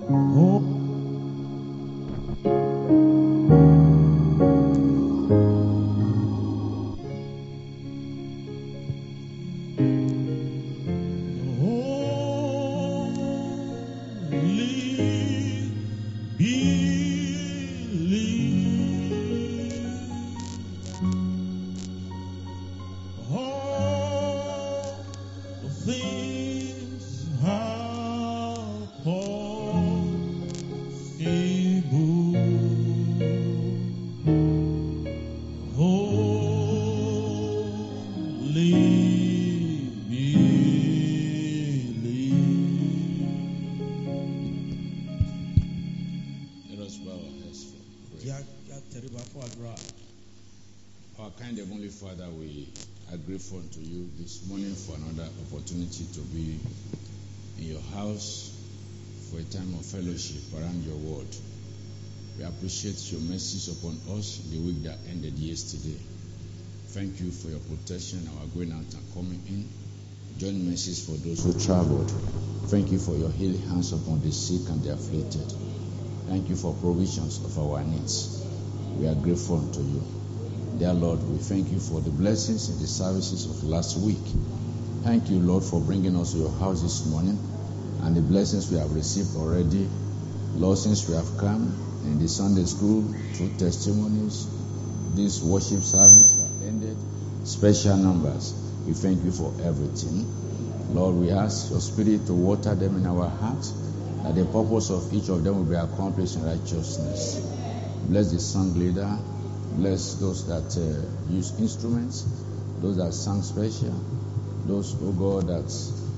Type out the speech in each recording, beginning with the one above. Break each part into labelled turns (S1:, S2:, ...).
S1: Our kind Heavenly Father, we are grateful to you this morning for another opportunity to be in your house for a time of fellowship around your word. We appreciate your mercies upon us in the week that ended yesterday. Thank you for your protection, our going out and coming in. Join mercies for those who traveled. Thank you for your healing hands upon the sick and the afflicted. Thank you for provisions of our needs. We are grateful to you. Dear Lord, we thank you for the blessings in the services of last week. Thank you, Lord, for bringing us to your house this morning and the blessings we have received already. Lord, since we have come in the Sunday school through testimonies, this worship service that ended, special numbers. We thank you for everything. Lord, we ask your Spirit to water them in our hearts, that the purpose of each of them will be accomplished in righteousness. Bless the song leader. Bless those that use instruments, those that sang special, those, oh God, that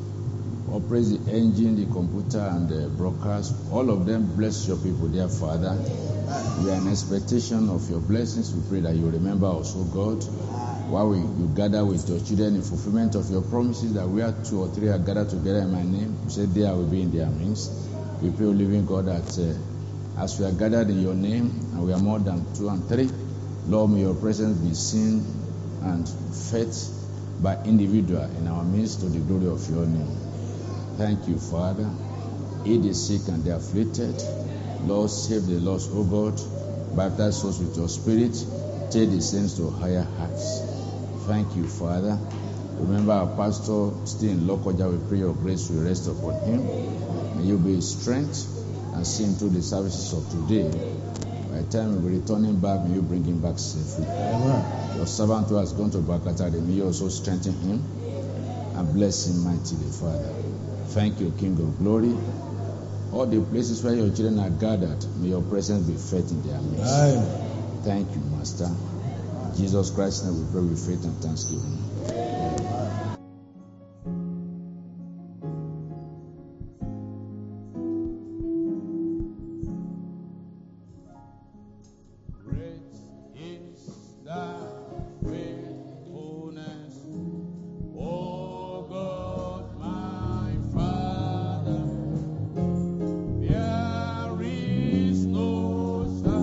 S1: operate the engine, the computer, and the broadcast. All of them, bless your people, dear Father. We are in expectation of your blessings. We pray that you remember us, oh God, while you gather with your children in fulfillment of your promises, that we are 2 or 3 are gathered together in my name. You said there I will be in their midst. We pray, living God, that as we are gathered in your name, and we are more than 2 and 3, Lord, may your presence be seen and felt by individual in our midst to the glory of your name. Thank you, Father. Aid the sick and the afflicted. Lord, save the lost, O God. Baptize us with your Spirit. Take the saints to higher heights. Thank you, Father. Remember our pastor still in Lokoja. We pray your grace will rest upon him. May you be his strength and see him through the services of today. By the time we'll be returning back, may you bring him back safely. Amen. Your servant who has gone to Bakatari, may you also strengthen him and bless him mightily, Father. Thank you, King of Glory. All the places where your children are gathered, may your presence be felt in their midst. Amen. Thank you, Master. In Jesus Christ's name we pray with faith and thanksgiving.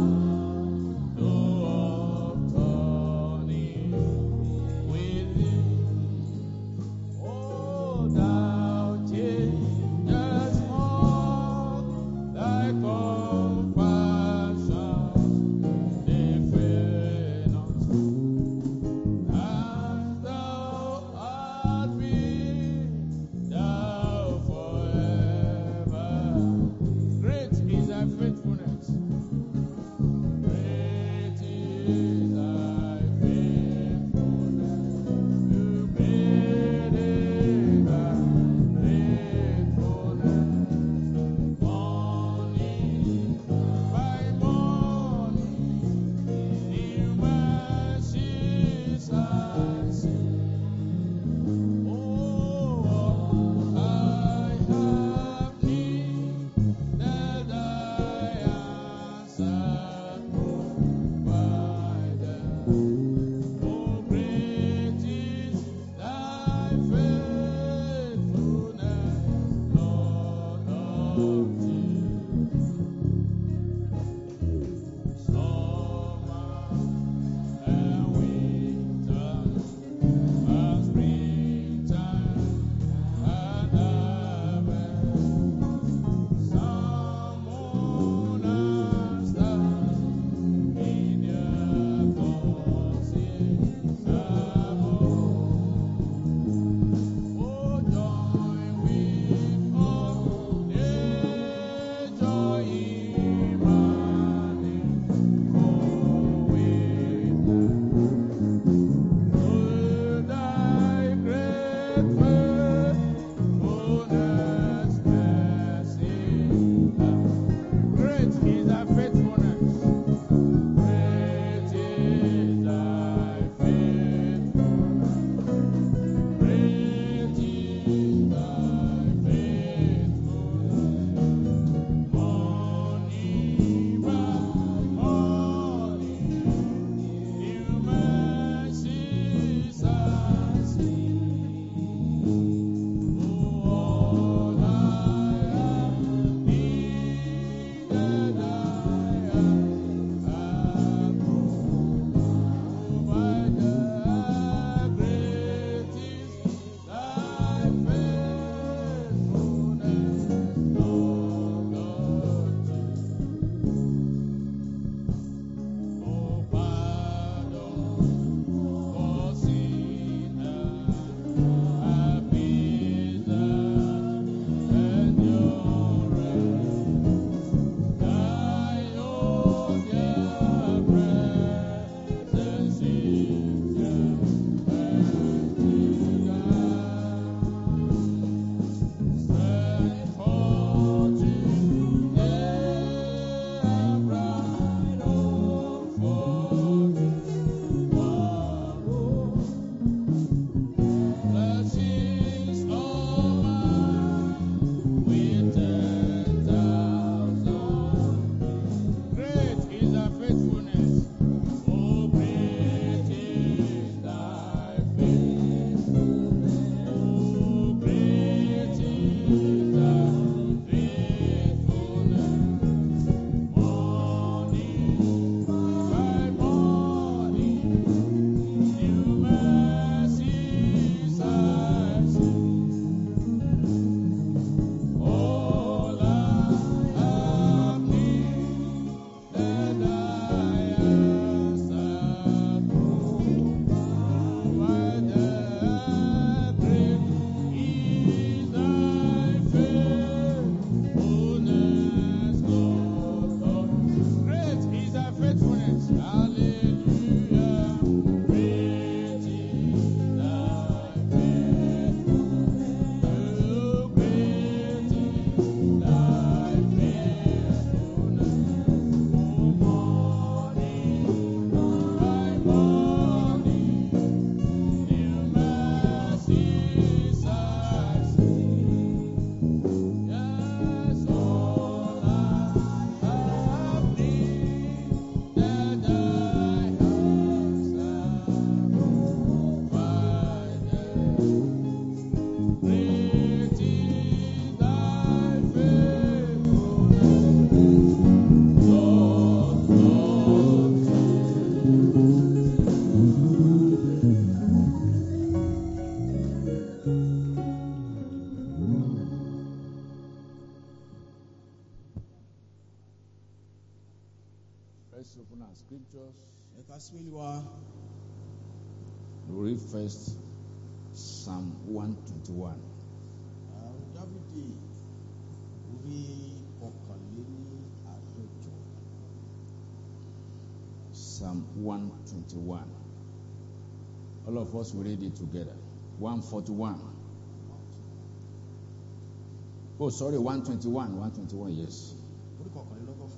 S2: With
S1: Let's open our scriptures.
S2: Ẹ̀ka síwèlì wa.
S1: We read first Psalm 121.
S2: Àrùn Dáfídì orí ọ̀kànléní àádọ́jọ.
S1: Psalm 121. All of us will read it together. 141. Oh, sorry, 121. 121, yes.
S2: Orí ọ̀kànlélọ́gọ́fà.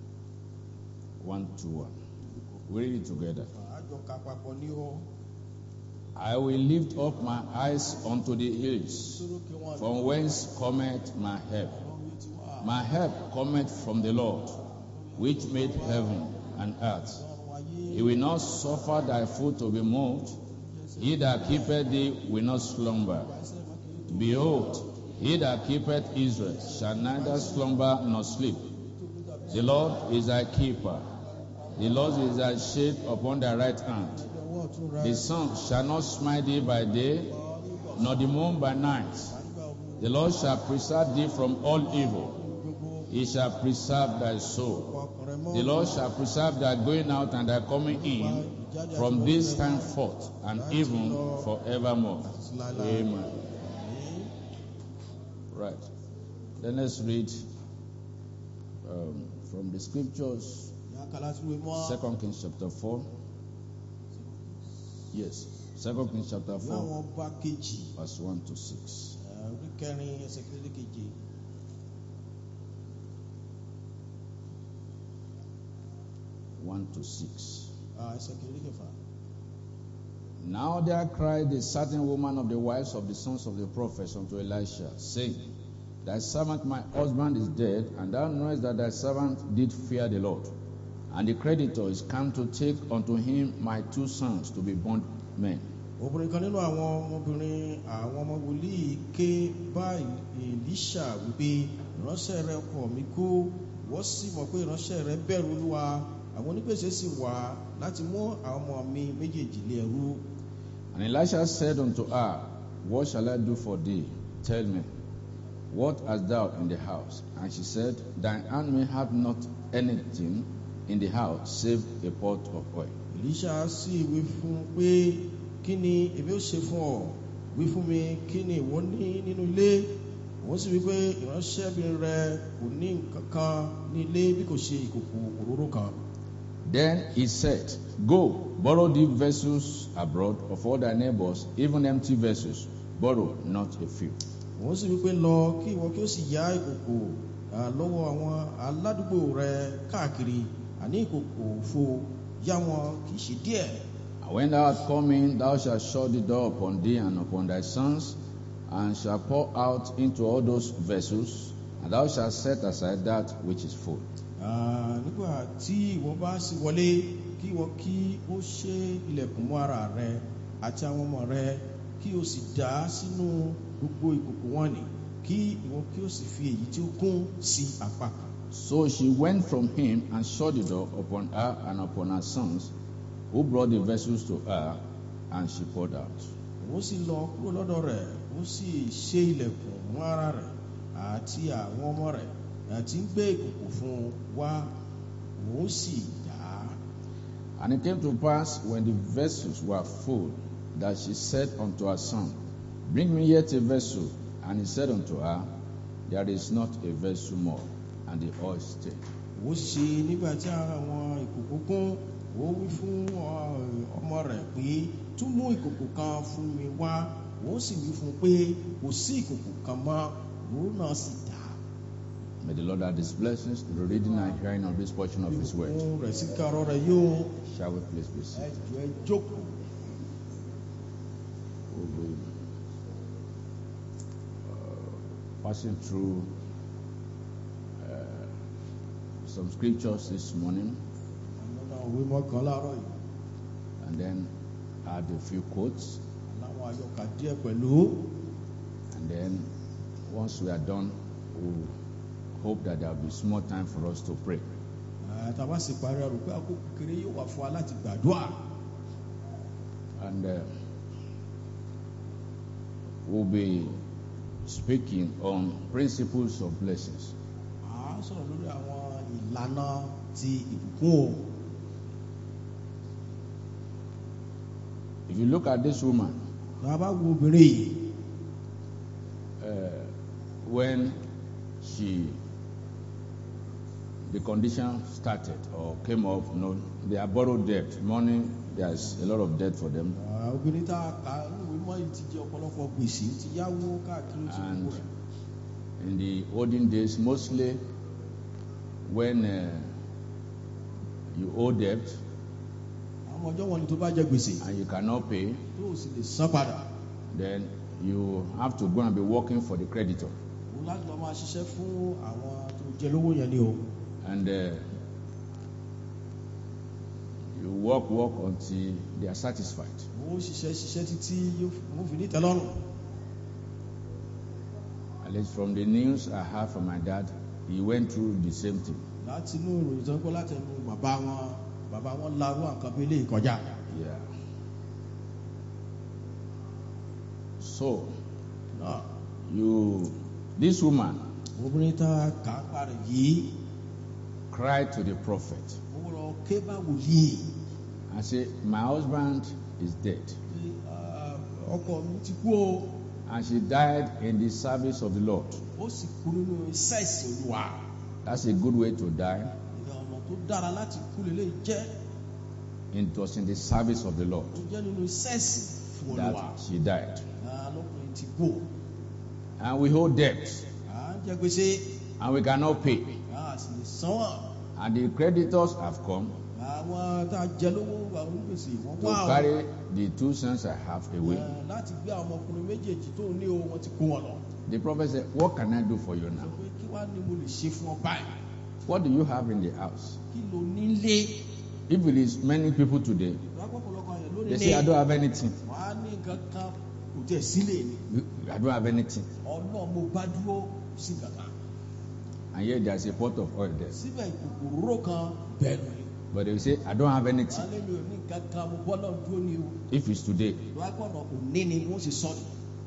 S1: 121. We read it together.
S2: Àjọkà papọ̀ ní ọ.
S1: I will lift up my eyes unto the hills, from whence cometh my help. My help cometh from the Lord, which made heaven and earth. He will not suffer thy foot to be moved. He that keepeth thee will not slumber. Behold, he that keepeth Israel shall neither slumber nor sleep. The Lord is thy keeper. The Lord is thy shade upon thy right hand. The sun shall not smite thee by day, nor the moon by night. The Lord shall preserve thee from all evil. He shall preserve thy soul. The Lord shall preserve thy going out and thy coming in from this time forth and even forevermore. Amen. Right. Then let's read from the scriptures. 2 Kings chapter 4. Yes. 2 Kings chapter 4, verse 1 to 6. 1 to 6. Now there cried a certain woman of the wives of the sons of the prophets unto Elisha, saying, Thy servant my husband is dead, and thou knowest that thy servant did fear the Lord. And the creditor is come to take unto him my 2 sons to be bondmen.
S2: Obìnrin kan nínú àwọn ọmọbìnrin àwọn ọmọ wòlíì ké bá Èlíṣà wípé ìránṣẹ́ rẹ̀ ọkọ mi kú, wọ́n sì mọ̀ pé ìránṣẹ́ rẹ̀ bẹ̀rù Olúwa, àwọn onígbèsè sì wá láti mú àwọn ọmọ mi méjèèjì lé ẹrú.
S1: And Elisha said unto her, What shall I do for thee? Tell me, what hast thou in the house? And she said, Thine handmaid hath not anything in the house save a pot of oil.
S2: Èlíṣà sì wí fún pé, kí ni èmi ó ṣe fún ọ? Wí fún mi, kí ni ìwọ ní nínú ilé? Wọ́n sì wí pé ìránṣẹ́bìnrin rẹ kò ní nǹkan kan ní ilé bí kò ṣe ìkòkò òróró kan.
S1: Then he said, Go, borrow thee vessels abroad of all thy neighbors, even empty vessels, borrow not a few.
S2: Wọ́n sì wí pé lọ kí ìwọ kí ó sì yá ìkòkò lọ́wọ́ àwọn aládùúgbò rẹ káàkiri, àní ìkòkò òfo yá wọn kì í ṣe díẹ̀.
S1: And when thou art come in, thou shalt shut the door upon thee and upon thy sons, and shalt pour out into all those vessels, and thou shalt set aside that which is full.
S2: Nígbà tí ìwọ bá sì wọlé, kí ìwọ kí ó ṣe ilẹ̀kùn mọ́ ara rẹ àti àwọn ọmọ rẹ, kí o sì dà sínú gbogbo ìkòkò wọn nì, kí ìwọ kí o sì fi èyí tí ó kún sí apá kan.
S1: So she went from him and shut the door upon her and upon her sons, who brought the vessels to her, and she poured out.
S2: Ó sì lọ kúrò lọ́dọ̀ rẹ̀, ó sì ṣe ilẹ̀kùn mọ́ ara rẹ̀ àti àwọn ọmọ rẹ̀, àti ń gbé ìkòkò fún wá, ó sì dà á.
S1: And it came to pass, when the vessels were full, that she said unto her son, Bring me yet a vessel. And he said unto her, There is not a vessel more. And the oil stayed.
S2: Ó ṣe nígbà tí àwọn ìkòkò kún, ó wí fún ọmọ rẹ̀ pé, tún mú ìkòkò kan fún mi wá. Ó sì wí fún pé kò sí ìkòkò kan mọ́, òun náà sì dà á.
S1: May the Lord add his blessings to the reading and hearing of this portion of his word. Shall we please be seated? We'll be passing through some scriptures this morning, and then add a few quotes, and then once we are done, we'll hope that there will be small time for us to pray. And we'll be speaking on principles of blessings. If you look at this woman,
S2: bàbá wo obìnrin yìí
S1: when the condition started or came up, they are borrowed debt. Money, there's a lot of debt for them.
S2: obìnrin tá a kà níwèé mọ́ yìí ti jẹ ọ̀pọ̀lọpọ̀ gbèsè ti yáwó káàkiri ti
S1: And
S2: gbogbo rẹ̀.
S1: in the olden days, mostly when you owe debt
S2: àwọn ọjọ́ wọn ni tó bá jẹ gbèsè
S1: and you cannot pay,
S2: tó o sì lè san padà
S1: then you have to go and be working for the creditor.
S2: òun láti lọ máa ṣiṣẹ́ fún àwọn tó jẹ lówó yẹn ni o.
S1: And you work until they are satisfied.
S2: ó ṣiṣẹ́ títí yóò fi ní ìtẹ́lọ́rùn.
S1: At least from the news I heard from my dad, he went through the same thing.
S2: láti inú ìròyìn tó ń gbọ́ láti ẹnu bàbá wọn larú àǹkan bí eléyìí kọjá.
S1: Yeah. So, this woman
S2: obìnrin tá a kà ń parẹ́ yìí
S1: cried to the prophet
S2: ó lọ ké bá wòlíì
S1: and said, "My husband is dead."
S2: ọkọ mi ti kú o.
S1: And she died in the service of the Lord.
S2: ó sì kú nínú iṣẹ́ ìsìn Olúwa.
S1: That's a good way to die.
S2: ìyá ọ̀nà tó dára láti kú lélẹ̀ jẹ́.
S1: It was in the service of the Lord
S2: ó jẹ́ nínú iṣẹ́ ìsìn fún Olúwa.
S1: that she died.
S2: lọ́kùnrin ti kú.
S1: And we hold debts
S2: à ń jẹ gbèsè.
S1: and we cannot pay.
S2: a sì lè san wọ́n.
S1: And the creditors have come
S2: àwọn tá a jẹ lówó àwọn onígbèsè wọ́n
S1: to
S2: wá o.
S1: carry the 2 sons I have away.
S2: láti gbé àwọn ọmọkùnrin méjèèjì tó ní o wọn ti kó wọn lọ.
S1: The prophet said, "What can I do for you
S2: sọ
S1: now?
S2: pé kí wàá ní mo lè ṣe fún ọ báyìí.
S1: What do you have in the house?"
S2: kí ló nílé.
S1: If it is many people today,
S2: lápapọ̀lọpọ̀ yẹn lónìí
S1: they say, "I don't have anything.
S2: wàá ní nǹkan kan kò tẹ̀ sílẹ̀ ni.
S1: I don't have anything."
S2: ọ̀nà mo bá dúró sí kankan.
S1: And yet there's a pot of oil there.
S2: síbẹ̀ ìkòkòrò kan bẹ̀rù ni.
S1: But they will say, "I don't have anything."
S2: alẹ́ mi ò ní nǹkan kan mo bọ́ lọ́n dúró ni o.
S1: If it's today,
S2: lápapọ̀ kò ní ni wọ́n sì sọ ni.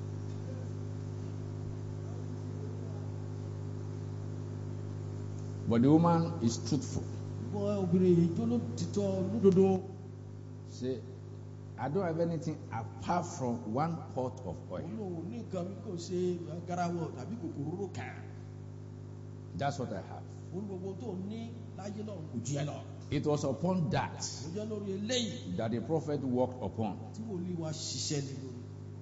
S1: but the woman is truthful.
S2: wọ́n obìnrin yìí tó ló títọ́ lódodo.
S1: Say, "I don't have anything apart from one pot of oil."
S2: òun lòun ní nǹkan mi kò ṣe garawọ tàbí kòkòrò kan.
S1: That's what I have.
S2: òun gbogbo tó ní láyé náà kò ju ẹ lọ.
S1: It was upon that
S2: ó jẹ́ lórí eléyìí
S1: that the prophet walked upon.
S2: tí wòlíì wa ṣiṣẹ́ ní lórí.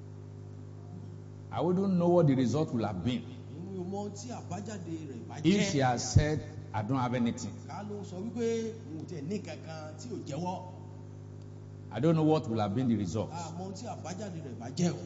S1: I wouldn't know what the result would have been
S2: ìwé ọmọ tí àbájáde rẹ̀ bá
S1: if she
S2: jẹ́.
S1: had said, "I don't have anything."
S2: ká ló sọ wípé òun tẹ̀ ní kankan tí ò jẹ́wọ́.
S1: I don't know what will have been the result.
S2: àmọ́ tí àbájáde rẹ̀ bá jẹ́ o.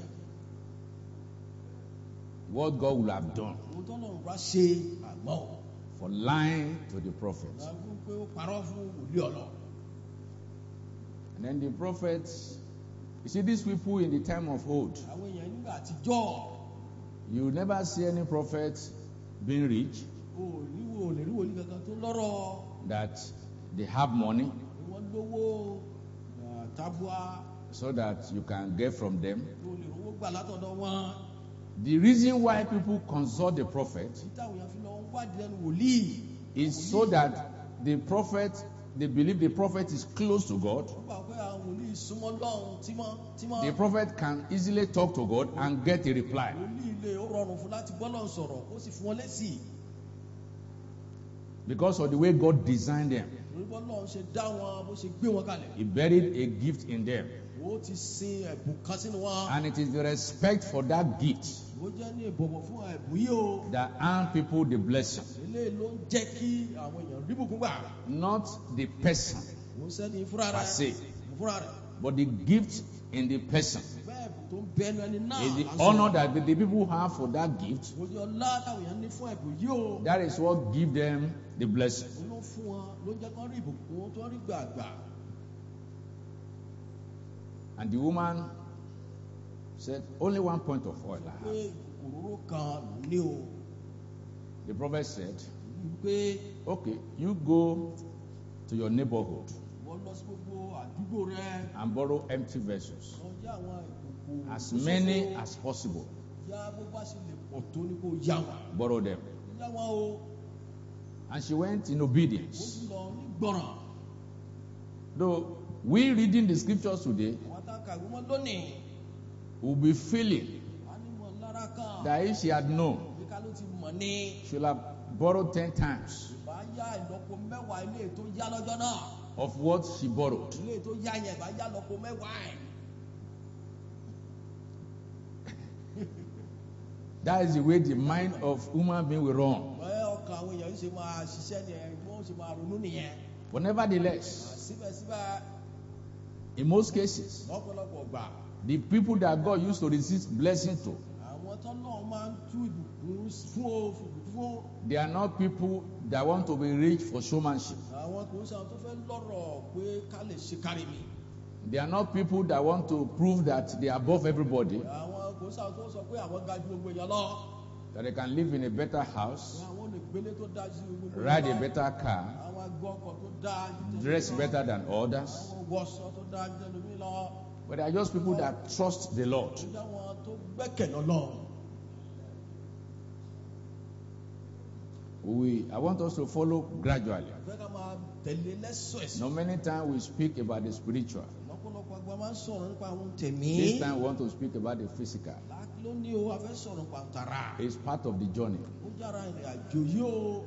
S1: What God will have done
S2: òun tó lọ́run bá ṣe àmọ́ o.
S1: for lying to the prophet.
S2: fún pé ó parọ́ fún wòlíì ọ̀nà.
S1: And then the prophet, you see, these people in the time of old,
S2: àwọn èèyàn nígbà àtijọ́
S1: you never see any prophet being rich,
S2: ò lè rí wòlíì kankan tó lọ́rọ̀.
S1: that they have money
S2: wọ́n lówó tabua
S1: so that you can get from them.
S2: tó lè rówó gbà látọ̀dọ̀ wọn.
S1: The reason why people consult the prophet
S2: títà òyìn fi lọ wádìí lẹ́nu wòlíì.
S1: is so that the prophet, they believe the prophet is close to God.
S2: wọ́n gbà pé àwọn wòlíì súnmọ́ lọ́run tímọ́.
S1: The prophet can easily talk to God and get a reply.
S2: wòlíì lè ó rọrùn fún láti bọ́ lọ́run sọ̀rọ̀ ó sì fún wọn lésì.
S1: Because of the way God designed them.
S2: lórí bọ́ lọ́run ṣe dá wọn bó ṣe gbé wọn kalẹ̀.
S1: He buried a gift in them.
S2: ó ti sin ẹ̀bùn kan sínú wọn.
S1: And it is the respect for that gift
S2: ó jẹ́ ní ìbọ̀wọ̀ fún ẹ̀bùn yìí o.
S1: that earn people the blessing,
S2: eléyìí ló ń jẹ́ kí àwọn èèyàn rí bùkún gbà.
S1: not the person
S2: òun sẹ́ni fúnra
S1: per se,
S2: rẹ̀ fúnra rẹ̀.
S1: but the gift in the person.
S2: bẹ́ẹ̀ tó ń bẹnu ẹni náà.
S1: Is the
S2: lásán.
S1: honor that the people have for that gift.
S2: ó jẹ́ ọlá táwọn èèyàn ní fún ẹ̀bùn yìí o.
S1: That is what give them the blessing.
S2: ó ló fún wọn ló jẹ́ kán rí ìbùkún tó rí gbàgbà.
S1: And the woman said, "Only one point of oil I
S2: pé
S1: have."
S2: òróró kan ló ní o.
S1: The prophet said,
S2: pé
S1: "Okay, you go to your neighborhood
S2: wọ́n lọ sí gbogbo àdúgbò rẹ̀.
S1: and borrow empty vessels,
S2: lọ yá àwọn ìkòkò.
S1: as many as possible.
S2: yá bó bá ṣe lè pọ̀ tó ní kó yá wọn.
S1: Borrow them."
S2: yá wọn o.
S1: And she went in
S2: ó
S1: obedience.
S2: sì lọ ní gbọ̀ràn.
S1: Though we reading the scriptures today,
S2: àwọn tá a kàwé mọ́ lónìí.
S1: will be feeling
S2: a ní mọ̀ lára kan.
S1: that if she had known,
S2: bí ká ló ti mọ̀ ní.
S1: she would have borrowed 10 times
S2: ìbá yá ìlọ́po mẹ́wàá ilé tó yá lọ́jọ́ náà.
S1: of what she borrowed.
S2: ilé tó yá yẹn ìbá yá lọ́po mẹ́wàá ẹ̀.
S1: That is the way the mind of human being will run.
S2: ọkàn àwọn èèyàn ṣe máa ṣiṣẹ́ ni wọ́n ṣe máa ronú nìyẹn.
S1: But nevertheless,
S2: síbẹ̀síbẹ̀
S1: in most cases,
S2: lọ́pọ̀lọpọ̀ gbà.
S1: the people that God used to resist blessing to,
S2: àwọn tó náà máa ń tú ìbùkún fún.
S1: they are not people that want to be rich for showmanship.
S2: àwọn kò ń ṣe àwọn tó fẹ́ lọ́rọ̀ pé ká lè ṣe kárí mi.
S1: They are not people that want to prove that they are above everybody,
S2: àwọn kò ń ṣe àwọn tó sọ pé àwọn ga ju gbogbo èèyàn lọ.
S1: that they can live in a better house,
S2: àwọn lè gbélé tó dáa ju gbogbo
S1: ride a
S2: èèyàn lọ.
S1: better car,
S2: àwọn agbọ́kọ̀ tó dáa ju
S1: dress
S2: tẹ̀lé lọ.
S1: better than others.
S2: àwọn wọṣọ tó dáa ju tẹ̀lé lọ.
S1: But they are just people that trust the Lord.
S2: ó jẹ́ àwọn tó gbẹ́kẹ̀ lọ́lọ́.
S1: I want us to follow gradually.
S2: àfẹ́ ká máa tẹ̀lé lẹ́sọ̀ẹ̀sì.
S1: Now, many times we speak about the spiritual.
S2: lọ́pọ̀lọpọ̀ àgbà máa ń sọ̀rọ̀ nípa àwọn tẹ̀mí.
S1: This time we want to speak about the physical.
S2: lónìí o a fẹ́ sọ̀rọ̀ nípa tara.
S1: It's part of the journey.
S2: ó jára ìrìn àjò yìí o.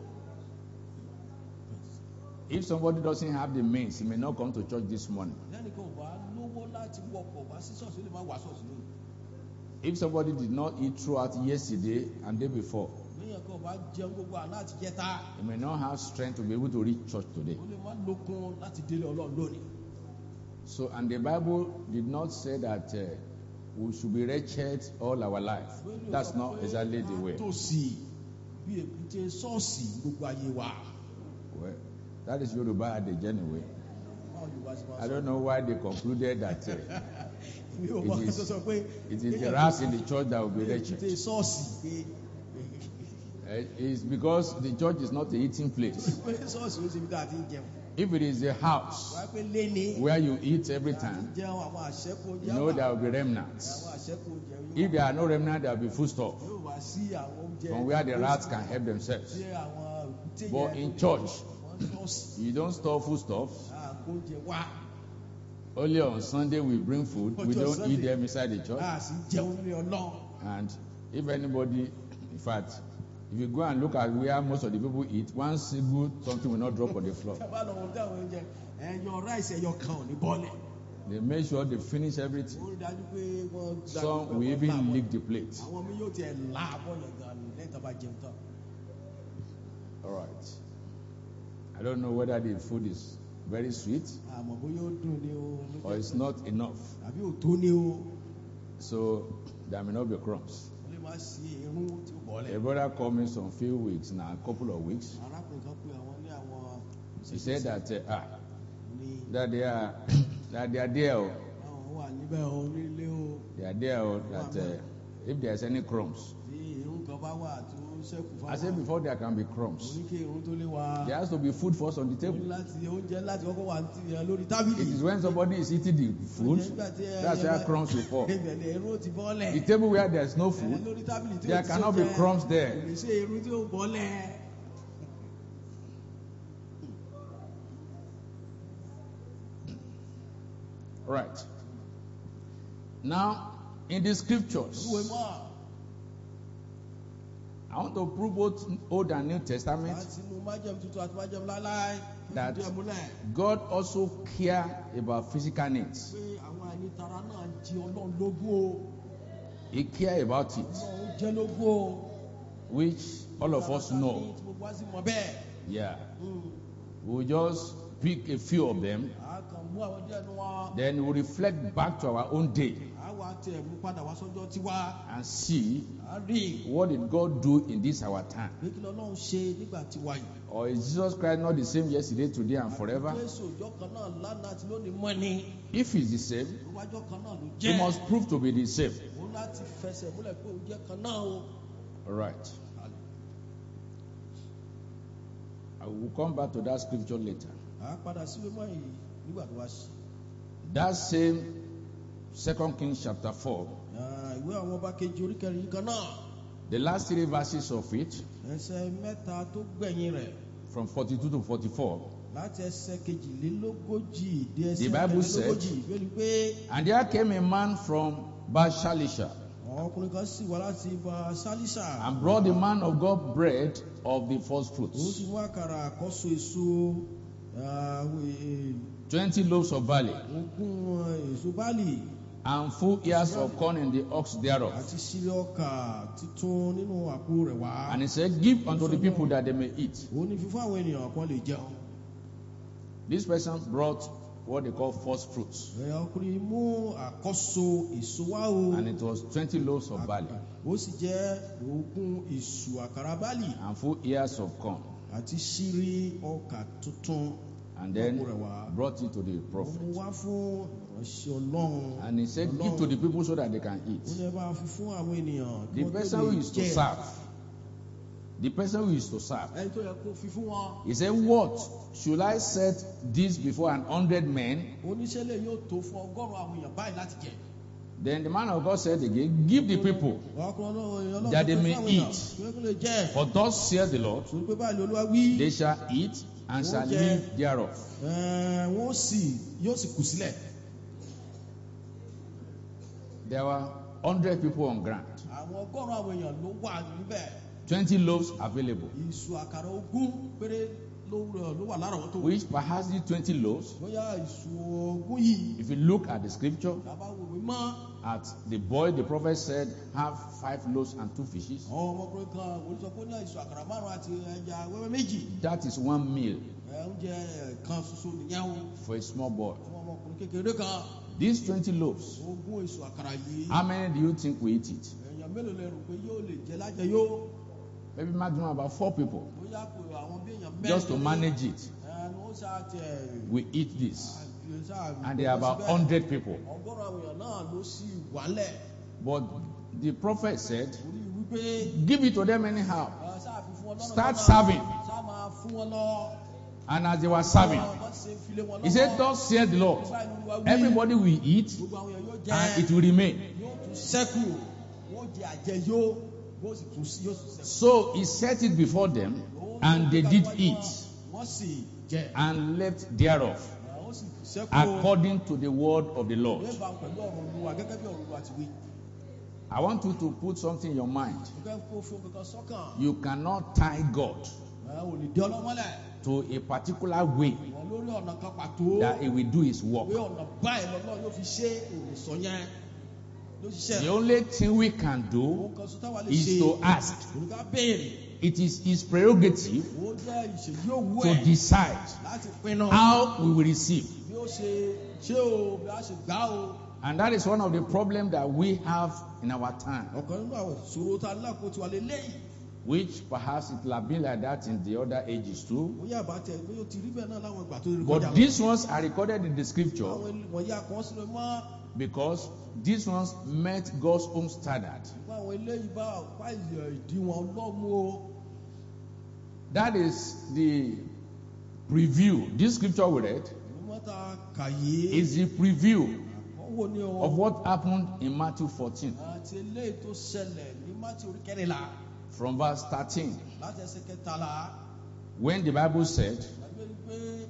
S1: If somebody doesn't have the means, he may not come to church this morning.
S2: lẹ́nìkan ò bá lówó láti wọkọ̀ wá sí ṣọ́ọ̀ṣì ó lè má wá ṣọ́ọ̀ṣì lónìí.
S1: If somebody did not eat throughout yesterday and day before,
S2: lẹ́yìn kan ò bá jẹun gbogbo àná àti jẹta.
S1: he may not have strength to be able to reach church today.
S2: ó lè má lókun láti délé ọlọ́run lónìí.
S1: So, and the Bible did not say that we should be wretched all our life. That's not exactly the way.
S2: tòsí bí èkúté ṣọ́ọ̀ṣì gbogbo ayé wa.
S1: Well, that is Yoruba adage anyway.
S2: báwo ni wàá ṣe máa
S1: I
S2: sọ.
S1: don't know why they concluded that
S2: mi ò mọ
S1: it
S2: tó sọ pé.
S1: is the rats in the church that will be
S2: èkúté
S1: wretched.
S2: ṣọ́ọ̀ṣì pé.
S1: It's because the church is not a eating place.
S2: pé ṣọ́ọ̀ṣì ó ṣe bí dáa ti ń jẹun.
S1: If it is a house
S2: wàá pé léni.
S1: where you eat every time,
S2: jẹun àwọn àṣẹ́kù oúnjẹ
S1: you know there will be remnants.
S2: àwọn àṣẹ́kù oúnjẹ
S1: If there are no remnants, there will be food stuff
S2: yóò wá sí àwọn oúnjẹ.
S1: from where the rats can help themselves.
S2: tí àwọn èkúté
S1: But
S2: yẹn.
S1: in church,
S2: wọ́n ṣọ́ọ̀ṣì.
S1: you don't store food stuff.
S2: àkó oúnjẹ wá.
S1: Only on Sunday we bring food. We
S2: Ọjọ́
S1: don't
S2: Sunday.
S1: eat them inside the church.
S2: a sì jẹun ní ọlọ́run.
S1: And if anybody, in fact, if you go and look at where most of the people eat, one single something will not drop on the floor.
S2: ẹ bá lọ wọ dáhùn oúnjẹ ẹyọ ráìsì ẹyọ kan ò ní bọ́ọ̀lẹ̀.
S1: They make sure they finish everything.
S2: ó rí dájú pé wọ́n.
S1: Some will even lick the plate.
S2: àwọn mi yóò tiẹ̀ la abọ́ yẹn gan lẹ́yìn tó bá jẹun tán.
S1: All right. I don't know whether the food is very sweet
S2: àmọ́ bóyá ó dùn ní o.
S1: or it's not enough.
S2: àbí ò tó ní o.
S1: So there may not be crumbs.
S2: ó lè má sí irun tí ó bọ́ọ̀lẹ̀.
S1: A brother called me some few weeks now, a couple of weeks.
S2: arákùnrin kan pé àwọn ní àwọn.
S1: He said that
S2: ní
S1: that they are there.
S2: àwọn wà níbẹ̀ o nílé o.
S1: They are there. That if there's any crumbs,
S2: tí irun kan bá wà tó ṣẹ́kù fáwọn.
S1: I said before there can be crumbs,
S2: oníkè irun tó lé wa.
S1: there has to be food first on the
S2: ó ní
S1: table.
S2: láti oúnjẹ láti kọ́kọ́ wà lórí tábìlì.
S1: It is when somebody is eating the food that's where crumbs will fall.
S2: ìbẹ̀lẹ̀ irun ti bọ́lẹ̀.
S1: The table where there's no food,
S2: lórí tábìlì tí ó
S1: there
S2: ti
S1: cannot be
S2: sóúnjẹ,
S1: crumbs
S2: kò
S1: there.
S2: lè ṣe irun tí ó bọ́lẹ̀.
S1: Right. Now, in the scriptures,
S2: ìwé mọ́
S1: I want to prove both Old and New Testament
S2: láti mú májẹ̀mú tuntun àti májẹ̀mú láláì.
S1: that
S2: fún ìdí ẹ̀múlẹ̀
S1: God also care about physical needs.
S2: pé àwọn àìnítara náà ń jí ọlọ́run lógún o.
S1: He care about it,
S2: ọlọ́run jẹ́ lógún o.
S1: which all of us know.
S2: tí gbogbo wa sì mọ̀ bẹ́ẹ̀.
S1: Yeah. We'll just pick a few of them,
S2: a kàn mú àwọn díẹ̀ nu wọn.
S1: then we'll reflect back to our own day
S2: a wá tẹ̀ mú padà wá sọ́jọ́ tiwa.
S1: and see
S2: a rí
S1: what did God do in this our time.
S2: pé kí lọ́lọ́run ṣe nígbà tiwa yìí.
S1: Or is Jesus Christ not the same yesterday, today, and forever?
S2: Jésù ọjọ́ kan náà lánàá àti lónìí mọ́ ni.
S1: If he's the same,
S2: ìwájọ́ kan náà ló
S1: he
S2: jẹ́.
S1: must prove to be the same.
S2: ó láti fẹsẹ̀ múlẹ̀ pé ó jẹ́ kan náà o.
S1: All right. I will come back to that scripture later.
S2: a padà sí ìwé mọ́ yìí nígbà tó wá sí.
S1: That same 2 Kings chapter 4,
S2: ìwé àwọn ọba kejì orí kẹrin kan náà.
S1: the last 3 verses of it,
S2: ẹsẹ̀ mẹ́ta tó gbẹ̀yìn rẹ̀.
S1: from 42 to 44,
S2: láti ẹsẹ̀ kejìlélógójì dé
S1: The
S2: ẹsẹ̀
S1: Bible said,
S2: kẹrìnlélógójì bẹ́ẹ̀ ni pé
S1: and there came a man from Baal-shalisha
S2: ọkùnrin kan sì wá láti ibà sálísà
S1: and brought the man of God bread of the first
S2: ó
S1: fruits,
S2: sì mú àkàrà àkọ́so èso
S1: 20 loaves of barley,
S2: ogún èso báàlì
S1: and full ears of corn in the ox thereof.
S2: àti sírí ọkà títún nínú àpò rẹ̀ wá.
S1: And he said, give unto the people that they may eat.
S2: ó ní fífún àwọn ènìyàn kan lè jẹun.
S1: This person brought what they call first fruits,
S2: ọkùnrin mú àkọ́so èso wá o.
S1: and it was 20 loaves of barley
S2: ó sì jẹ́ ogún èso àkàrà báàlì
S1: and full ears of corn,
S2: àti sírí ọkà tuntun.
S1: and then brought it to the
S2: ó
S1: prophet.
S2: mú wá fún ìránṣẹ́ Ọlọ́run.
S1: And he said, give to the people so that they can
S2: ó
S1: eat.
S2: ní bá fi fún àwọn ènìyàn kí
S1: The
S2: wọ́n tó
S1: person
S2: lè
S1: who is to
S2: jẹ.
S1: serve, the person who is to serve,
S2: ẹni tó yẹ kó fi fún wọn.
S1: he said, what should I set this before 100 men?
S2: oníṣẹ́lẹ̀ yóò tó fún ọgọ́rùn-ún àwọn èèyàn báyìí láti jẹ.
S1: Then the man of God said again, give the people, that they may eat. For thus saith the Lord, they shall eat and shall live thereof.
S2: wọ́n sì yóò sì kù sílẹ̀.
S1: There were 100 people on ground,
S2: àwọn ọgọ́rùn-ún àwọn èèyàn ló wà níbẹ̀.
S1: 20 loaves available,
S2: ìṣù àkàrà ogún péré ló wà lárọ̀ọ́wọ́tó.
S1: which perhaps these 20 loaves,
S2: bóyá ìṣù ogún yìí.
S1: if you look at the scripture,
S2: bàbá wo mi mọ́.
S1: at the boy, the prophet said, have 5 loaves and 2 fishes.
S2: àwọn ọmọkùnrin kan olùsọ̀kọ́ ní ìṣù àkàrà márùn-ún àti ẹja wẹ́wẹ́ méjì.
S1: That is one meal
S2: oúnjẹ kan ṣoṣo nìyẹn o.
S1: for a small boy.
S2: fún ọmọkùnrin kékeré kan.
S1: These 20 loaves,
S2: ogún ìṣù àkàrà yìí.
S1: how many do you think will eat it?
S2: èèyàn mélòó lè rò pé yóò lè jẹ lájẹ yóò.
S1: Maybe maximum about 4 people.
S2: bóyá pé àwọn bí èèyàn mẹ́rin.
S1: Just to manage it,
S2: ẹnu ó ṣáà tẹ̀.
S1: we eat this. And there are about 100 people.
S2: ọgọ́rùn-ún àwọn èèyàn náà ló sì wálẹ̀.
S1: But the prophet said,
S2: orí wípé.
S1: give it to them anyhow.
S2: sáà fi fún wọn lọ́nà
S1: Start
S2: náà.
S1: serving.
S2: sáà máa fún wọn lọ.
S1: And as they were serving,
S2: wọ́n ṣe filé wọn lọ́wọ́.
S1: he said, thus saith the Lord, everybody will eat
S2: gbogbo àwọn èèyàn yóò jẹ.
S1: and it will remain.
S2: yóò tún sẹ́kù. wọ́n jẹ àjẹ yóò sì tún yóò tún sẹ́kù.
S1: So he set it before them, and they did eat
S2: wọ́n sì jẹ.
S1: and left thereof,
S2: wọ́n sì sẹ́kù.
S1: according to the word of the Lord.
S2: lẹ́bàá pẹ̀lú ọ̀rọ̀ Olúwa gẹ́gẹ́ bí ọ̀rọ̀ Olúwa ti wí.
S1: I want you to put something in your mind.
S2: mo fẹ́ kó fún mi kan sọ́kàn.
S1: You cannot tie God
S2: ò lè dé ọlọ́mọlẹ̀.
S1: to a particular way
S2: wọ́n lórí ọ̀nà kan pàtó.
S1: that he will do his work.
S2: pé ọ̀nà báyìí lọ́lọ́ yóò fi ṣe òrìṣọ́ yẹn ló ṣiṣẹ́.
S1: The only thing we can do
S2: ohun kan sọ táwa lè ṣe.
S1: is to ask.
S2: olùkọ́ béèrè.
S1: It is his prerogative
S2: ó jẹ́ ìṣèlú òwú
S1: to
S2: ẹ̀.
S1: decide
S2: láti pinnu.
S1: how we will receive.
S2: bí ó ṣe ṣé o bí a ṣe gbá o.
S1: And that is one of the problems that we have in our time,
S2: ọ̀kan nínú àwọn ìṣòro tá a ní lákòótì wa lélẹ́yìn.
S1: which perhaps it will have been like that in the other ages too.
S2: bóyá àbátẹ bóyá o ti rí bẹ́ẹ̀ náà láwọn ìgbà tó rí kọjá.
S1: But these ones are recorded in the scripture
S2: àwọn wọ̀nyí akọ́ sínú mọ́.
S1: because these ones met God's own standard.
S2: nípa àwọn eléyìí bá ọ̀pá ìdíwọ̀n ọlọ́mú o.
S1: That is the preview. This scripture we read
S2: mọ́ta kàyé.
S1: is the preview
S2: wo ni o.
S1: of what happened in Matthew 14
S2: àti eléyìí tó ṣẹlẹ̀ ní Mátì orí kẹrìnlá.
S1: from verse 13,
S2: láti ẹsẹ̀ kẹtàlá.
S1: when the Bible said,
S2: àgbẹ̀ pé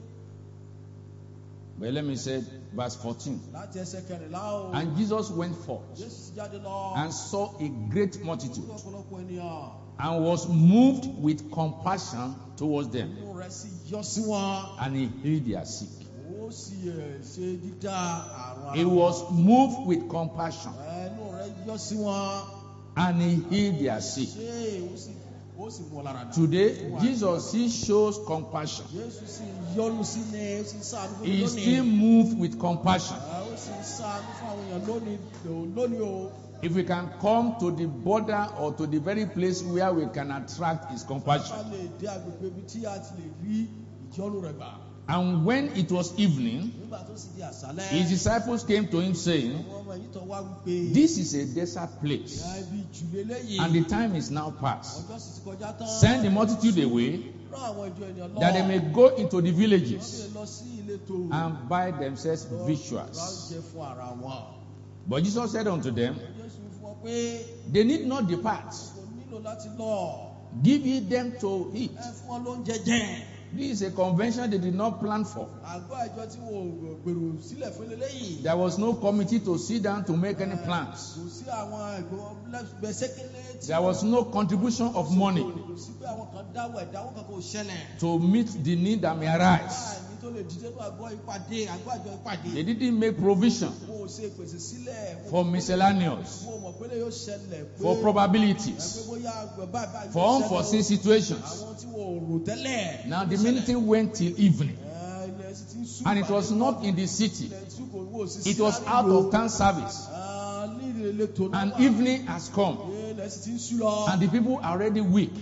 S1: but let me say verse 14,
S2: láti ẹsẹ̀ kẹrìnlá o.
S1: and Jesus went forth
S2: Jésù sì jáde lọ.
S1: and saw a great multitude
S2: orí ọ̀pọ̀lọpọ̀ ènìyàn.
S1: and was moved with compassion towards them,
S2: inú rẹ̀ sì yọ sí wọn.
S1: and he healed their sick.
S2: ó sì ṣe dídá àrùn
S1: He was moved with compassion
S2: inú rẹ̀ yọ sí wọn.
S1: and he healed their sick.
S2: ṣé ó sì mú ọ lára dá.
S1: Today, Jesus still shows compassion.
S2: Jésù sì yọ́nú sí ni ó sì ń ṣàánú fún mi
S1: He is
S2: lónìí.
S1: still moved with compassion.
S2: ó sì ń ṣàánú fún àwọn èèyàn lónìí o.
S1: If we can come to the border or to the very place where we can attract his compassion.
S2: bá lè dé agbègbè ibi tí a ti lè rí ìjọ́nú rẹ̀ gbà.
S1: And when it was evening,
S2: nígbà tó sì di àṣálẹ́.
S1: his disciples came to him saying,
S2: àwọn ọmọ yìí tó wá wípé.
S1: this is a desert place,
S2: ibi ìjùlé lẹ́yìn.
S1: and the time is now past.
S2: ọjọ́ sì ti kọjá tán.
S1: Send the multitude away,
S2: rán àwọn ìjọ ènìyàn lọ.
S1: that they may go into the
S2: wọ́n
S1: villages
S2: lè lọ sí ìletò.
S1: and buy themselves
S2: lọ
S1: victuals.
S2: jẹ fún ara wọn.
S1: But Jesus said unto them,
S2: Jésù fún ọ pé
S1: they need not depart.
S2: kò nílò láti lọ.
S1: Give ye them to eat.
S2: ẹ fún ọ lóúnjẹ jẹ.
S1: This is a convention they did not plan for.
S2: àgọ́ àjọ tí wọn ò gbèrò sílẹ̀ fún eléyìí.
S1: There was no committee to sit down to make any plans.
S2: kò sí àwọn gbèsèkélé tí.
S1: There was no contribution of money
S2: kò sí pé àwọn kan dáwọ́ ẹ̀dáwọ́ kan kò ṣẹlẹ̀.
S1: to meet the need that may arise.
S2: tó lè dìde ní àgọ́ àjọ ìpàdé.
S1: They didn't make provision
S2: mo ṣe ìpèsè sílẹ̀.
S1: for miscellaneous,
S2: mo mọ̀ pé yóò ṣẹlẹ̀ pé.
S1: for probabilities, for unforeseen situations.
S2: àwọn tí wọ́n rò tẹ́lẹ̀.
S1: Now the meeting went till evening, and it was not in the city. It was out of town service, and evening has come, and the people are already weak.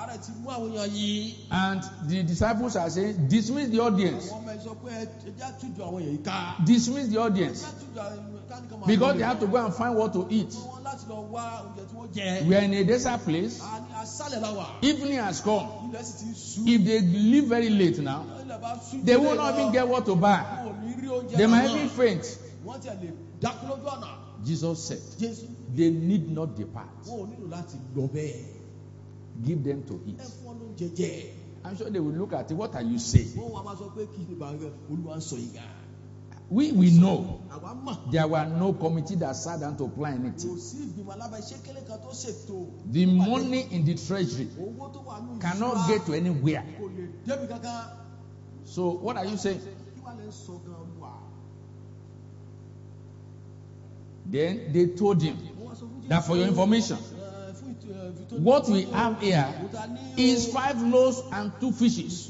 S1: And the disciples are saying, dismiss the audience. Dismiss the audience. Because they have to go and find what to eat. We are in a desert place. Evening has come. If they leave very late now, they will not even get what to buy. They might even faint. Jesus said, they need not depart. Give them to eat. I'm sure they will look at it. What are you saying? We know there were no committee that sat down to plan anything. The money in the treasury cannot get to anywhere. So what are you saying? Then they told him that, for your information, what we have here is 5 loaves and 2 fishes.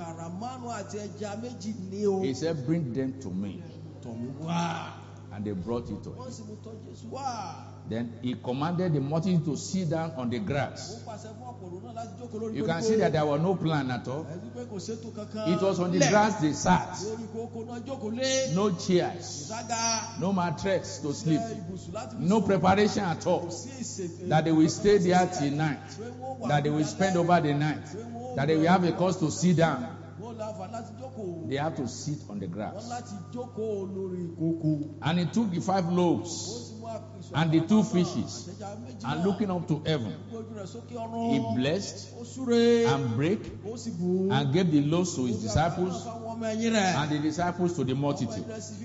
S1: He said, bring them to me. And they brought it to him. Then he commanded the multitude to sit down on the grass. You can see that there was no plan at all. It was on the grass they sat. No chairs. No mattress to sleep. No preparation at all. That they will stay there till night. That they will spend over the night. That they will have a cause to sit down. They have to sit on the grass. And he took the 5 loaves and the 2 fishes, and looking up to heaven, he blessed and broke and gave the loaves to his disciples and the disciples to the multitude.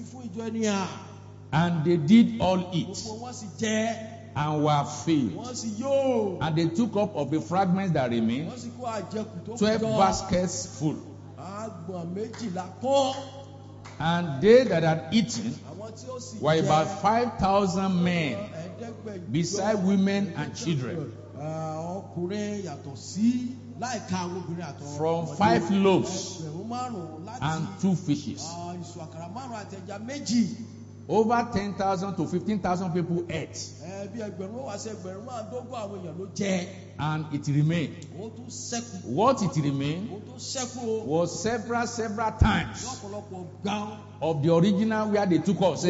S1: And they did all eat and were filled. And they took up of the fragments that remained 12 baskets full. And they that had eaten were about 5,000 men, beside women and children. From 5 loaves and 2 fishes. Over 10,000 to 15,000 people ate. And it remained. What it remained was several times of the original where they took off.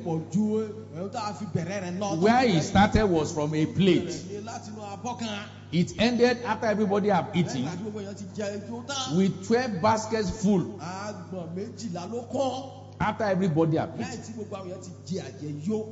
S1: Where it started was from a plate. It ended after everybody had eaten with 12 baskets full. After everybody had eaten.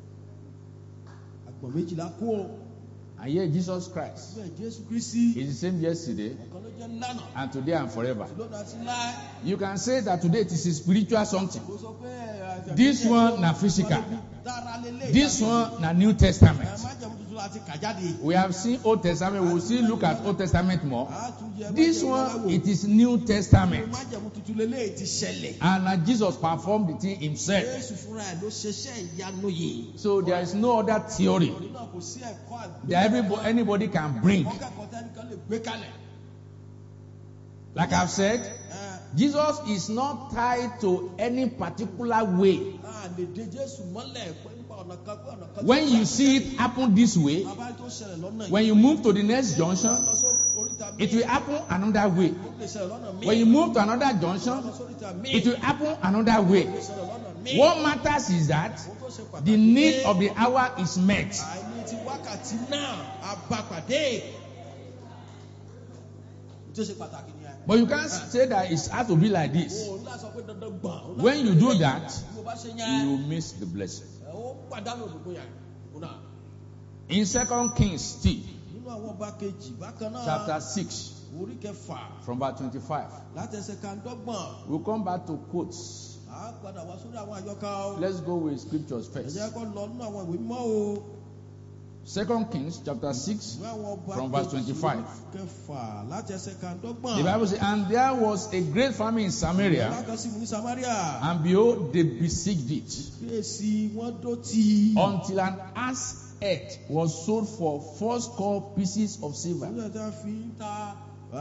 S1: And yet Jesus Christ is the same yesterday and today and forever. You can say that today it is a spiritual something. This one na physical. This one na New Testament. We have seen Old Testament. We will still look at Old Testament more. This one, it is New Testament. And Jesus performed the thing himself. So there is no other theory that anybody can bring. Like I've said, Jesus is not tied to any particular way. When you see it happen this way, when you move to the next junction, it will happen another way. When you move to another junction, it will happen another way. What matters is that the need of the hour is met. But you can't say that it has to be like this. When you do that, you will miss the blessing. In 2 Kings chapter 6,
S2: orí kẹfà
S1: from verse 25.
S2: láti ẹsẹ̀ kàndọ́gbọ̀n.
S1: We'll come back to quotes.
S2: a padà wá sórí àwọn àyọkà o.
S1: Let's go with scriptures
S2: ẹ
S1: first.
S2: jẹ́ kó lọ nínú àwọn ìwé mímọ́ o.
S1: 2 Kings chapter 6
S2: ìwé àwọn ọba
S1: from verse 25.
S2: kẹfà láti ẹsẹ̀ kàndọ́gbọ̀n.
S1: The Bible says, and there was a great famine in Samaria,
S2: lákàsí ní Samaria.
S1: and behold, they besieged it,
S2: kíyèsí wọ́n dọ̀tí.
S1: until an ass head was sold for 80 pieces of silver.
S2: ìwé ẹ̀ta fi ń ta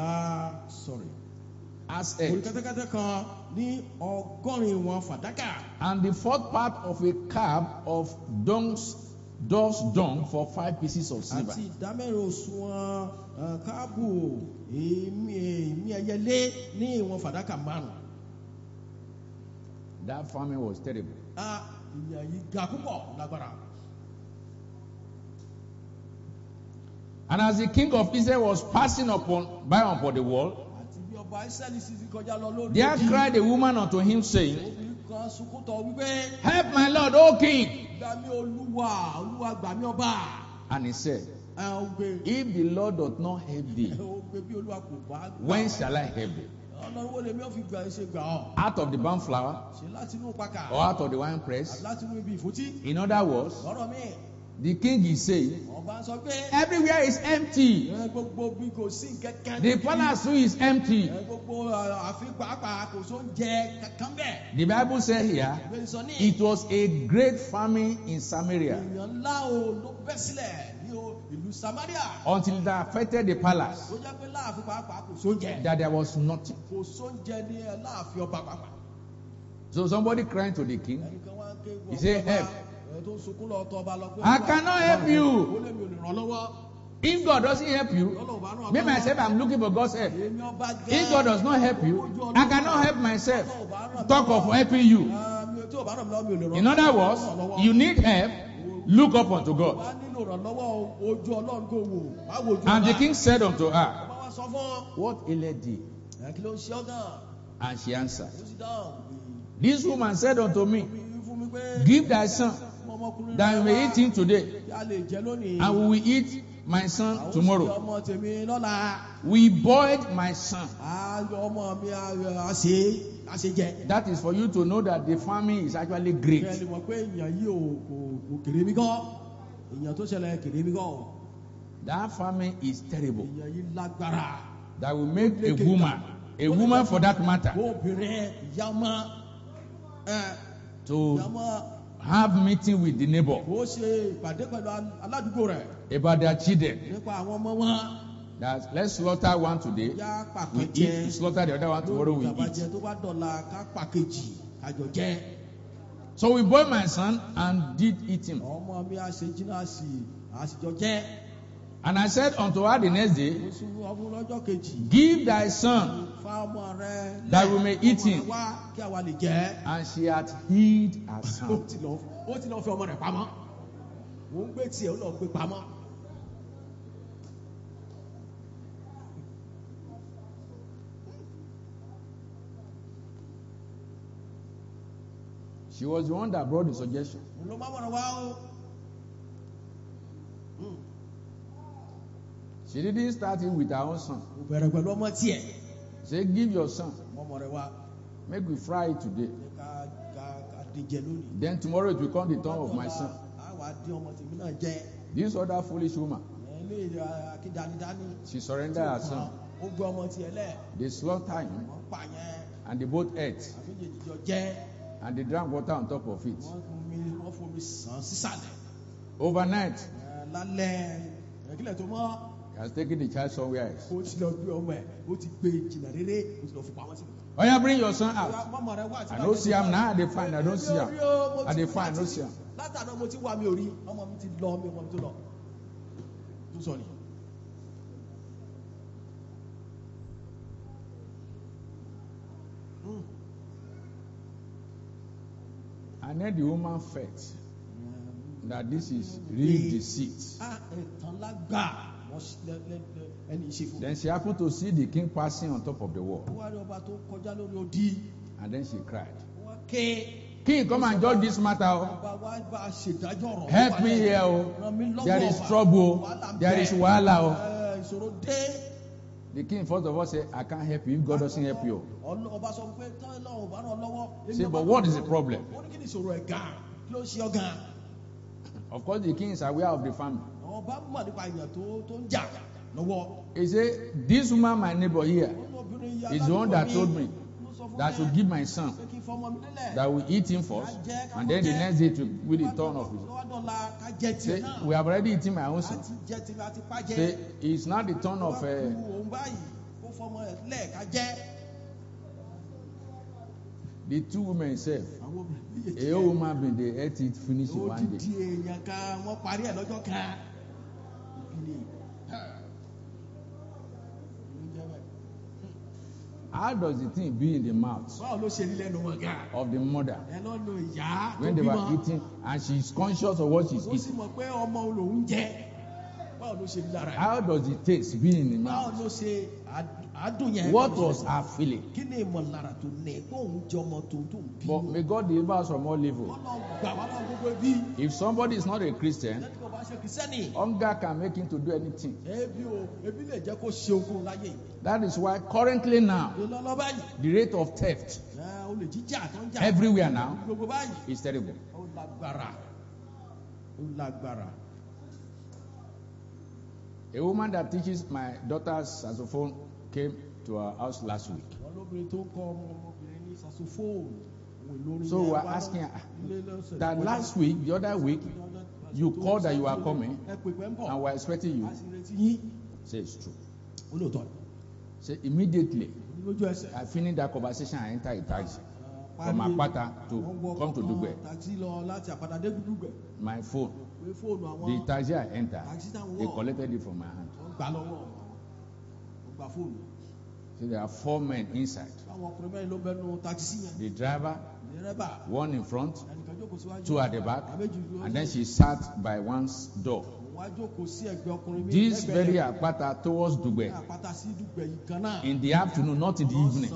S1: Ass
S2: orí
S1: head.
S2: kẹ́tẹ́kẹ́tẹ́ kan ní 100 wọn fàdákà.
S1: And the fourth part of a cab of dove's dung for 5 pieces of silver.
S2: àti ìdámẹ́rin òṣùwọ̀n káàbù èémí ẹyẹlé ní ìwọ̀n fàdákà 5.
S1: That famine was terrible.
S2: ìyà yìí ga púpọ̀ lágbára.
S1: And as the king of Israel was passing by upon the wall,
S2: àti bí ọba Ísírẹ́lì sì ti kọjá lọ lórí
S1: there cried a woman unto him, saying,
S2: obìnrin kan sunkún tọ̀ wípé
S1: help my lord, O king.
S2: gbà mí olúwa gbà mí ọba.
S1: And he said,
S2: ó gbé
S1: if the Lord doth not help thee,
S2: bí olúwa kò bá gbà
S1: when shall I help thee?
S2: ọlọ́run wo lèmi ò fi gbà ṣe gbà ọ́.
S1: Out of the barn flour,
S2: ṣe láti inú pàkà.
S1: or out of the wine press?
S2: láti inú ibi ìfútí.
S1: In other words,
S2: ọ̀rọ̀ mi.
S1: the king is saying,
S2: ọba sọ pé.
S1: everywhere is empty.
S2: gbogbo bí kò sí kẹ́kẹ́.
S1: The palace too is empty.
S2: gbogbo àfin pàápàá kò só ń jẹ kankan bẹ́ẹ̀.
S1: The Bible said here, it was a great famine in Samaria,
S2: èèyàn ńlá o ló bẹ́ sílẹ̀ ní ìlú Samaria.
S1: until it affected the palace,
S2: ó jẹ́ pé láàfin pàápàá kò só ń jẹ.
S1: that there was nothing.
S2: kò só ń jẹ ní láàfin ọba pàápàá.
S1: So somebody crying to the king,
S2: ẹnìkan wá ń ké
S1: he said, help.
S2: tó ń sunkún lọ tọ́ ọba lọ pé.
S1: I cannot help you.
S2: ó lè mi ò lè ràn lọ́wọ́.
S1: If God doesn't help you, me myself, I'm looking for God's help.
S2: èmi ọba gẹ́.
S1: If God does not help you, I cannot help myself. Talk of helping you.
S2: tí ò bá ràn mí lọ́wọ́ mi ò lè ràn.
S1: In other words, you need help, look up unto God.
S2: wá nílò ìrànlọ́wọ́ ojú Ọlọ́run kò wò. wá wo ojú
S1: And the
S2: ọba.
S1: king said unto her,
S2: ọba wa sọ fún.
S1: what aileth thee?
S2: kí ló ń ṣe ọ́ gan.
S1: And she answered,
S2: ó sì dáhùn.
S1: this woman said unto me,
S2: fún mi pé.
S1: give thy son,
S2: ọmọkùnrin
S1: that we may eat him today,
S2: kí a lè jẹ lónìí.
S1: and we will eat my son tomorrow.
S2: ọmọ tèmi lọ́la.
S1: We boiled my son.
S2: ọmọ mi àṣe jẹ.
S1: That is for you to know that the famine is actually great.
S2: kí ẹ lè mọ̀ pé èèyàn yìí kò kéré mi gan. èèyàn tó ṣẹlẹ̀ kéré mi gan.
S1: That famine is terrible.
S2: èèyàn yìí lágbára.
S1: That will make a woman for that matter,
S2: obìnrin yamọ.
S1: to have meeting with the neighbor
S2: ó ṣe ìpàdé pẹ̀lú aládùúgbò rẹ̀.
S1: about their children.
S2: nípa àwọn ọmọ wọn.
S1: That let's slaughter one today,
S2: yá
S1: we
S2: pàkẹ́
S1: eat,
S2: jẹ.
S1: slaughter the other one tomorrow, we
S2: ìtàbàjẹ́
S1: eat.
S2: tó bá dọ̀la ká pàkejì kájọ jẹ́.
S1: So we boiled my son and did eat him.
S2: ọmọ mi àṣe jìnnà àṣìjọ jẹ́.
S1: And I said unto her the next day,
S2: mo sún ọmọ lọ́jọ́ kejì.
S1: give thy son,
S2: fa ọmọ rẹ.
S1: that we may eat him.
S2: wá kí àwa lè jẹ́.
S1: And she had hid her
S2: ó
S1: son.
S2: ti lọ fi ọmọ rẹ̀ pamọ́. mo ń gbé tiẹ̀ ó lọ gbé pamọ́.
S1: She was the one that brought the suggestion.
S2: ló má mọ̀ràn wá o.
S1: She didn't start it with her own son.
S2: mo bẹ̀rẹ̀ pẹ̀lú ọmọ tiẹ̀.
S1: Say, give your son,
S2: ọmọ rẹ̀ wá.
S1: make we fry it today.
S2: ká díjẹ lónìí.
S1: Then tomorrow it will come the turn of my son.
S2: a wá dín ọmọ tèmi náà jẹ.
S1: This other foolish woman,
S2: ilé akíndánidání.
S1: she surrendered her son.
S2: ó gbé ọmọ tiẹ̀ lẹ̀.
S1: They slaughtered him,
S2: wọ́n pa yẹn.
S1: and they both ate,
S2: àfihàn ìjọ jẹ́.
S1: and they drank water on top of it.
S2: wọ́n fomi sàn sísàlẹ̀.
S1: Overnight,
S2: lálẹ́ ìrẹ́kílẹ̀ tó mọ́.
S1: he has taken the child somewhere else.
S2: ó ti lọ gbé ọmọ ẹ̀ ó ti gbé jìnnà rere ó ti lọ fi pamọ́ síbi.
S1: Oh yeah, bring your son out.
S2: mọ́mọ́ rẹ̀ wá.
S1: I don't see him now. They find. I don't see him. I dey find. I don't see him.
S2: látàná mo ti wá mi ò rí ọmọ mi ti lọ ọmọ mi tó lọ. tó sọ ni.
S1: And then the woman felt that this is real deceit.
S2: ẹ̀tàn lágbà ẹni ṣe fún.
S1: Then she happened to see the king passing on top of the wall.
S2: ó wá rí ọba tó kọjá lórí odi.
S1: And then she cried,
S2: ó wá ké.
S1: King, come and judge this matter.
S2: ọba wa bá a ṣèdájọ́ ọ̀rọ̀.
S1: Help me here. Oh.
S2: ràn mí lọ́wọ́
S1: There is
S2: ọba.
S1: trouble.
S2: Wàhálà ń
S1: There
S2: bẹ.
S1: is wahala. Oh.
S2: ìṣòro dé.
S1: The king first of all said, I can't help you if God doesn't help you.
S2: Ọba sọ pé tọ́ Ọlọ́run bá ràn lọ́wọ́.
S1: Say, but what is the problem?
S2: Ó ní kí ni ìṣòro ẹ̀ gan-an? Kí ló ń ṣe ọ gan-an?
S1: Of course, the king is aware of the family.
S2: Ọba mọ̀ nípa èèyàn tó ń jà lọ́wọ́.
S1: He said, this woman, my neighbor here, is the one that told me that I should give my son, that we eat him first, and then the next day with the turn of it. Say, we have already eaten my own son. Say, it's not the turn of the two women said, a woman been they ate it finish in one day. How does the thing be in the mouth of the mother when they were eating and she's conscious of what she's eating? How does it taste be in the mouth? What was her feeling? But may God deliver us from all evil. If somebody is not a Christian, hunger can make him to do anything. That is why currently now, the rate of theft everywhere now is terrible. A woman that teaches my daughter's saxophone came to our house last week. So we were asking her that last week, the other week, you called that you are coming and we are expecting you. Say it's true. Say immediately, I finished that conversation, I enter a taxi from Apata to come to Dugbe. My phone, the taxi I entered, they collected it from my hand. So there are 4 men inside. The driver, one in front, 2 at the back, and then she sat by one's door. This very Apata towards Dugbe in the afternoon, not in the evening.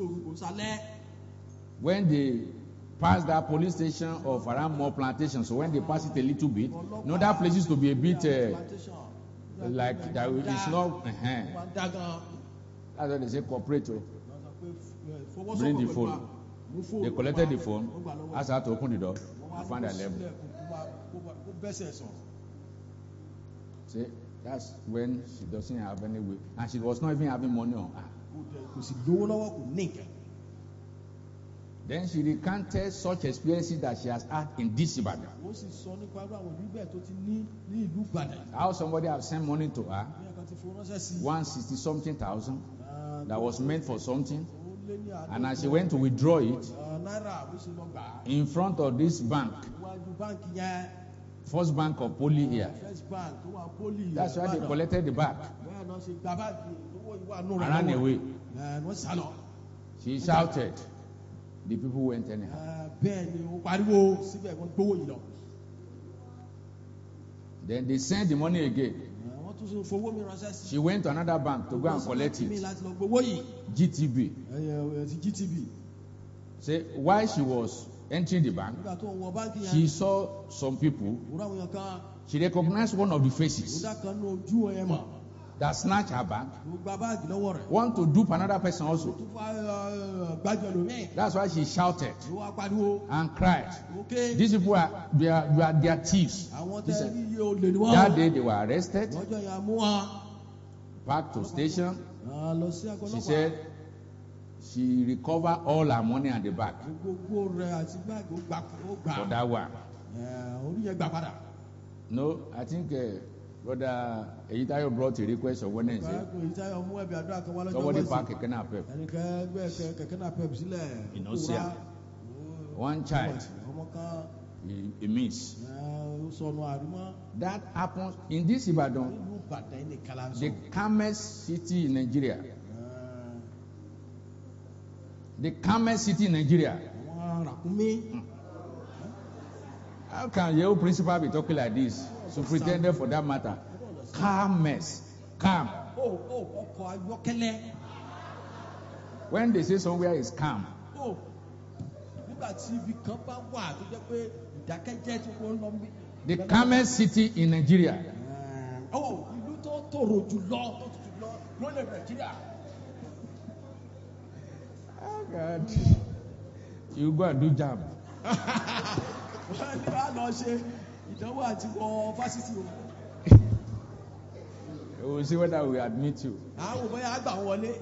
S1: When they pass that police station of around more plantations, so when they pass it a little bit, in other places to be a bit like that, it's not. That's why they say cooperator. Bring the phone. They collected the phone. Asked her to open the door. I found her level. See, that's when she doesn't have any way, and she was not even having money on her. Then she recanted such experiences that she has had in this Ibadan. How somebody have sent money to her, 160-something thousand, that was meant for something, and as she went to withdraw it, in front of this bank, First Bank of Poly here, that's why they collected the bag and ran away. She shouted. The people went anyhow. Then they sent the money again. She went to another bank to go and collect it. GTB. Say, while she was entering the bank, she saw some people. She recognized one of the faces that snatched her bag, want to dupe another person also. That's why she shouted and cried. These people they are thieves. That day they were arrested, back to station. She said she recovered all her money and the bag for that one. No, I think Brother Eyitayo brought a request on Wednesday. Somebody parked a canapé in Osea. One child, he missed. That happens in this Ibadan, the calmest city in Nigeria. The calmest city in Nigeria. How can your principal be talking like this? Superintendent for that matter. Calmness. Calm. When they say somewhere is calm, the calmest city in Nigeria.
S2: lónìí nàìjíríà.
S1: Oh God. You go and do jam.
S2: wọ́n ní wàá lọ ṣe ìdánwò àti wọ fásitì o.
S1: We will see whether we admit you.
S2: àwọn bóyá àgbà wọlé.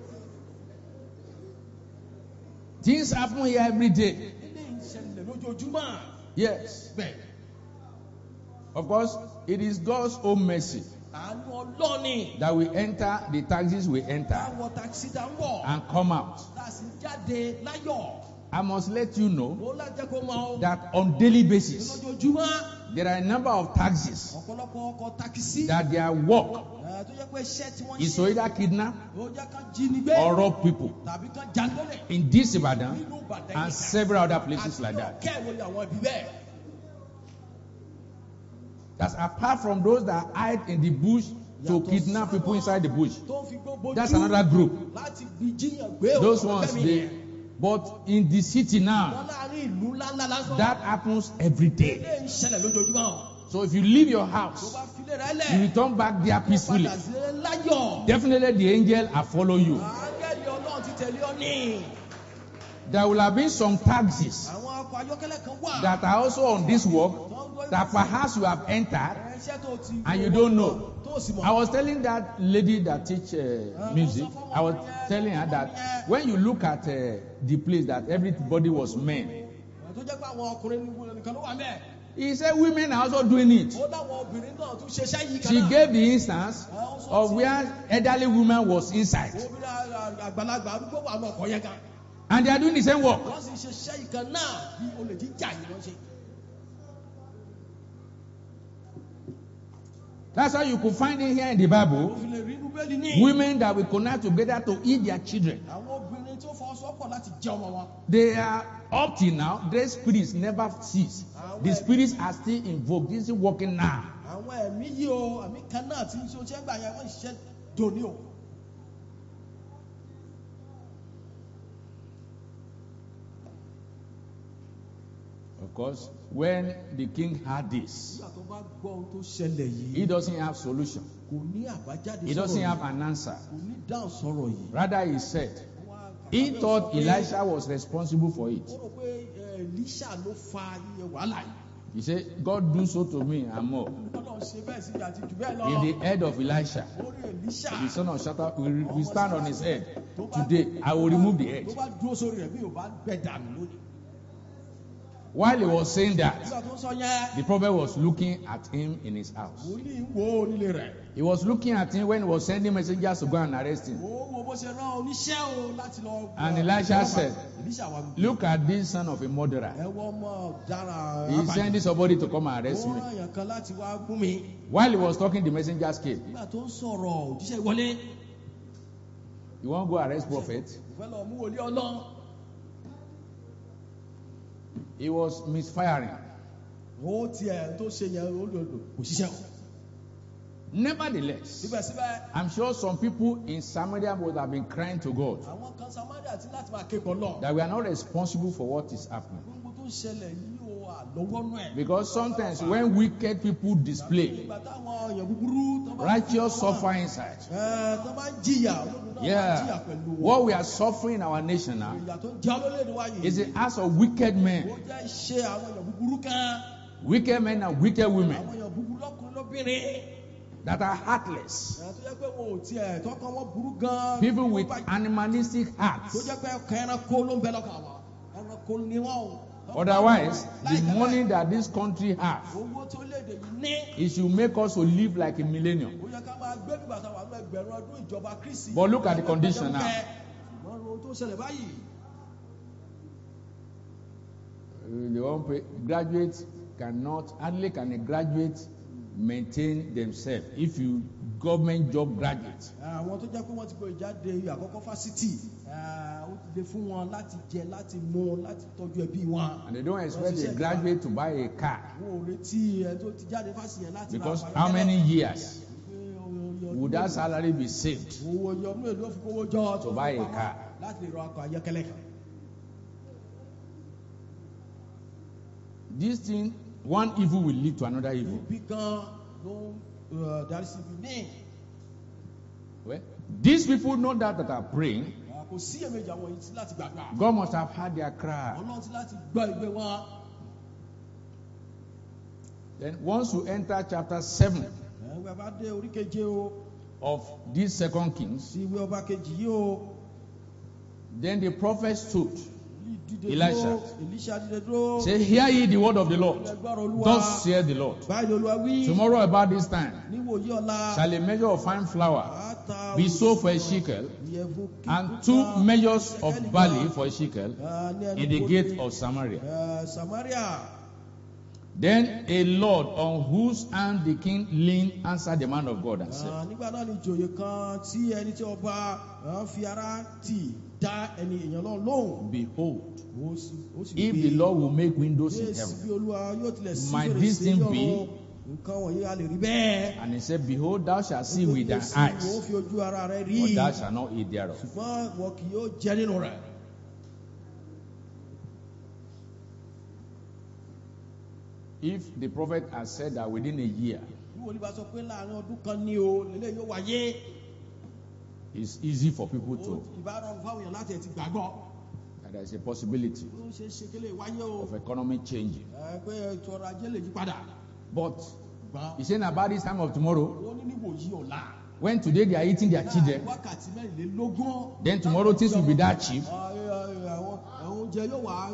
S1: Things happen here every day.
S2: ilé ìṣẹ̀lẹ̀ lójoojúmọ́.
S1: Yes.
S2: bẹ́ẹ̀
S1: Of course, it is God's own mercy
S2: àánú ọlọ́ni.
S1: that we enter the taxis we enter
S2: táwọn takisí dá ń wọ̀.
S1: and come out.
S2: láti jáde láyọ̀.
S1: I must let you know
S2: ó lájẹ́ kó mọ o.
S1: that on daily basis,
S2: lójoojúmọ́.
S1: there are a number of taxis
S2: ọ̀pọ̀lọpọ̀ ọkọ̀ takisí.
S1: that their work
S2: tó jẹ́ pé iṣẹ́ tí wọ́n
S1: is to
S2: ṣe.
S1: either kidnap
S2: ó jẹ́ kán jí ni gbé.
S1: or rob people
S2: tàbí kán jandolẹ̀.
S1: in this Ibadan
S2: nínú Ìbàdàn
S1: and
S2: yìí.
S1: several other places like that.
S2: kẹ́wọ́ ni àwọn ibi bẹ́ẹ̀.
S1: That's apart from those that hide in the bush to kidnap people inside the bush.
S2: tó fi gbogbo
S1: That's
S2: ojú
S1: another group.
S2: láti fi jíyàn gbé.
S1: Those ones, they. But in the city
S2: wọ́n
S1: now,
S2: láàrin ìlú ńláńlá lásán.
S1: that happens every day.
S2: ilé ń ṣẹlẹ̀ lójoojúmọ́.
S1: So if you leave your
S2: tó
S1: house,
S2: bá filé rẹ̀ lẹ̀.
S1: you return back there peacefully.
S2: padà sí láyọ̀.
S1: Definitely the angel will follow you.
S2: áńgẹ́lì ọlọ́run ti tẹ̀lé ọ ní.
S1: There will have been some taxis
S2: àwọn ọkọ̀ ayọ́kẹ́lẹ́ kan wà.
S1: that are also on this work that perhaps you have entered
S2: iṣẹ́ tó ti.
S1: and you don't know.
S2: tó sì mọ̀.
S1: I was telling that lady that teach music, I was telling her that when you look at the place that everybody was men,
S2: tó jẹ́ pé àwọn ọkùnrin nìkan ló wà mẹ́ẹ̀.
S1: he said women are also doing it.
S2: ó dáwọn obìnrin náà tún ṣeṣẹ́ yìí kan
S1: She
S2: náà.
S1: gave the instance of where elderly woman was inside
S2: obìnrin àgbàlagbà arúgbó wà ní ọkọ̀ yẹn kan.
S1: and they are doing the same work.
S2: wọ́n sì ṣeṣẹ́ yìí kan náà bí olè jíjà yìí wọ́n ṣe.
S1: That's how you could find it here in the Bible.
S2: ó fi lè rí inú bẹ́ẹ̀lì ní.
S1: Women that will connect together to eat their children.
S2: àwọn obìnrin tó fọwọ́sowọ́pọ̀ láti jẹ ọmọ wọn.
S1: They are up till now, their spirits never cease. The spirits are still invoked. This is working now.
S2: àwọn ẹ̀mí yìí o ẹ̀mí kan náà tí ń ṣe oṣù ẹgbàá yẹn wọ́n ṣiṣẹ́ dòní o.
S1: Of course, when the king heard this,
S2: nígbà tó bá gbọ́ ohun tó ṣẹlẹ̀ yìí.
S1: he doesn't have solution.
S2: kò ní àbájáde
S1: He
S2: sọ̀rọ̀
S1: doesn't
S2: yìí.
S1: have an answer.
S2: kò ní dáhùn sọ̀rọ̀ yìí.
S1: Rather, he said, he thought Elisha was responsible for it.
S2: ó rò pé Elisha ló fa iye wàhálà yìí.
S1: He said, God do so to me and more.
S2: ọlọ́run ṣe bẹ́ẹ̀ sí àti jù bẹ́ẹ̀ lọ.
S1: If the head of Elisha,
S2: orí Elisha.
S1: the son of Shatta, will stand on his head today, I will remove the head.
S2: tó bá dúró sórí rẹ̀ bí yóò bá bẹ̀ dànù lónìí.
S1: While he was saying that,
S2: nígbà tó ń sọ yẹn.
S1: the prophet was looking at him in his house.
S2: wòlíì ń wo onílé rẹ̀.
S1: He was looking at him when he was sending messengers to go and arrest him.
S2: ó wo bó ṣe rán oníṣẹ́ o láti lọ.
S1: And Elisha said,
S2: Elisha wà gbé.
S1: look at this son of a murderer.
S2: ẹ wọ ọmọ dára.
S1: He sending somebody to come and
S2: ó
S1: arrest me.
S2: rán èèyàn kan láti wá gún mi.
S1: While he was talking, the messengers came.
S2: nígbà tó ń sọ̀rọ̀ òjíṣẹ́ wọlé.
S1: You want to go arrest prophet?
S2: fẹ́ lọ mú wòlíì ọlọ́run.
S1: He was misfiring.
S2: ó tiẹ̀ tó ṣe yẹn olódò kò ṣiṣẹ́ o.
S1: Nevertheless,
S2: síbẹ̀síbẹ̀.
S1: I'm sure some people in Samaria would have been crying to God
S2: àwọn kan Samaria ti láti máa kékọ̀ọ́ lọ.
S1: that we are not responsible for what is happening.
S2: gbogbo tó ṣẹlẹ̀ yìí o àlọ́wọ́nú ẹ̀.
S1: Because sometimes when wicked people display
S2: ìgbà táwọn èèyàn búburú tó bá
S1: righteous suffer inside.
S2: tó bá ń jìyà olódò náà máa jìyà
S1: Yeah.
S2: pẹ̀lú wọn.
S1: What we are suffering in our nation now
S2: ìyà tó ń jẹ́ olólédè wa yìí.
S1: is the acts of wicked
S2: ó
S1: men,
S2: jẹ́ iṣẹ́ àwọn èèyàn búburú kan.
S1: wicked men and wicked women
S2: àwọn èèyàn búburú lọ́kùnrin lóbìnrin.
S1: that are heartless.
S2: tó jẹ́ pé wọn ò tiẹ̀ tọ́kàn wọn burú gan.
S1: People with animalistic
S2: tó
S1: hearts.
S2: jẹ́ pé ọkàn ẹranko ló ń bẹ lọ́kàn wọn. ẹranko ni wọn o.
S1: Otherwise, the money that this country has,
S2: owó tó léde yìí ní.
S1: it should make us to live like a millennium.
S2: ó yẹ ká máa gbé nígbà táwọn àwọn ẹgbẹ̀rún ọdún ìjọba Kristi.
S1: But look at the condition now.
S2: ṣùgbọ́n ohun tó ṣẹlẹ̀ báyìí.
S1: The one graduate cannot, hardly can a graduate maintain themselves if you government job graduate.
S2: àwọn tó jẹ́ pé wọ́n ti gbọ́ ìjáde àkọ́kọ́ fásitì ó ti lè fún wọn láti jẹ láti mu láti tọ́jú ẹbí wọn.
S1: And they don't expect a graduate to buy a car.
S2: wọn ò retí ẹ tó ti jáde fásitì yẹn láti.
S1: Because how many years would that salary be saved
S2: owó ọdún èlò fi kówó jọ
S1: to buy a car?
S2: láti lè rọ ọkọ̀ ayọ́kẹ́lẹ́ kan.
S1: This thing, one evil will lead to another evil.
S2: ibi kan ló ń darí sí ibi míì.
S1: Well, These people know that are praying.
S2: Kò sí èméjì àwọn yìí ti láti gbàgbà.
S1: God must have heard their cry.
S2: Ọlọ́run ti láti gbọ́ ìgbé wọn.
S1: Then once you enter chapter 7
S2: Ẹ̀wẹ̀ bá dé orí keje o.
S1: of these 2 Kings,
S2: Sí ìwé ọba kejì yìí o.
S1: then the prophet stood.
S2: Dìde
S1: Elisha.
S2: dúró, Elisha dìde dúró.
S1: Say, hear ye the word of the Lord.
S2: Ẹgbọ́rọ̀ Olúwa.
S1: Thus saith the Lord.
S2: Báyìí ni Olúwa wí.
S1: Tomorrow about this time
S2: Níwòyí ọ̀la.
S1: shall a measure of fine flour
S2: Àtà
S1: be sold for a shekel,
S2: ìyẹ̀fun
S1: and
S2: kíkúta
S1: 2 measures of
S2: ṣẹ́kẹ́lì
S1: barley
S2: kan,
S1: for a shekel
S2: ní ẹnu
S1: in the
S2: bodè,
S1: gate of Samaria.
S2: Samaria.
S1: Then a lord on whose hand the king leaned answered the man of God and said,
S2: Nígbà náà ni ìjòyè kan tí ẹni tí ọba fi ara tì dá ẹni èèyàn náà lóhùn.
S1: Behold,
S2: Ó sì
S1: if
S2: gbé
S1: the Lord will make windows in
S2: Jésù
S1: heaven.
S2: bí Olúwa yóò tilẹ̀ sí
S1: Might
S2: fèrèsé
S1: this thing
S2: ní
S1: be?
S2: ọ̀run. Nǹkan wọ̀nyí a lè rí bẹ́ẹ̀.
S1: And he said, behold, thou shalt see with thine
S2: Ó
S1: eyes,
S2: fi ojú ara rẹ̀ rí.
S1: but thou shalt not eat thereof.
S2: Ṣùgbọ́n wọn kì yóò jẹ nínú rẹ̀.
S1: If the prophet has said that within a year,
S2: Bí wòlíì bá sọ pé láàrin ọdún kan ní o, lélẹ̀ yóò wáyé.
S1: it's easy for people to,
S2: Ìbárọ̀rùn fáwọn èèyàn láti ẹ̀ ti gbàgbọ́.
S1: that there is a possibility
S2: Ó ṣe é ṣe kí lè wáyé o.
S1: of economy changing.
S2: Pé ètò ọrọ̀ ajé lè yí padà.
S1: But
S2: Gbọ́n.
S1: he's saying about this time of tomorrow,
S2: Ó ní níwòyí ọ̀la.
S1: when today they are eating their children,
S2: Wákàtí mẹ́rìnlélógún.
S1: then tomorrow things will be that cheap.
S2: Àwọn oúnjẹ yóò wá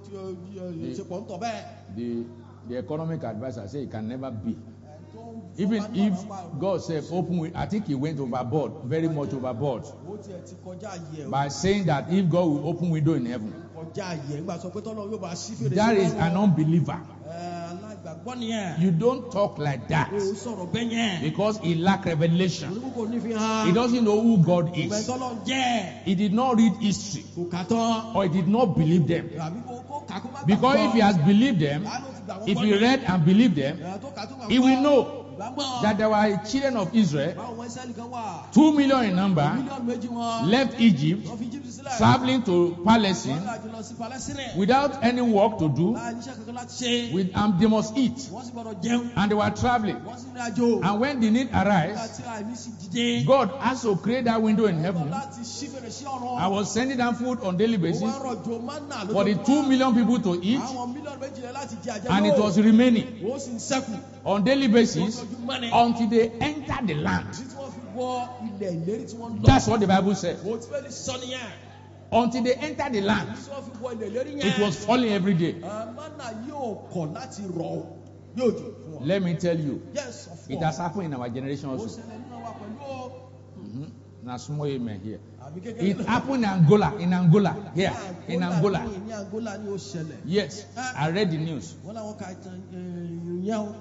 S2: ṣe pọ̀ ń tọ̀ bẹ́ẹ̀.
S1: The economic advisor said it can never be. Even if God said open, I think he went overboard, very much overboard,
S2: Ó tiẹ̀ ti kọjá ayé ẹ̀.
S1: by saying that if God will open window in heaven,
S2: Kọjá ayé ẹ̀. Nígbà sọ pé tọ́lọ́ yóò bá ṣí fèrèsé.
S1: that is an unbeliever.
S2: Aláìgbàgbọ́ nìyẹn.
S1: You don't talk like that
S2: Ó sọ̀rọ̀ bẹ́ẹ̀ yẹn.
S1: because he lack revelation.
S2: Olúkúkú ní fi hàn.
S1: He doesn't know who God
S2: Ìgbà
S1: is.
S2: tọ́lọ́ jẹ́.
S1: He did not read history
S2: Kò kà tán.
S1: or he did not believe them.
S2: Àbí kó kà kó má gbàgbọ́.
S1: Because if he has believed them, if he read and believed them, he will know that there were children of Israel,
S2: Báwo Ísírẹ́lì kan wà?
S1: 2 million in number,
S2: Mílíọ̀nù méjì wọn.
S1: left Egypt,
S2: Wọ́n fi Egypt sílẹ̀.
S1: traveling to Palestine
S2: Wọ́n làjò lọ sí Palestine.
S1: without any work to do,
S2: Láì níṣẹ́ kankan láti ṣe.
S1: they must eat,
S2: Wọ́n sì gbọ́dọ̀ jẹun.
S1: and they were traveling.
S2: Wọ́n sì ní àjò.
S1: And when the need
S2: Nígbà
S1: arise,
S2: tí àìní sì dìde.
S1: God has to create that window in heaven.
S2: Láti ṣí fèrèsé ọ̀run.
S1: I was sending them food on daily
S2: Ó
S1: basis
S2: wá rọ̀jò mánà
S1: for the
S2: lójoojúmọ́.
S1: 2 million people to eat,
S2: Àwọn mílíọ̀nù méjìlá láti jẹ àjẹmọ́.
S1: and it was remaining
S2: Ó sì ń ṣẹ́kù.
S1: on daily basis
S2: Lójoojúmọ́ ni.
S1: until they enter the land.
S2: Tí wọ́n fi wọ ilẹ̀ ìlérí tí wọ́n lọ.
S1: That's what the Bible said.
S2: Ó ti fẹ́ ní sọ nìyẹn.
S1: Until they enter the land,
S2: Tí wọ́n fi wọ ilẹ̀ ìlérí yẹn.
S1: it was falling every day.
S2: Mánà yóò kọ̀ láti rọ̀ yóò jò fún ọ.
S1: Let me tell you,
S2: Yes, of
S1: it
S2: course.
S1: has happened in our generation
S2: Ó
S1: also.
S2: ṣẹlẹ̀ nínú wa pẹ̀lú o.
S1: Now, small amen here.
S2: Àbí kékeré
S1: It
S2: náà.
S1: happened in Angola, here, in Angola.
S2: Ní Angola ni ó ṣẹlẹ̀.
S1: Yes, I read the news.
S2: Wọ́n láwọn ka ìtàn ìròyìn àwọn.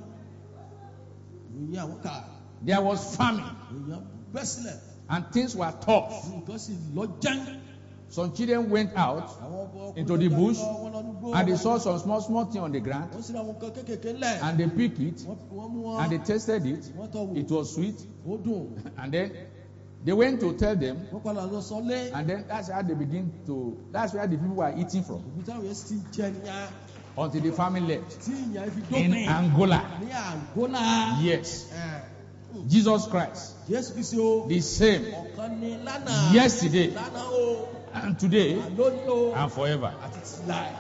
S2: Ìròyìn àwọn kà.
S1: There was famine,
S2: Ìròyìn bẹ́ sílẹ̀.
S1: and things were tough.
S2: Nǹkan sì lọ jẹ́.
S1: Some children went out
S2: Àwọn ọkọ̀
S1: into the bush,
S2: wọ́n lọ nígbó.
S1: and they saw some small thing on the ground,
S2: Wọ́n sì ra àwọn nǹkan kéékèèké ńlẹ̀.
S1: and they picked it,
S2: Wọ́n mú wọn.
S1: and they tasted it.
S2: Wọ́n tọ́ wò.
S1: It was sweet,
S2: Ó dùn.
S1: and then they went to tell them,
S2: Wọ́n padà lọ sọlé.
S1: and then that's where the people were eating from
S2: Ibi táwọn yẹn sì ti jẹ nìyẹn.
S1: until the family left.
S2: Tí ìyẹn fi
S1: In
S2: dópin.
S1: Angola,
S2: Ní Angola.
S1: yes, Jesus Christ,
S2: Jésù Kristi o.
S1: the same
S2: Ọ̀kan ni lánàá.
S1: yesterday
S2: Lánàá o.
S1: and today
S2: Lónìí o.
S1: and forever.
S2: Àti ti láì.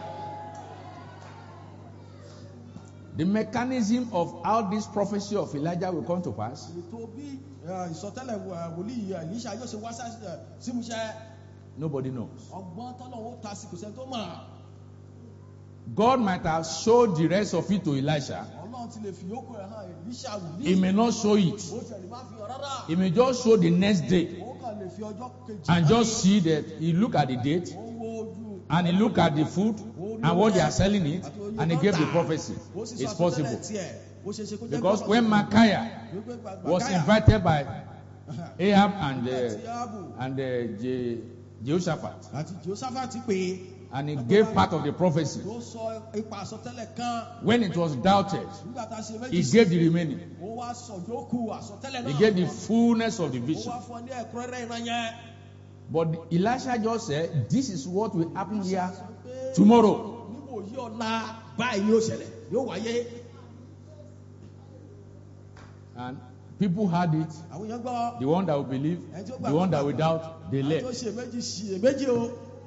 S1: The mechanism of how this prophecy of Elijah will come to pass
S2: Ètò bí ìsọtẹ́lẹ̀ wòlíì Èlíṣà yóò ṣe wá símúṣẹ́.
S1: nobody knows.
S2: Ọgbọ́n tọ́lọ́wọ́ ta sí kò sẹ́ni tó mọ̀.
S1: God might have showed the rest of it to Elisha.
S2: Ọlọ́run ti lè fi yókù ẹ̀ hàn Èlíṣà wòlíì.
S1: He may not show it.
S2: Ó tẹ̀lé má fi hàn rárá.
S1: He may just show the next day
S2: Ó kàn lè fi ọjọ́ kejì.
S1: and just see that he look at the date
S2: Ó wo ojú.
S1: and he look at the food and what they are selling it and he gave the prophecy.
S2: Ó sì sọ
S1: It's
S2: àsọtẹ́lẹ̀
S1: possible.
S2: tiẹ̀. Ó ṣe é ṣe kó jẹ́
S1: Because
S2: pé
S1: when
S2: Ọlọ́run-
S1: Micaiah
S2: Wípé
S1: was
S2: Màkáyà
S1: invited by Ahab and
S2: àti Áhábù
S1: Jehoshaphat,
S2: àti Jehoṣáfátì pé
S1: and he gave part of the prophecy.
S2: ó sọ ipa àsọtẹ́lẹ̀ kan.
S1: When it was doubted,
S2: Nígbà tá a ṣe méjì
S1: he
S2: sí,
S1: gave the remaining.
S2: ó wá sọ yòókù àsọtẹ́lẹ̀
S1: He
S2: náà.
S1: gave the fullness of the
S2: Ó
S1: vision.
S2: wá fún ọ ní ẹ̀kúnrẹ́rẹ́ ìran yẹn.
S1: But Elisha just said, this is what will happen here
S2: Sọ pé
S1: tomorrow.
S2: níbo yí ọ̀la báyìí yóò ṣẹlẹ̀ yóò wáyé.
S1: And People had it.
S2: àwọn èèyàn gbọ́.
S1: The one that will believe, the one that will doubt, they
S2: àwọn tó
S1: left.
S2: ṣe méjì o.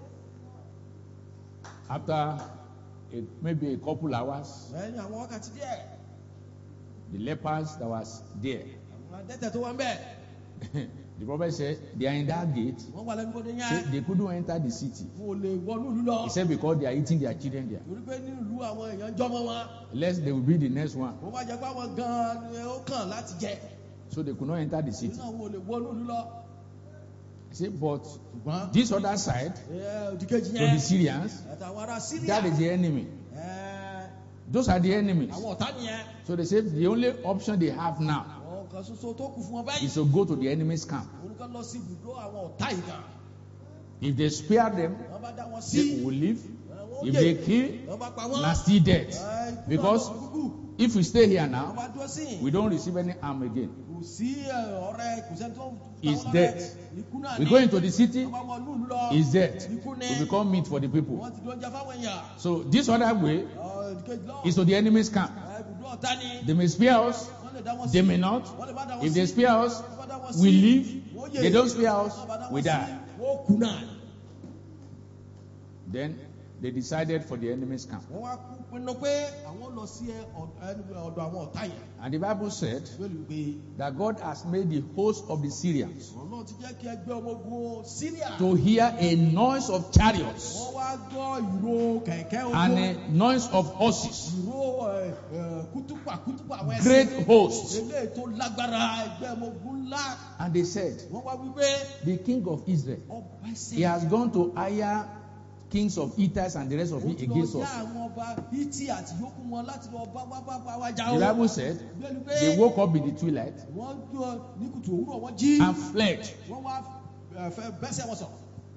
S1: After maybe a couple hours,
S2: lẹ́yìn àwọn wákàtí díẹ̀.
S1: the lepers that was there,
S2: àwọn adẹ́tẹ̀ tó wà ń bẹ̀.
S1: the prophet said, they are in that gate.
S2: wọ́n wà lẹ́nu bóde
S1: Say,
S2: yẹn.
S1: they couldn't enter the city.
S2: wọn ò lè wọnú ìlú lọ.
S1: He said because they are eating their children there.
S2: torí pé ní ìlú àwọn èèyàn jọmọ wọn.
S1: Lest they will be the next one.
S2: wọ́n máa jẹ́ pé àwọn gan-an ni ó kàn láti jẹ.
S1: So they could not enter the
S2: torí
S1: city.
S2: náà wọn ò lè wọnú ìlú lọ.
S1: He said, but
S2: ṣùgbọ́n
S1: this other side,
S2: òdìkejì
S1: to the
S2: yẹn.
S1: Syrians,
S2: àtàwọn ará Syria.
S1: that is the enemy.
S2: Ẹ,
S1: Those are the enemies.
S2: àwọn ọ̀tá nìyẹn.
S1: So they said the only option they have now
S2: àwọn kan ṣoṣo tó kù fún wọn báyìí.
S1: is to go to the enemy's camp.
S2: orúkọ lọ sí ibùdó àwọn ọ̀tá yìí kan.
S1: If they spare them,
S2: wọ́n bá dá wọn
S1: they
S2: sí.
S1: will live.
S2: wọ́n
S1: If
S2: yè.
S1: they kill,
S2: wọ́n bá pa wọ́n.
S1: they are still dead.
S2: Ikú
S1: Because
S2: àwọn kúkú.
S1: if we stay here
S2: wọ́n
S1: now,
S2: bá dúró sí.
S1: we don't receive any harm again.
S2: kò sí ọ̀rẹ́ kò sẹ́ni tó ń
S1: Is
S2: ta wọ́n
S1: dead.
S2: lọ́rẹ́. Ikú náà
S1: We
S2: ni.
S1: go into the city,
S2: wọ́n bá wọ lúùlú lọ.
S1: is dead.
S2: Ikú ni.
S1: We become meat for the people.
S2: wọ́n ti di oúnjẹ fáwọn èèyàn.
S1: So this other way
S2: Ìkejì lọ.
S1: is to the enemy's camp.
S2: Ibùdó ọ̀tá ni.
S1: They may spare us,
S2: wọ́n lè dá wọn sí.
S1: they may not.
S2: wọ́n lè bá dá wọn
S1: If
S2: sí.
S1: they spare us,
S2: wọ́n bá dá wọn
S1: we
S2: sí.
S1: live.
S2: Wọ́n yè.
S1: They don't spare us,
S2: Wọ́n bá dá wọn
S1: we
S2: sí.
S1: die.
S2: wọ́n kú náà.
S1: Then they decided for the enemy's camp.
S2: wọ́n wá kú pinnu pé àwọn lọ sí ọ̀dọ̀ àwọn ọ̀tá yẹn.
S1: And the Bible said
S2: Bẹ́ẹ̀ni pé
S1: that God has made the host of the Syrians
S2: Ọlọ́run ti jẹ́ kí ẹgbẹ́ ọmọ ogun Syria.
S1: to hear a noise of chariots
S2: wọ́n wá gbọ́ ìró kẹ̀kẹ́ ogun.
S1: and a noise of horses,
S2: ìró kútùpà àwọn ẹsẹ̀.
S1: great hosts.
S2: eléyìí tó lágbára ẹgbẹ́ ọmọ ogun ńlá.
S1: And they said,
S2: wọ́n wá wípé
S1: the king of Israel,
S2: ọba ẹsẹ̀.
S1: he has gone to hire kings of Hittites and the rest of
S2: ó
S1: it
S2: ti
S1: against
S2: lọ yá
S1: us.
S2: àwọn ọba Hítì àti yòókù wọn láti lọ bá wa jà
S1: The
S2: o.
S1: Bible said
S2: Bẹ́ẹ̀ni pé
S1: they woke up in the twilight
S2: wọ́n jọ ní kùtù òwúrọ̀ wọ́n jí.
S1: and fled.
S2: wọ́n wá fẹ́ bẹ́sẹ̀ wọn sọ.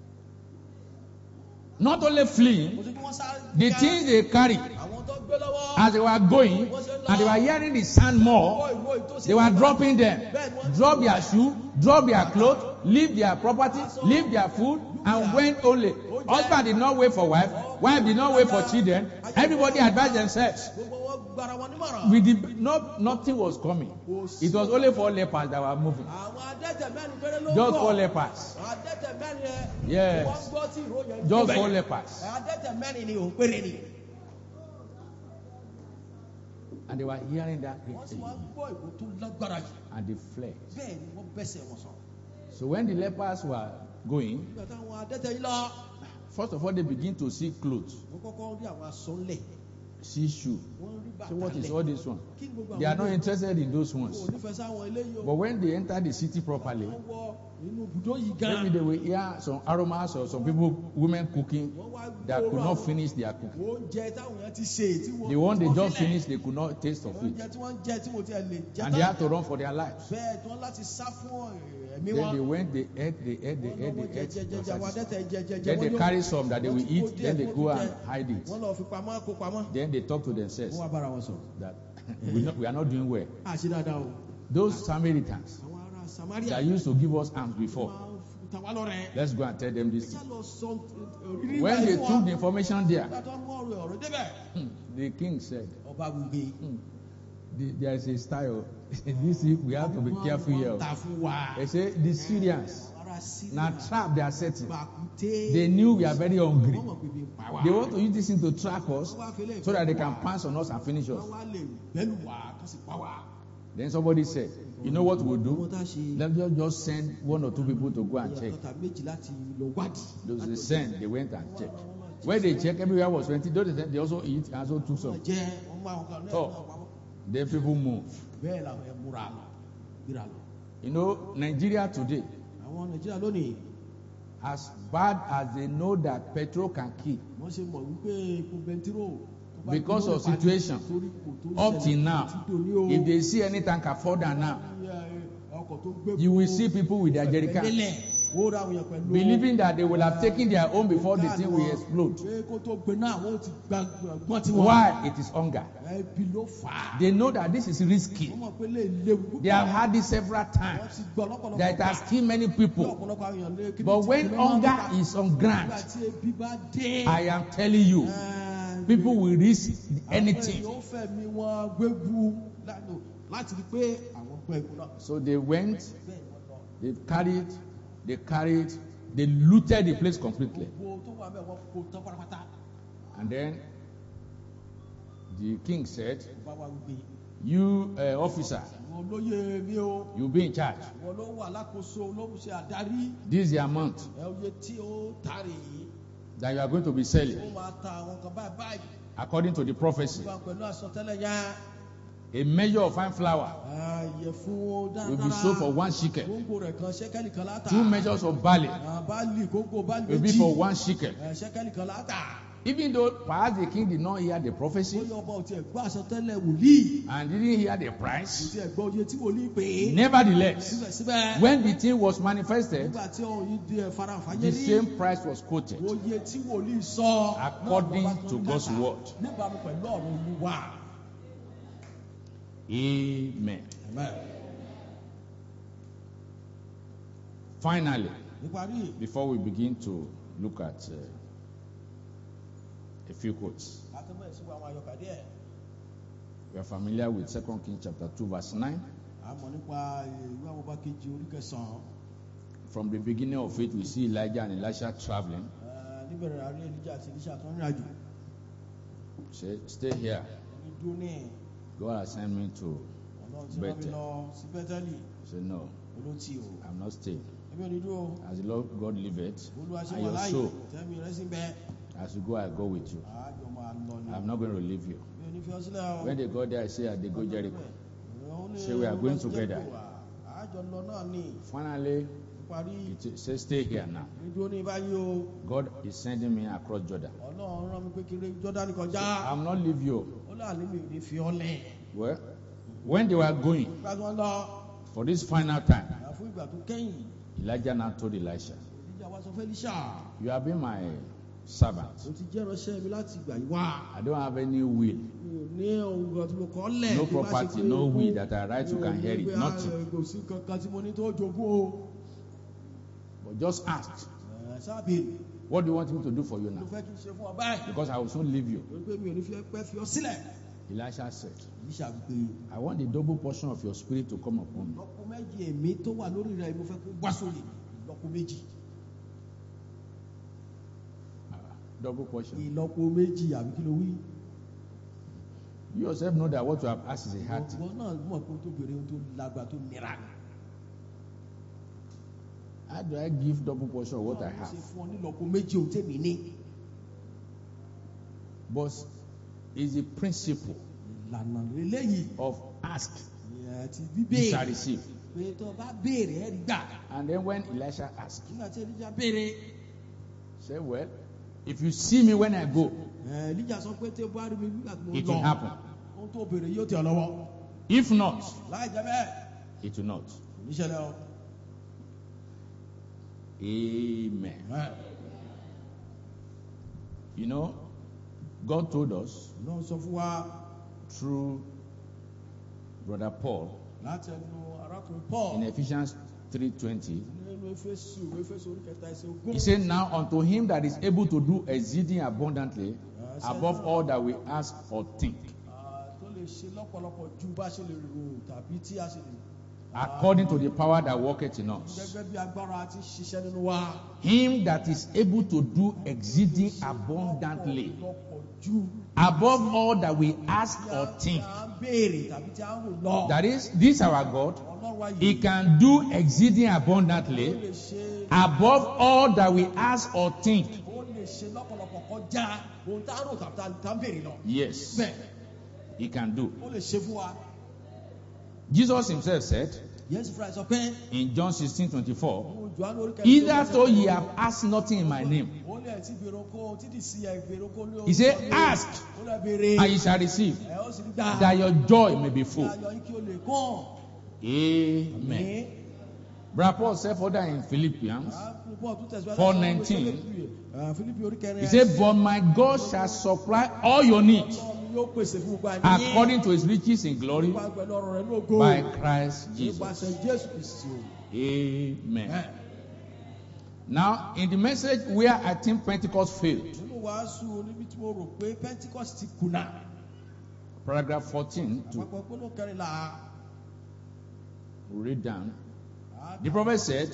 S1: Not only fleeing,
S2: mo ti ní wọ́n sáré.
S1: the things they carried
S2: àwọn tó gbé lọ́wọ́.
S1: as they were going and they were hearing the sound more, they were dropping them. Drop their shoe, drop their clothes, leave their property, leave their food, and went only. Husband did not wait for wife, wife did not wait for children. Everybody advised themselves.
S2: gbogbo wọn gbara wọn nímọ̀ràn.
S1: We did nothing was coming. It was only 4 lepers that were moving.
S2: àwọn adẹ́tẹ̀ mẹ́rin péré ló ń
S1: Just
S2: bọ̀.
S1: 4 lepers.
S2: adẹ́tẹ̀ mẹ́rin yẹn.
S1: Yes.
S2: wọ́n gbọ́ tí ìró yẹn.
S1: Just
S2: débẹ̀.
S1: 4 lepers.
S2: adẹ́tẹ̀ mẹ́rin ni òun péré ni.
S1: And they were hearing that great
S2: wọ́n sì
S1: thing.
S2: wá gbọ́ ìró tó lágbára jù.
S1: And they fled.
S2: bẹ́ẹ̀ ni wọ́n bẹ́sẹ̀ wọn sọ.
S1: So when the lepers were going,
S2: nígbà táwọn adẹ́tẹ̀ yìí lọ.
S1: first of all, they begin to see clothes,
S2: wọ́n kọ́kọ́ rí àwọn aṣọ ńlẹ̀.
S1: see shoe.
S2: wọ́n rí bàtà
S1: So what is
S2: ńlẹ̀.
S1: all this one?
S2: kí ni gbogbo
S1: They are
S2: àwọn
S1: not
S2: eléyìí?
S1: interested in those
S2: Kò
S1: ones.
S2: nífẹ̀ẹ́ sáwọn eléyìí o.
S1: But when they enter the city properly,
S2: wọ́n wọ inú ibùdó yìí
S1: maybe
S2: gan.
S1: they will hear some aromas or some people, women cooking
S2: wọ́n wá
S1: that could
S2: gbóòórùn
S1: not
S2: àwọn
S1: finish their cooking.
S2: oúnjẹ táwọn yẹn ti ṣe tí wọ́n.
S1: The one they
S2: tí wọ́n
S1: just
S2: filẹ̀.
S1: finished, they could not taste of
S2: oúnjẹ
S1: it.
S2: tí wọ́n ń jẹ tí mo ti ẹ̀ lè jẹ
S1: And they had to run for their lives.
S2: bẹ́ẹ̀ tí wọ́n láti sá fún ẹ̀mí
S1: Then
S2: wọn.
S1: they went, they ate.
S2: wọ́n jẹjẹjẹjẹ àwọn adẹ́tẹ̀ jẹjẹjẹ.
S1: Then they carry some that they will eat, then they go and
S2: wọ́n
S1: hide it.
S2: lọ fi pamọ́ kó pamọ́.
S1: Then they talk to themselves
S2: wọ́n wá bára wọn sọ.
S1: that we are not doing well.
S2: àṣẹ dáadáa o.
S1: Those Samaritans
S2: àwọn ará Samaria.
S1: that used to give us alms before,
S2: ta wá lọ́rẹ̀.
S1: let's go and tell them this
S2: ẹja
S1: thing.
S2: lọ sọ rírí
S1: When they
S2: báyìí fún
S1: took the
S2: wa.
S1: information there,
S2: nígbà tó mú ọ̀rọ̀ débẹ̀.
S1: the king said,
S2: ọba wùgbé.
S1: there is a style. This we have to be careful here.
S2: wọ́n ta fún wa.
S1: They say the Syrians,
S2: ará Syria.
S1: now trap they are setting.
S2: Bàkúté.
S1: They knew we are very hungry.
S2: wọ́n mọ̀ pé bí n pa wá.
S1: They want to use this thing to track us
S2: Wọ́n wá fi eléyìí
S1: so that they
S2: fẹ́
S1: can
S2: wá.
S1: pounce on us and finish us.
S2: wọ́n wá lè bẹ́lù wá kán sì pa wá.
S1: Then somebody said, you know what we'll do?
S2: wọ́n tá ṣe.
S1: Let's just send 1 or 2 people to go and check.
S2: ìyàtọ̀ tàbí méjì láti lọ wádìí.
S1: Those they sent, they went and checked. When they check, everywhere was 20. Those they also eat and also took some.
S2: wọ́n jẹ́ wọ́n máa ń kan náà
S1: Oh.
S2: náà pamọ́.
S1: Then people move.
S2: bẹ́ẹ̀ làwọn ẹ̀ múra lọ gbéra lọ.
S1: You know, Nigeria today,
S2: àwọn Nàìjíríà lónìí
S1: as bad as they know that petrol can kill,
S2: wọ́n ṣe mọ̀ wípé epo bẹntiró.
S1: because of situation, up till now, if they see any tanker fall down now, you will see people with their jerrycan, believing that they will have taken their own before the thing will explode. Why? It is hunger. They know that this is risky. They have had this several times, that it has killed many people. But when hunger is on ground, I am telling you, people will risk anything.
S2: gbọ́ ẹ̀kú náà.
S1: So they went,
S2: bẹ́ẹ̀ ni wọ́n lọ.
S1: they looted the place completely.
S2: gbogbo tó wà bẹ́ẹ̀ wọ́n kó tán pátápátá.
S1: And then the king said,
S2: bá wa wípé
S1: you officer,
S2: wọn lóye mi o.
S1: you be in charge.
S2: wọn ló wà lákòóso ló ń ṣe àdarí.
S1: This is the amount
S2: ẹ oye tí ó tààrí yìí.
S1: that you are going to be selling
S2: ó máa ta àwọn kan báyìí báyìí.
S1: according to the prophecy.
S2: wọ́n pẹ̀lú àsọtẹ́lẹ̀ yá.
S1: A measure of fine flour
S2: àyẹ̀fún dáadáa.
S1: will be sold for 1 shekel.
S2: kóńgò rẹ̀ kan ṣẹ́kẹ́lì kan látà.
S1: 2 measures of barley
S2: báàlì kóńgò báàlì
S1: will be
S2: méjì.
S1: for 1 shekel.
S2: ṣẹ́kẹ́lì kan látà.
S1: Even though perhaps the king did not hear the prophecy
S2: bóyá ọba ò tiẹ̀ gbọ́ àsọtẹ́lẹ̀ wòlíì.
S1: and didn't hear the
S2: kò
S1: price,
S2: tiẹ̀ gbọ́ oye tí wòlíì pè é.
S1: nevertheless,
S2: síbẹ̀síbẹ̀.
S1: when the thing was manifested,
S2: nígbà tí òun di farafayé
S1: the
S2: rí.
S1: same price was quoted.
S2: oye tí wòlíì sọ.
S1: According
S2: náà ló bá
S1: to
S2: tún
S1: God's
S2: dáta.
S1: word.
S2: níbàámu pẹ̀lú ọ̀rọ̀ Olúwa.
S1: Amen.
S2: Amen.
S1: Finally,
S2: níparí
S1: before we begin to look at a few quotes,
S2: àtúbọ̀ ìṣúwọ̀ àwọn àyọkà díẹ̀.
S1: we are familiar with 2 Kings chapter 2 verse 9.
S2: a mọ̀ nípa ìwé àwọn ọba kejì orí kẹsàn-án.
S1: From the beginning of it, we see Elijah and Elisha traveling.
S2: níbẹ̀rẹ̀ àárín Èlíjà àti Èlíṣà tó ń rìn àjò.
S1: Say, stay here.
S2: ẹni dúró ní
S1: God has sent me to
S2: ọ̀nà tí wọ́n fi
S1: Bethel.
S2: lọ sí Bẹ́tẹ́lì.
S1: Say, no,
S2: olóòtí o.
S1: I'm not staying.
S2: ẹbí ò ní dúró.
S1: As the Lord God liveth,
S2: Olúwa ṣe
S1: and
S2: wà
S1: your
S2: láàyè.
S1: soul,
S2: tẹ́mi rẹ sí bẹ́ẹ̀.
S1: as you go, I go with you.
S2: àjọ máa lọ ni.
S1: I'm not going to leave you.
S2: mi ò ní fi ọ sílẹ̀ o.
S1: When they got there, I say, they go Jericho.
S2: Òun ní
S1: Say we are
S2: olúwa
S1: going
S2: ti
S1: together.
S2: Jẹ́ríkò wá. àjọ lọ náà ni.
S1: Finally,
S2: parí.
S1: it says, stay here now.
S2: ní dúró ní báyìí o.
S1: God is sending me across Jordan.
S2: Ọlọ́run rán mi pé kiri Jọ́dánì kọjá.
S1: I'm not leave you.
S2: ó láàánú mi ò ní fi ọ lẹ̀.
S1: Well, when they were going
S2: nígbà tí wọ́n lọ.
S1: for this final time,
S2: fún ìgbà tó kẹ́yìn.
S1: Elijah now told Elisha,
S2: Èlíjà wá sọ fún Èlíṣà.
S1: you have been my servant.
S2: o ti jẹ́ ìránṣẹ́ mi láti ìgbà yìí wá.
S1: I don't have any will,
S2: mi ò ní ohun kan tí mo kọ́ lẹ̀.
S1: no
S2: kí n má ṣe
S1: property,
S2: pé
S1: no
S2: ogún.
S1: will that I write you
S2: Mi ò
S1: can
S2: ní
S1: inherit,
S2: pé,
S1: nothing.
S2: kò sí kankan tí mo ní tó jogún o.
S1: But just ask,
S2: sábìrì.
S1: what do you want me to do for you
S2: ló
S1: now?
S2: fẹ́ kí n ṣe fún ọ báyìí.
S1: Because I will soon leave you.
S2: lórí pé mi ò ní pẹ́ fi ọ sílẹ̀.
S1: Elisha said,
S2: Èlíṣà wípé
S1: I want the double portion of your spirit to come upon me.
S2: ìlọ́po méjì èmi tó wà lórí rẹ̀ mo fẹ́ kó wá sórí ìlọ́po méjì.
S1: Double portion.
S2: ìlọ́po méjì àbí kí ló wí.
S1: You yourself know that what you have asked is a hard thing.
S2: ọgbọ́n náà mọ̀ pé ó tó béèrè ohun tó lágbà tó nira ni.
S1: How do I give double portion of what I
S2: Báwo
S1: have?
S2: ṣe fún ọ nílọ́po méjì ohun tèmi ní.
S1: But it's the principle
S2: ìlànà eléyìí.
S1: of ask,
S2: àti
S1: you shall
S2: bíbélì.
S1: receive.
S2: pé tó bá béèrè ẹ̀ rí gbà.
S1: And then when Elisha asked,
S2: nígbà tí Èlíjà béèrè.
S1: say, well, if you see me when I go,
S2: Èlíjà sọ pé tí o bá rí mi nígbà tí mo
S1: it will
S2: lọ.
S1: happen.
S2: ohun tó béèrè yóò tẹ̀ ọ́ lọ́wọ́.
S1: If not,
S2: láì jẹ́ bẹ́ẹ̀.
S1: it will not.
S2: kò ní ṣẹlẹ̀ o.
S1: Amen. You know, God told us
S2: Ọlọ́run sọ fún wa
S1: through Brother Paul
S2: láti ẹnu arákùnrin Paul.
S1: in Ephesians 3:20.
S2: nínú Éfésù orí kẹta ẹsẹ̀ ogún.
S1: He said, now unto him that is able to do exceeding abundantly above all that we ask or think,
S2: tó lè ṣe lọ́pọ̀lọpọ̀ ju bá ṣe lè rò tàbí tí a ṣe lè.
S1: according to the power that worketh in us.
S2: gẹ́gẹ́ bí agbára ti ṣiṣẹ́ nínú wa.
S1: Him that is able to do exceeding abundantly
S2: lọ́pọ̀ ju.
S1: above all that we ask or think.
S2: à ń béèrè tàbí tí a ń rò lọ.
S1: That is, this our God,
S2: Ọlọ́run wa
S1: He
S2: yìí.
S1: can do exceeding
S2: ó
S1: abundantly
S2: lè ṣe.
S1: above all that we ask or think.
S2: ó lè ṣe lọ́pọ̀lọpọ̀ kọjá ohun tá a rò tàbí tá a ń béèrè lọ.
S1: Yes,
S2: bẹ́ẹ̀
S1: He can do.
S2: ó lè ṣe fún wa.
S1: Jesus Himself said
S2: Jésù fúnra ẹ̀ sọ pé.
S1: in John 16:24,
S2: ohun Jòhánù orí kẹrin.
S1: either so ye have asked nothing in my name,
S2: ó lè ti gbèrò kó títí sí ẹ gbèrò kó ní.
S1: He said, ask
S2: ó lè béèrè.
S1: and ye shall receive,
S2: ẹ ó sì rí gbà.
S1: that your joy may be full.
S2: ayọ̀ yín kí o lè kàn.
S1: Amen. Brother Paul said further in Philippians, 4:19.
S2: Fílípì orí kẹrin.
S1: he said, but my God shall supply all your needs
S2: Ọlọ́run yóò pèsè fún gbogbo àìní.
S1: according to His riches in glory
S2: Nípa pẹ̀lú ọ̀rọ̀ rẹ̀ ní ògo.
S1: by Christ Jesus.
S2: Nípasẹ̀ Jésù Kristi o.
S1: Amen. Now, in the message where I think Pentecost failed,
S2: Nínú wàásù níbi tí mo rò pé Pentecost ti kùnà.
S1: paragraph 14 to
S2: Àpapọ̀ gbọ́dọ̀ kẹrìnlá.
S1: Read down.
S2: Ah,
S1: The prophet said,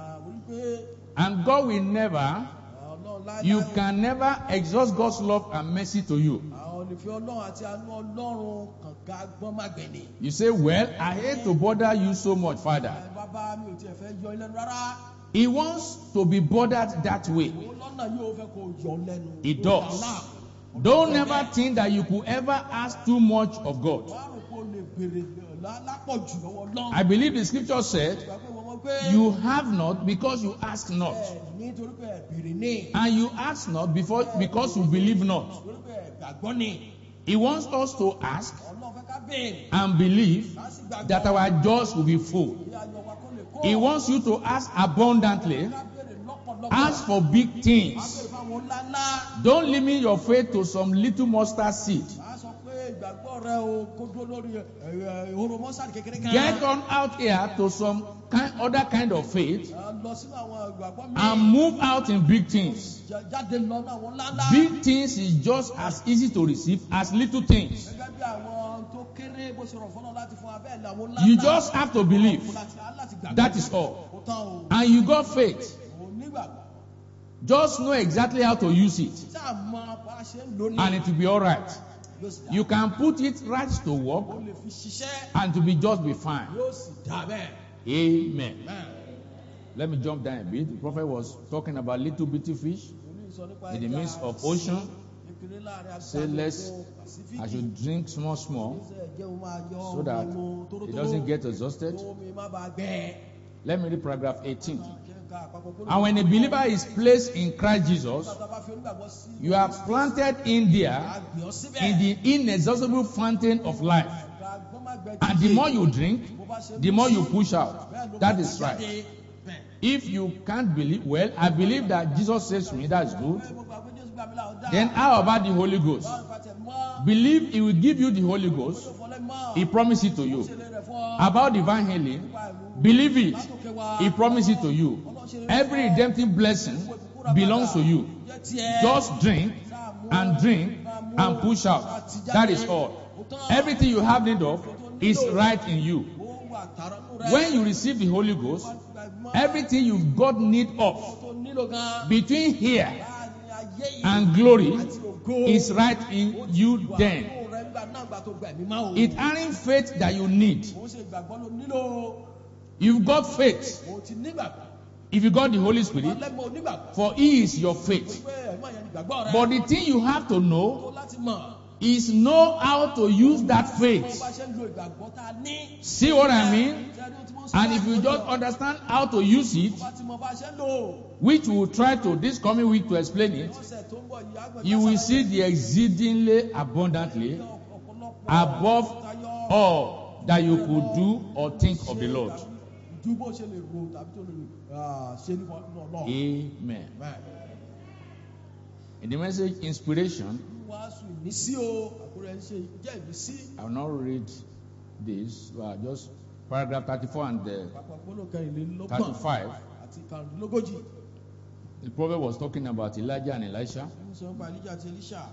S2: wípé
S1: and God will never,
S2: Ọlọ́run láéláé.
S1: you can never exhaust God's love and mercy to you.
S2: Àwọn olùfẹ́ Ọlọ́run àti àánú Ọlọ́run kànga gbọ́n má gbẹ̀nì.
S1: You say, well, I hate to bother you so much, Father.
S2: Bàbá mi ò tiẹ̀ fẹ́ yọ ilé rárá.
S1: He wants to be bothered that way.
S2: Òun lọ́nà yóò fẹ́ kó yọ lẹ́nu.
S1: He does. Don't never think that you could ever ask too much of God.
S2: Wàá rò pé o lè béèrè lápọ̀jù lọ́wọ́ Ọlọ́run.
S1: I believe the scripture said,
S2: Ìgbà pé wọ́n mọ̀ pé
S1: you have not because you ask not.
S2: nítorí pé ẹ béèrè ní.
S1: And you ask not because you believe not.
S2: Nítorí pé ẹ gbàgbọ́ ní.
S1: He wants us to ask
S2: Ọlọ́run fẹ́ ká béèrè.
S1: and believe
S2: Ká sì gbàgbọ́.
S1: that our jaws will be full.
S2: Kí ayọ̀ wa kó lè kó.
S1: He wants you to ask abundantly.
S2: Ká béèrè lọ́pọ̀lọpọ̀.
S1: Ask for big
S2: Ká
S1: things.
S2: béèrè fáwọn ńláńlá.
S1: Don't limit your faith to some little mustard seed.
S2: Màá sọ pé ìgbàgbọ́ rẹ o kó dúró lórí ìhòòrò mọ́sálì kékeré kan.
S1: Get on out here to some other kind of faith
S2: Lọ sínú àwọn ìgbàgbọ́ mi.
S1: and move out in big things.
S2: Jáde lọ ní àwọn ńláńlá.
S1: Big things is just as easy to receive as little things.
S2: Gẹ́gẹ́ bí àwọn tó kéré bó ṣe rọ̀ fọ́nà láti fún abẹ́ ẹ̀ làwọn ńláńlá.
S1: You just have to believe.
S2: Láti gbàgbọ́.
S1: That is all.
S2: Ó tán o.
S1: And you got faith.
S2: Ò nígbàgbọ́.
S1: Just know exactly how to use it.
S2: Tí a mọ bá a ṣe ń lò ní.
S1: And it will be alright.
S2: Yóò sì dá.
S1: You can put it right to
S2: Ó
S1: work
S2: lè fi ṣiṣẹ́.
S1: and to be just be fine.
S2: Yóò sì dá bẹ́ẹ̀.
S1: Amen.
S2: Amen.
S1: Let me jump down a bit. The prophet was talking about little bitty fish
S2: Olú sọ nípa
S1: in the
S2: ẹja
S1: midst of ocean.
S2: kékeré láàrin
S1: Say less,
S2: Pacific.
S1: I should drink small, small,
S2: Jẹun máa yọ
S1: so that
S2: ọmọ
S1: it
S2: tórótóró.
S1: doesn't get exhausted.
S2: Omi má bàa gbẹ.
S1: Let me read paragraph 18.
S2: Ṣé ká àpapọ̀ gbọ́dọ̀-
S1: And when a believer is placed in Christ Jesus,
S2: Nígbà tá a bá fi onígbàgbọ́ sí.
S1: you are planted in
S2: A
S1: there
S2: gbìn ọ́ síbẹ̀.
S1: in the inexhaustible fountain of life.
S2: Ká gbọ́n má gbẹ
S1: And the
S2: jíjẹ.
S1: more you drink,
S2: Bó bá ṣe
S1: the
S2: mú
S1: more
S2: sí,
S1: you push out.
S2: bẹ́ẹ̀ ló
S1: That
S2: máa
S1: is
S2: jáde.
S1: right.
S2: Bẹ́ẹ̀.
S1: If you can't believe, well, I believe that Jesus saves me, that's good.
S2: Bẹ́ẹ̀ mo gbà pé Jésù gbà mí là, ó dáa.
S1: Then how about the Holy Ghost?
S2: Báwo ni ká tẹ̀ mọ́?
S1: Believe He will give you the Holy Ghost.
S2: Yóò fọlẹ́ mọ́.
S1: He promised it to you.
S2: Ó ṣe lé rẹ̀ fún ọ.
S1: About divine healing,
S2: Nípa ìlú.
S1: believe it.
S2: Látòkè wá.
S1: He promised it to you.
S2: Ọlọ́run ṣe lé rẹ̀
S1: Every
S2: fún ọ.
S1: redemptive blessing belongs to you.
S2: Jẹ́ tiẹ̀.
S1: Just drink and drink and push out. That is all. Everything you have need of is right in you.
S2: Ó wà tààrànú rẹ̀.
S1: When you receive the Holy Ghost, everything you've got need of
S2: Tó nílò gan.
S1: between here
S2: Láàrin ayé yìí
S1: and glory
S2: àti ògo.
S1: is right in you then.
S2: Ó rẹ̀ nígbà náà gbà tó gbà mí máa o.
S1: It aren't faith that you need.
S2: Ó ṣe ìgbàgbọ́ ló nílò.
S1: You've got faith
S2: Ó ti nígbàgbọ́.
S1: if you got the Holy Spirit,
S2: Ọlẹ́mọ̀ onígbàgbọ́.
S1: for He is your faith.
S2: Pé ẹ̀mọ́ yẹn ni ìgbàgbọ́ rẹ̀.
S1: But the thing you have to
S2: Tó
S1: know
S2: láti mọ̀.
S1: is know how to use that
S2: Bó
S1: faith.
S2: bá ṣe ń lo ìgbàgbọ́ tá a ní.
S1: See what I mean?
S2: Ṣé ẹni tí wọ́n sọ
S1: And if you
S2: láti
S1: just
S2: ọjọ́?
S1: understand how to use it,
S2: Bá ti mọ bá a ṣe ń lò.
S1: which we will try to this coming week to explain it,
S2: Ọ̀sẹ̀ tó ń bọ̀ yìí, àgbẹ̀
S1: you will
S2: ká
S1: see the exceedingly abundantly
S2: ọ̀pọ̀lọpọ̀
S1: above
S2: tayọ
S1: all that you could do or think of the Lord.
S2: Ju bó ṣe lè ro tàbí tó lè ṣe ní ọlọ́run.
S1: Amen.
S2: Bẹ́ẹ̀.
S1: In the message inspiration,
S2: Wàásù ìmísí o, àkúrẹ́ ń ṣe jẹ́ ìmísí.
S1: I will not read this, but just paragraph 34 and
S2: Pàpà gbọ́dọ̀ kẹrìnlélọ́gbọ̀n
S1: 35.
S2: àti karùndínlógójì.
S1: The prophet was talking about Elijah and Elisha.
S2: Ń sọ nípa Elijah àti Elisha.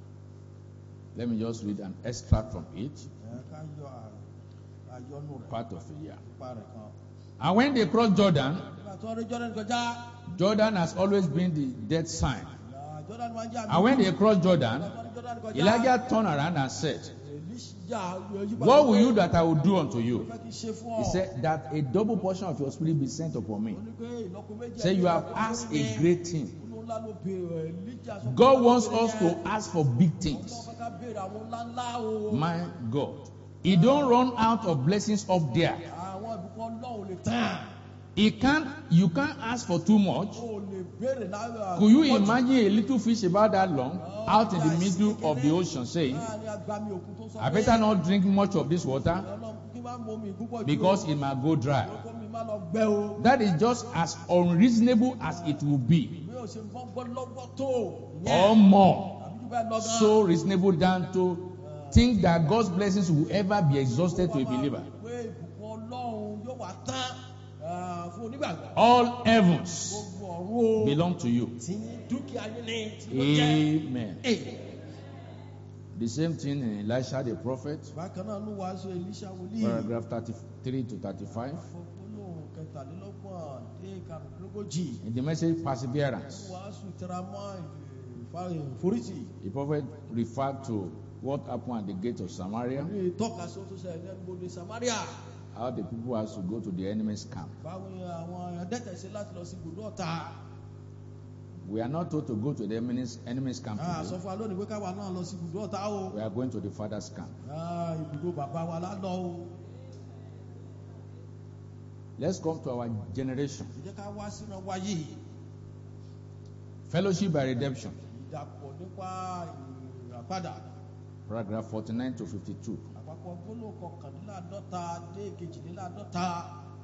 S1: Let me just read an extract from it,
S2: Ká yọ àyọnù rẹ̀.
S1: part of it, yeah.
S2: Nípa rẹ̀ kan.
S1: And when they crossed Jordan,
S2: Nígbà tó rí Jordan kọjá.
S1: Jordan has always been the death sign.
S2: Jordan máa ń jà mí.
S1: And when they crossed Jordan,
S2: Nígbà tó rí Jordan kọjá.
S1: Elijah turned around and said,
S2: Elisha yípadà
S1: what will
S2: pé,
S1: you that I will do unto you?
S2: "Mo fẹ́ kí n ṣe fún
S1: He
S2: ọ."
S1: said, that a double portion of your spirit be sent upon me.
S2: Ó ní pé ìlọ́po méjì
S1: Say,
S2: ẹ̀jẹ̀
S1: you have
S2: ìlọ́po
S1: asked
S2: méjì
S1: a great thing.
S2: Olú ńlá ló béèrè, Elijah sọ pé
S1: God
S2: ó
S1: wants
S2: béèrè
S1: us
S2: yẹn.
S1: to ask for big
S2: Ọlọ́run
S1: things.
S2: fẹ́ ká béèrè àwọn ńlá ńlá o.
S1: My God. He don't run out of blessings up there.
S2: Àwọn ìbùkún Ọlọ́run ò lè tán.
S1: You can't ask for too much.
S2: O lè béèrè lára.
S1: Could you imagine a little fish about that long out in the middle of the ocean saying,
S2: Láàrin agbami òkun tó sọ
S1: I
S2: pé,
S1: better not drink much of this water
S2: Ọlọ́run kí n má mọ omi púpọ̀ jù
S1: because
S2: o.
S1: it might go dry?
S2: Kó mi má lọ gbẹ o.
S1: That is just as unreasonable as it will be,
S2: Bí o ṣe gbọ́ lọ́gbọ́ tó.
S1: or more.
S2: Àbí jù bẹ́ẹ̀ lọ gan.
S1: So reasonable than to think that God's blessings will ever be exhausted to a believer.
S2: Pé ìbùkún Ọlọ́run yóò wá tán fún onígbàgbọ́.
S1: All heavens
S2: Gbogbo ọ̀run o.
S1: belong to you.
S2: Tí dúkìá yín ní tí ló jẹ́.
S1: Amen.
S2: Amen.
S1: The same thing in Elisha the prophet,
S2: Bákan náà ló wàásù Elisha wòlíì.
S1: paragraph 33 to 35.
S2: Gbólóhùn kẹtàlélọ́gbọ̀n dé karùndínlógójì.
S1: In the message perseverance,
S2: Wàásù tẹramọ́ ìforítì.
S1: the prophet referred to what happened at the gate of Samaria,
S2: Ní ìtọ́ka sí ohun tó ṣẹlẹ̀ ní ẹnubodè Samaria.
S1: how the people has to go to the enemy's camp.
S2: Báwo ni àwọn adẹ́tẹ̀ ṣe láti lọ sí ibùdó ọ̀tá?
S1: We are not told to go to the enemy's camp
S2: Sọ
S1: today.
S2: fún wa lónìí pé káwa náà lọ sí ibùdó ọ̀tá o.
S1: We are going to the father's camp.
S2: Ibùdó bàbá wa lálọ́ o.
S1: Let's come to our generation.
S2: Ẹ jẹ́ ká wá sínú wa yìí.
S1: Fellowship by redemption,
S2: Ìdàpọ̀ nípa ìràpadà.
S1: paragraph 49 to 52.
S2: Àpapọ̀ gbólóhùn kọkànléláàádọ́ta dé kejìléláàádọ́ta.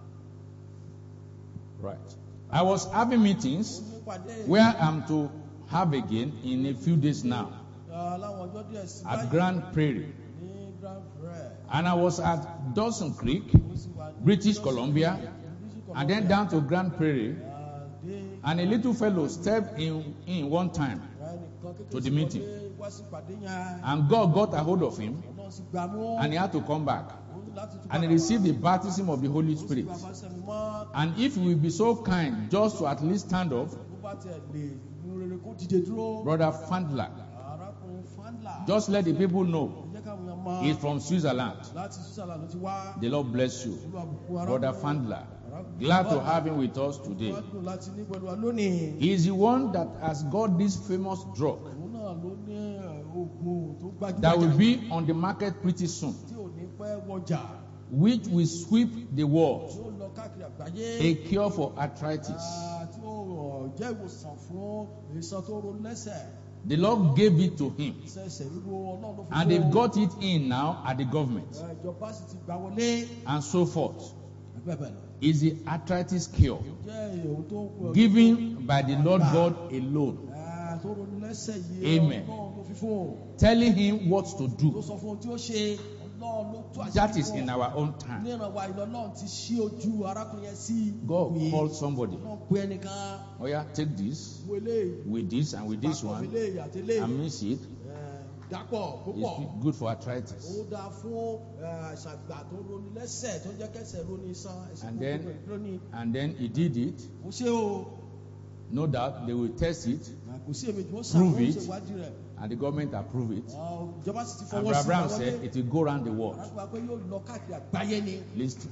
S1: Right. I was having meetings
S2: Onípàdé
S1: where I'm to have again in a few days now
S2: láwọn ọjọ́ díẹ̀ sí
S1: at
S2: báyìí
S1: Grand Prairie.
S2: ní Grand Prairie.
S1: And I was at Dawson Creek,
S2: Ó sì wà ní
S1: British Columbia,
S2: British
S1: and then down to Grand Prairie.
S2: dé
S1: And a little fellow stepped in one time,
S2: ẹnìkan kékeré
S1: to the
S2: sí
S1: meeting.
S2: wọlé wá sí ìpàdé yẹn.
S1: and God got a hold of him,
S2: Ọlọ́run sì gbà mú.
S1: and he had to come back.
S2: Ó ní láti tún
S1: And he
S2: padà
S1: received
S2: wá.
S1: the baptism of the Holy
S2: Ó sì
S1: Spirit.
S2: bàbá sẹ́mi mọ́.
S1: And if we will be so kind just to at least stand up,
S2: Bó bá tiẹ̀ lè nu rere kó dìde dúró.
S1: Brother Fandler,
S2: Arákùnrin Fandler.
S1: just let the people know
S2: Ẹ jẹ́ káwọn èèyàn mọ̀.
S1: he's from Switzerland.
S2: Láti Switzerland ló ti wá.
S1: The Lord bless you.
S2: Olúwa bùkún
S1: Brother
S2: arákùnrin.
S1: Fandler, glad to have him with us today.
S2: Wá dùn láti ní pẹ̀lú wa lónìí.
S1: He is the one that has got this famous drug
S2: Òun náà ló ní oògùn tó gbajúgbajà.
S1: that will be on the market pretty soon,
S2: Tí ò ní pẹ́ wọjà.
S1: which will sweep the world.
S2: Tí ó lọ káàkiri àgbáyé.
S1: A cure for arthritis.
S2: Tí ó jẹ́ ìwòsàn fún ìṣàn tó ro lẹ́sẹ̀.
S1: The Lord gave it to him,
S2: Ṣẹ̀ṣẹ̀ ríro Ọlọ́run ló fi
S1: and they've got it in now at the government,
S2: ìjọba sì ti gbà wọlé.
S1: and so forth.
S2: Bẹ́ẹ̀ bẹ́ẹ̀ lọ.
S1: Is the arthritis cure
S2: Jẹ́ ohun tó
S1: given by the Lord God alone,
S2: tó ro lẹ́sẹ̀ yìí.
S1: Amen.
S2: Ọlọ́run ló fi fún un.
S1: telling him what to
S2: Tó
S1: do.
S2: sọ fún ohun tí ó ṣe. Ọlọ́run ló tú àṣírí
S1: That is
S2: fún
S1: in
S2: un.
S1: our own
S2: Ní
S1: time.
S2: ìrànwọ́ ìlọ Ọlọ́run ti ṣí ojú arákùnrin yẹn sí.
S1: God
S2: ìwé.
S1: called somebody.
S2: Ọlọ́run pe ẹnìkan.
S1: Oh yeah, take this
S2: Wo eléyìí.
S1: with this and with this
S2: Papọ̀
S1: one
S2: eléyìí àti eléyìí.
S1: and mix it.
S2: Dàpọ̀ púpọ̀.
S1: It's good for arthritis.
S2: Ó dáa fún ṣàgbà tó roni lẹ́sẹ̀ tó jẹ́ kẹsẹ̀ roni san ẹsẹ̀
S1: And
S2: tó
S1: then-
S2: roni.
S1: And then he did it.
S2: Ó ṣe o.
S1: No doubt they will test it,
S2: Kò sí èmi tí wọ́n
S1: Prove
S2: ṣàkóso
S1: it.
S2: ìwádìí rẹ̀.
S1: and the government approve it.
S2: Ìjọba sì ti
S1: And
S2: fọwọ́
S1: Brother
S2: sí
S1: Brown
S2: ìwọlé.
S1: said it will go around the world.
S2: Arákùnrin pé yóò lọ káàkiri àgbáyé ni.
S1: Listen.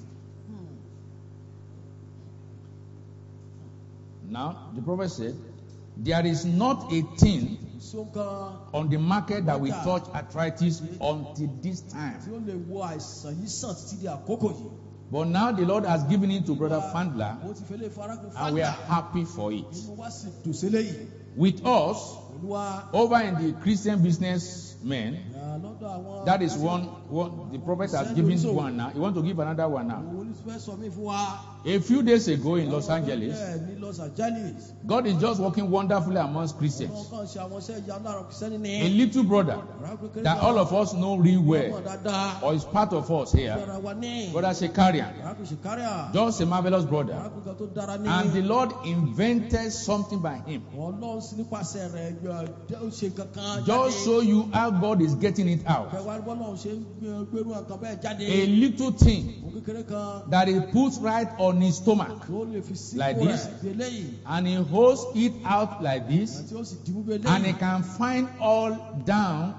S1: Now, the prophet said, there is not a thing
S2: Sóńkan
S1: on the market that will touch arthritis until this time.
S2: tí ó lè wo àìsàn yìí sàn títí di àkókò yìí.
S1: But now the Lord has given it to Brother Fandler,
S2: Ó ti fẹ́lẹ́ fún arákùnrin
S1: and we are
S2: Fandler.
S1: happy for it.
S2: Inú wa sì dùn sílẹ̀ yìí.
S1: With us,
S2: Olúwa
S1: over in the Christian businessmen,
S2: lọ́dọ̀ àwọn.
S1: that is one the prophet has given one now. He want to give another one now.
S2: Àwọn olùfẹ́ sọ mí fún wa.
S1: A few days ago in Los Angeles,
S2: Ní Los Angeles.
S1: God is just working wonderfully amongst Christians.
S2: Wọ́n kàn ṣe àwọn iṣẹ́ ìyá lára kìsẹ́nì ní.
S1: A little brother
S2: Arákùnrin kéré
S1: that
S2: náà.
S1: all of us know real
S2: Ọmọ
S1: well,
S2: dáadáa.
S1: or is part of us here,
S2: Dára wa ní.
S1: Brother Shekarian,
S2: Arákùnrin Ṣèkáríà.
S1: just a marvelous brother.
S2: Arákùnrin kan tó dára ní.
S1: And the Lord invented something by him.
S2: Ọlọ́run sí nípasẹ̀ rẹ̀ ó ṣe kankan jáde.
S1: Just show you how God is getting it out.
S2: Kẹwàá bọ́lá ṣe ń gbèrú nǹkan bẹ́ẹ̀ jáde.
S1: A little thing
S2: Òun kékeré kan
S1: that he puts right on his stomach,
S2: tó lè fi sí
S1: Like
S2: ipò
S1: this.
S2: rẹ̀ bí eléyìí.
S1: and he holds it out like this,
S2: Àti ó sì dìbò bí
S1: and he
S2: eléyìí.
S1: can find all down,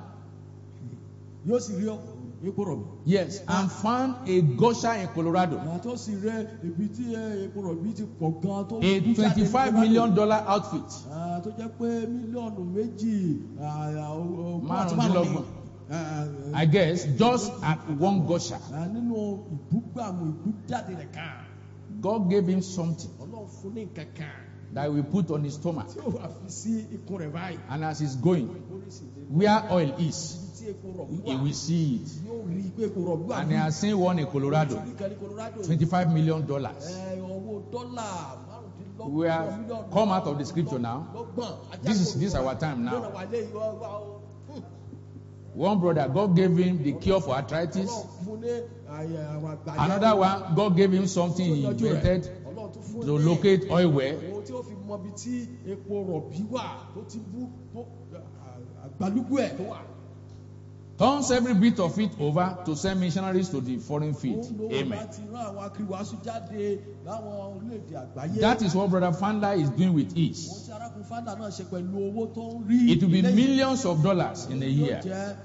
S2: Yóò sì rí epo rọ̀bì.
S1: yes, and found a gusher in Colorado,
S2: Àti ó sì rẹ ibi tí epo rọ̀bì ti pọ̀ gan tó
S1: a
S2: bú jáde ní
S1: $25
S2: Colorado.
S1: million outfit.
S2: Tó jẹ́ pé mílíọ̀nù méjì ogún àti
S1: Márùndínlọ́gbọ̀n.
S2: márùn-ún
S1: I guess just at one gusher.
S2: nínú ìbúgbàmù ìbújáde rẹ̀ kan.
S1: God gave him something
S2: Ọlọ́run fún ní kankan
S1: that we put on his stomach,
S2: tí ó wà fi sí ikùn rẹ̀ báyìí.
S1: and as he's going,
S2: Oríṣiríṣi
S1: where oil is,
S2: ibi tí epo rọ̀bì
S1: he
S2: wà
S1: will see it.
S2: yóò rí i pé epo rọ̀bì wà
S1: And he has seen one in Colorado,
S2: ní Colorado.
S1: $25 million.
S2: Owó dọ́là márùndínlọ́gbọ̀n
S1: We have
S2: mílíọ̀nù
S1: come out of the scripture now.
S2: lọ́gbọ̀n.
S1: This is our time now.
S2: Lọ́nà wà lé ìwọ wá o.
S1: One brother, God gave him the cure for arthritis.
S2: Ọlọ́run fún ní àwọn àgbáyé.
S1: Another one, God gave him something he invented
S2: Ọlọ́run tún fún
S1: to
S2: ní
S1: locate oil well.
S2: ohun tí ó fi mọ ibi tí epo rọ̀bì wà tó ti bú tó àgbálùkù ẹ̀ tó wà.
S1: turns every bit of it over to send missionaries to the foreign field. Amen. That is what Brother Fanda is doing with ease. It will be millions of dollars in a year.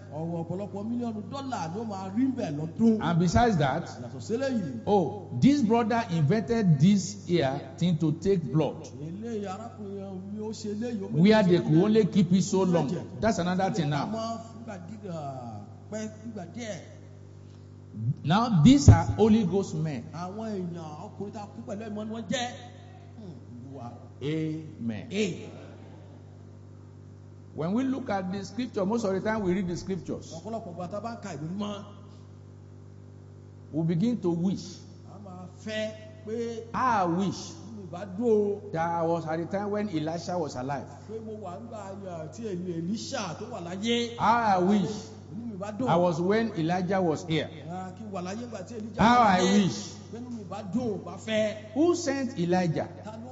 S1: And besides that, this brother invented this here thing to take blood, where they could only keep it so long. That's another thing now. Now these are Holy Ghost men. Amen. When we look at the scripture, most of the time we read the scriptures, we begin to wish. I wish that I was at the time when Elisha was alive. I wish I was when Elijah was here. How I wish. Who sent Elijah?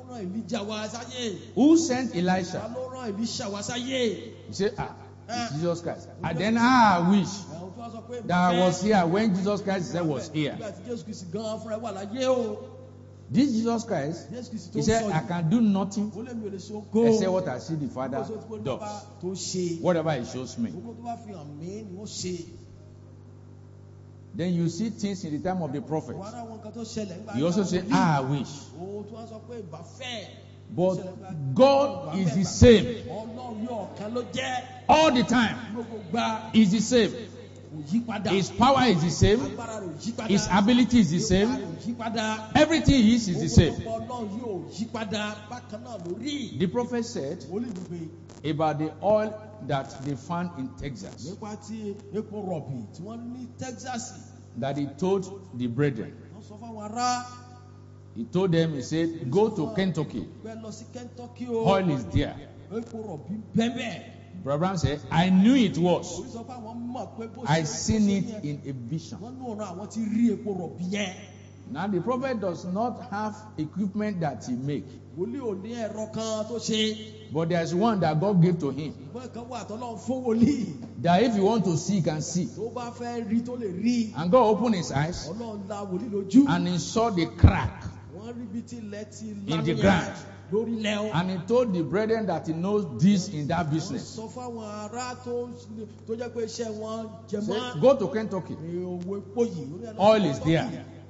S1: Who sent Elisha? You say, it's Jesus Christ. And then I wish that I was here when Jesus Christ was here. This Jesus Christ, he said, I can do nothing except what I see the Father does. Whatever he shows me. Then you see things in the time of the prophet. You also say, I wish. But God is the same. All the time. Is the same. His power is the same. His ability is the same. Everything he is the same. The prophet said about the oil that they found in Texas, that he told the brethren. He told them, he said, go to Kentucky. Oil is there. Brother said, I knew it was. I seen it in a vision. Now the prophet does not have equipment that he make. But there is one that God gave to him. That if you want to see, you can see. And God opened his eyes and he saw the crack in the ground. And he told the brethren that he knows this in that business. Said, go to Kentucky. Oil is there.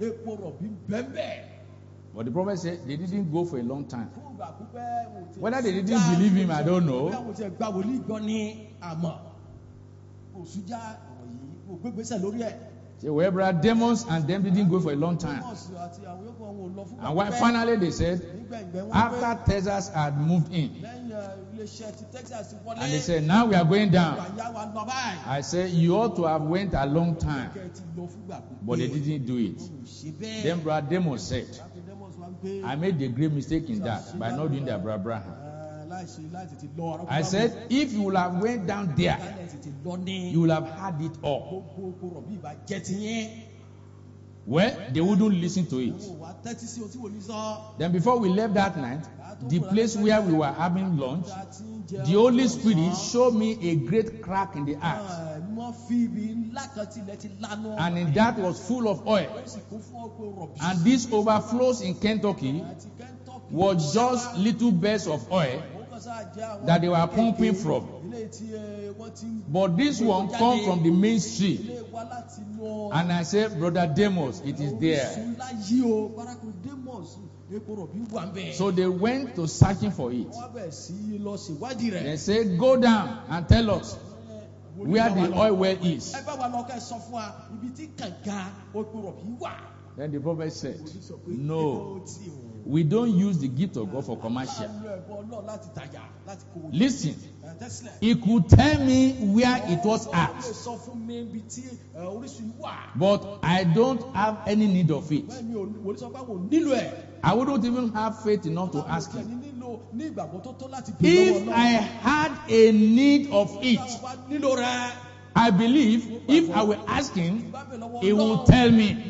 S1: But the prophet said they didn't go for a long time. Whether they didn't believe him, I don't know. So where Brother Demons and them didn't go for a long time. And when finally they said, after Texas had moved in, and they said, now we are going down. I said, you ought to have went a long time. But they didn't do it. Then Brother Demons said, I made the great mistake in that by not doing the Abraham. I said, if you would have went down there, you would have had it all. Well, they wouldn't listen to it. Then before we left that night, the place where we were having lunch, the Holy Spirit showed me a great crack in the earth. And in that was full of oil. And this overflows in Kentucky was just little beds of oil that they were pumping from. But this one come from the main street. And I said, Brother Demos, it is there. So they went to searching for it. They said, go down and tell us where the oil well is. Then the prophet said, no, we don't use the gift of God for commercial. Listen, he could tell me where it was at, but I don't have any need of it. I wouldn't even have faith enough to ask him. If I had a need of it, I believe if I will ask him, he will tell me.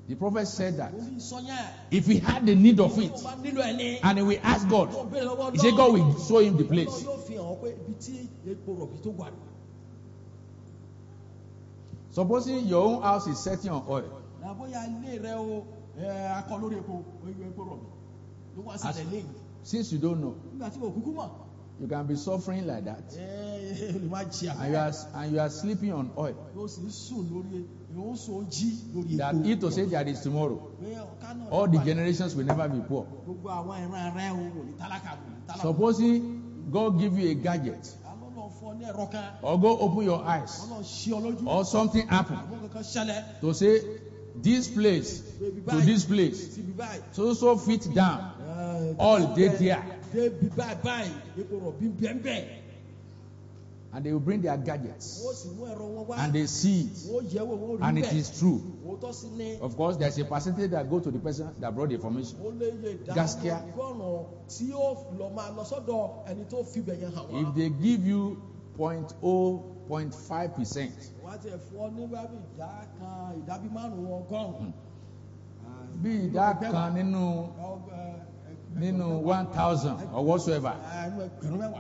S1: The prophet said that
S2: Wòlíì sọ yẹn.
S1: if he had the need of it
S2: Tó bá nílò ẹni.
S1: and he will ask God,
S2: Tó béèrè lọ́wọ́
S1: he said God will show him the place.
S2: Ọlọ́run yóò fi hàn ọ́ pé ibi tí epo rọ̀bì tó wà.
S1: Supposing your own house is setting on oil,
S2: Làbóyá ilé rẹ o akọ lórí epo rọ̀bì ló wá sálẹ̀ léyìí.
S1: since you don't know,
S2: Nígbà tí o kúkú mọ̀.
S1: you can be suffering like that,
S2: Olè máa jí
S1: and you are sleeping on oil.
S2: Yóò sì sùn lórí yóò sùn jí lórí
S1: That
S2: epo.
S1: it to say there is tomorrow,
S2: Pé ọ̀ká náà
S1: all the
S2: wà.
S1: generations will never be poor.
S2: Gbogbo àwọn ìran rẹ o wò ní tálákà wò ní tálákà.
S1: Supposing God give you a gadget,
S2: Àlọ́ náà fọ ní ẹ̀rọ kan.
S1: or go open your eyes,
S2: Ọlọ́run ṣí ọ lójú.
S1: or something happen
S2: Àwọn kankan ṣẹlẹ̀.
S1: to say this place to this place,
S2: Síbi báyìí.
S1: so fit down, all day there,
S2: Débi báyìí epo rọ̀bì bẹ́ẹ̀.
S1: and they will bring their gadgets
S2: Wọ́n sì mú ẹ̀rọ wọn wá.
S1: and they see it,
S2: Wọ́n yẹ̀ wò wọ́n rí
S1: and it
S2: bẹ́ẹ̀.
S1: is true.
S2: Òótọ́ sí ní.
S1: Of course, there's a percentage that go to the person that brought the information.
S2: Ó lé iye ìdá
S1: Gaskiya.
S2: ọgọ́rùn-ún tí ó lọ máa lọ sọ́dọ̀ ẹni tó fi bẹ̀yẹn hàn wá.
S1: If they give you 0.5%,
S2: Wọ́n á tiẹ̀ fún ọ ní bábí ìdá kan ìdá bí márùn-ún ọgọ́rùn-ún.
S1: bí ìdá kan nínú 1,000 or whatsoever,
S2: Ẹgbẹ̀rún mẹ́wàá.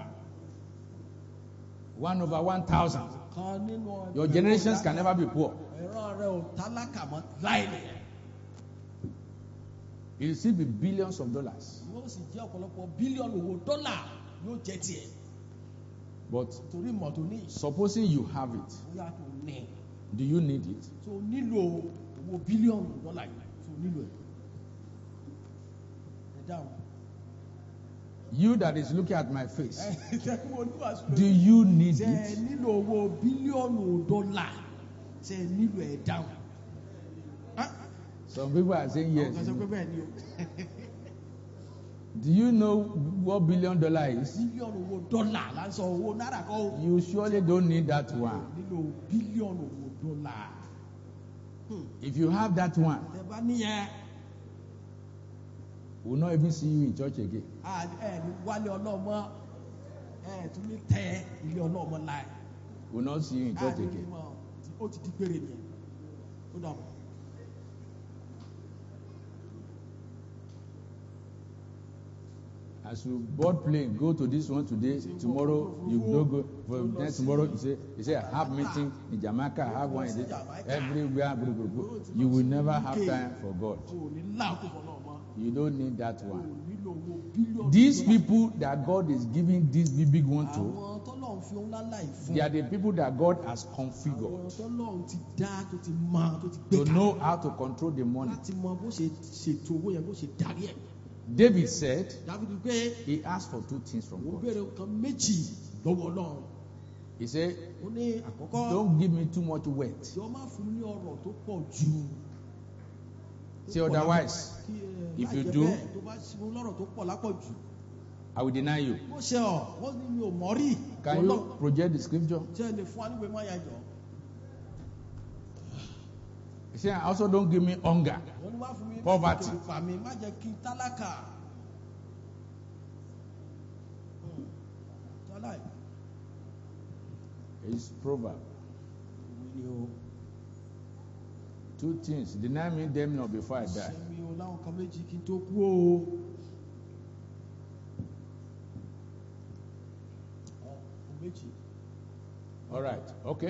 S1: 1/1,000,
S2: Kan nínú
S1: your generations can never be poor.
S2: ẹ̀rọ rẹ ò tálákà mọ́ láìlẹ̀.
S1: It will still be billions of dollars.
S2: Yóò sì jẹ́ ọ̀pọ̀lọpọ̀ bílíọ̀nù owó dọ́là yóò jẹ́ tiẹ̀.
S1: But
S2: Torí ìmọ̀ tó ní
S1: supposing you have it,
S2: bóyá tó ní.
S1: do you need it?
S2: Tó nílò owó bílíọ̀nù dọ́là yìí tó nílò ẹ̀. Ẹ dáhùn.
S1: You that is looking at my face,
S2: Ìtẹ́kùn oníwàásù
S1: do you need
S2: ṣe ẹ
S1: it?
S2: nílò owó bílíọ̀nù dọ́là ṣe ẹ nílò ẹ̀ dáhùn.
S1: Some people are saying yes.
S2: Ọ̀gá sọ pé bẹ́ẹ̀ ni o.
S1: Do you know what $1 billion is?
S2: Bílíọ̀nù owó dọ́là là ń sọ owó náírà kọ́ o.
S1: You surely don't need that one.
S2: Nílò bílíọ̀nù owó dọ́là.
S1: If you have that one,
S2: Ẹ bá níyẹn.
S1: we'll not even see you in church again.
S2: Ẹ ní wálé ọlọ́mọ ẹ tún ní tẹ ilé ọlọ́mọ láì.
S1: We'll not see you in church again.
S2: Ó ti di péré nìyẹn. Ó dàbọ̀.
S1: As you board plane, go to this one today, tomorrow you don't go. For next tomorrow you say I have meeting in Jamaica, I have one in this, everywhere. You will never have time for God.
S2: O ní láàkó fọlọ́mọ.
S1: You don't need that
S2: O
S1: one.
S2: nílò owó bílíọ̀nù.
S1: These people that God is giving this big one to,
S2: Àwọn tọ́lọ́run fi ohun ńlá láì fún.
S1: they are the people that God has
S2: Àwọn
S1: configured
S2: tọ́lọ́run ti dá tó ti mọ tó ti gbé
S1: to
S2: kalẹ̀.
S1: know how to control the money.
S2: Láti mọ bó ṣe ṣètò owó yẹn bó ṣe darí ẹ̀.
S1: David said
S2: Dábìdì pé
S1: he asked for two things from
S2: òun
S1: God.
S2: béèrè nǹkan méjì lọ́wọ́ Ọlọ́run.
S1: He said,
S2: Ó ní àkọ́kọ́.
S1: don't give me too much wealth.
S2: Jọ má fún mi ní ọrọ̀ tó pọ̀ jù.
S1: Say otherwise, if you do,
S2: tó bá ṣe fún lọ́rọ̀ tó pọ̀ lápọ̀jù.
S1: I will deny you.
S2: Wọ́n ṣe ọ̀ wọ́n ní mi ò mọ̀ rí.
S1: Can you project the scripture?
S2: Ṣé ẹ lè fún aníwèé máa yà jọ?
S1: He said, also don't give me hunger.
S2: Wọ́n ní má fún mi.
S1: Poverty.
S2: Pa mi má jẹ́ kí n tálákà. Tọ́lá
S1: It's proverb.
S2: ìwé ni o.
S1: Two things. Deny me them not before I die.
S2: Ṣé mi ò láwọn kan méjì kí n tó kú o? Méjì.
S1: All right. Okay.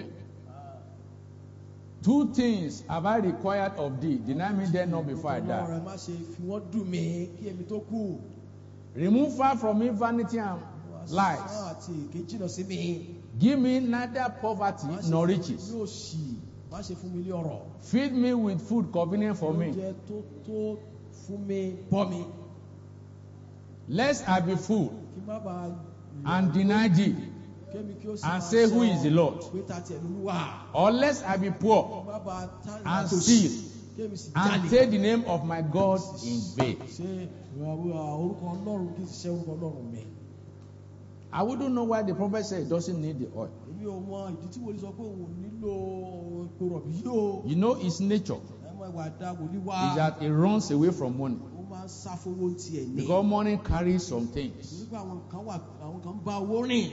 S1: Two things have I required of thee. Deny me them not before I die.
S2: Ọlọ́run má ṣe fi wọ́n dùn mí kí èmi tó kú.
S1: Remove far from me vanity and lies.
S2: Àti èké jìnnà sí mi.
S1: Give me neither poverty nor riches.
S2: Yóò ṣì má ṣe fún mi ní ọrọ̀.
S1: Feed me with food convenient for me,
S2: Oúnjẹ tó fún mi bọ́ mi.
S1: lest I be full
S2: Kí má bàa.
S1: and deny thee,
S2: Kémi kí ó sì
S1: and
S2: máa
S1: say,
S2: sọ
S1: who is the Lord?
S2: Pé ta tiẹ̀ ló wà.
S1: or lest I be poor
S2: Má bàa
S1: and
S2: tòṣì.
S1: steal
S2: Kémi sì
S1: and
S2: jalè.
S1: take the name of my God in vain.
S2: Ṣé orúkọ Ọlọ́run kì í ṣe orúkọ Ọlọ́run mi?
S1: I wouldn't know why the prophet said he doesn't need the oil.
S2: Èmi ò mọ ìdí tí wòlíì sọ pé òun nílò epo rọ̀bì yìí o.
S1: You know his nature
S2: Ẹ mọ ìwà àdá wòlíì wá.
S1: is that he runs away from money.
S2: Ó máa ń sá fowó tiẹ̀ ní.
S1: Because money carries some things.
S2: Nígbà àwọn kan wà àwọn kan bá owó rìn.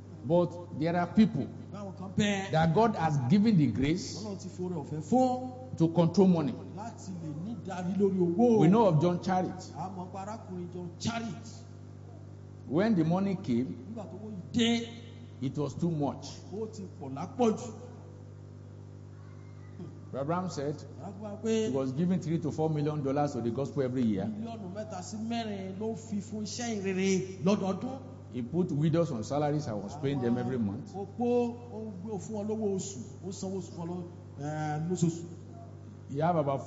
S1: But there are people
S2: Báwọn kan bẹ́ẹ̀.
S1: that God has given the grace
S2: Ọlọ́run ti forí ọ̀fẹ́ fún.
S1: to control money.
S2: láti lè ní darí lórí owó.
S1: We know of John Charit.
S2: àmọ́ parákùnrin John Charit.
S1: When the money came,
S2: nígbà tó wọ́n dé.
S1: it was too much.
S2: ó ti pọ̀ lápọ̀jù.
S1: Abraham said
S2: pé
S1: he was giving $3 to $4 million to the gospel every year.
S2: mílíọ̀nù 3 sí 4 ló fi fún iṣẹ́ ìrere lọ́dọọdún.
S1: He put widows on salaries and was paying them every month.
S2: opó ó gbé fún wọn lówó oṣù ó sanwó oṣù fún wọn lóṣooṣù.
S1: He have about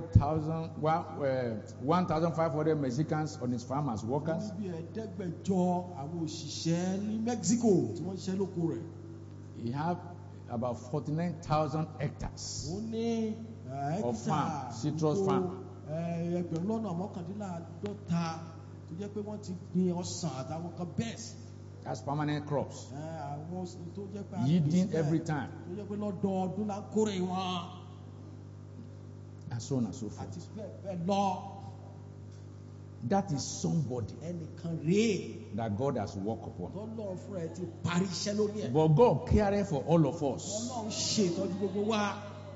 S1: 1,500 Mexicans on his farm as workers.
S2: níbi ẹ̀ẹ́dẹ́gbẹ̀jọ àwọn òṣìṣẹ́ ní Mexico tí wọ́n ń ṣiṣẹ́ lóko rẹ̀.
S1: He have about 49,000 hectares
S2: ó ní
S1: of farm, citrus farm.
S2: ẹgbẹ̀rún lọ́nà 19 tó jẹ́ pé wọ́n ti gbin ọsàn àtàwọn kan bẹ́ẹ̀ sí.
S1: That's permanent crops.
S2: àwọn tó jẹ́ pé
S1: Yielding every time.
S2: tó jẹ́ pé lọ́dọọdún la kórè wọn.
S1: And so on and so forth.
S2: àti bẹ́ẹ̀ lọ.
S1: That is somebody
S2: ẹnìkan rèé.
S1: that God has worked upon.
S2: tọ́lọ́ fúnra ẹ̀ ti parí iṣẹ́ lórí ẹ̀.
S1: But God cared for all of us.
S2: Ọlọ́run ṣètọ́jú gbogbo wa.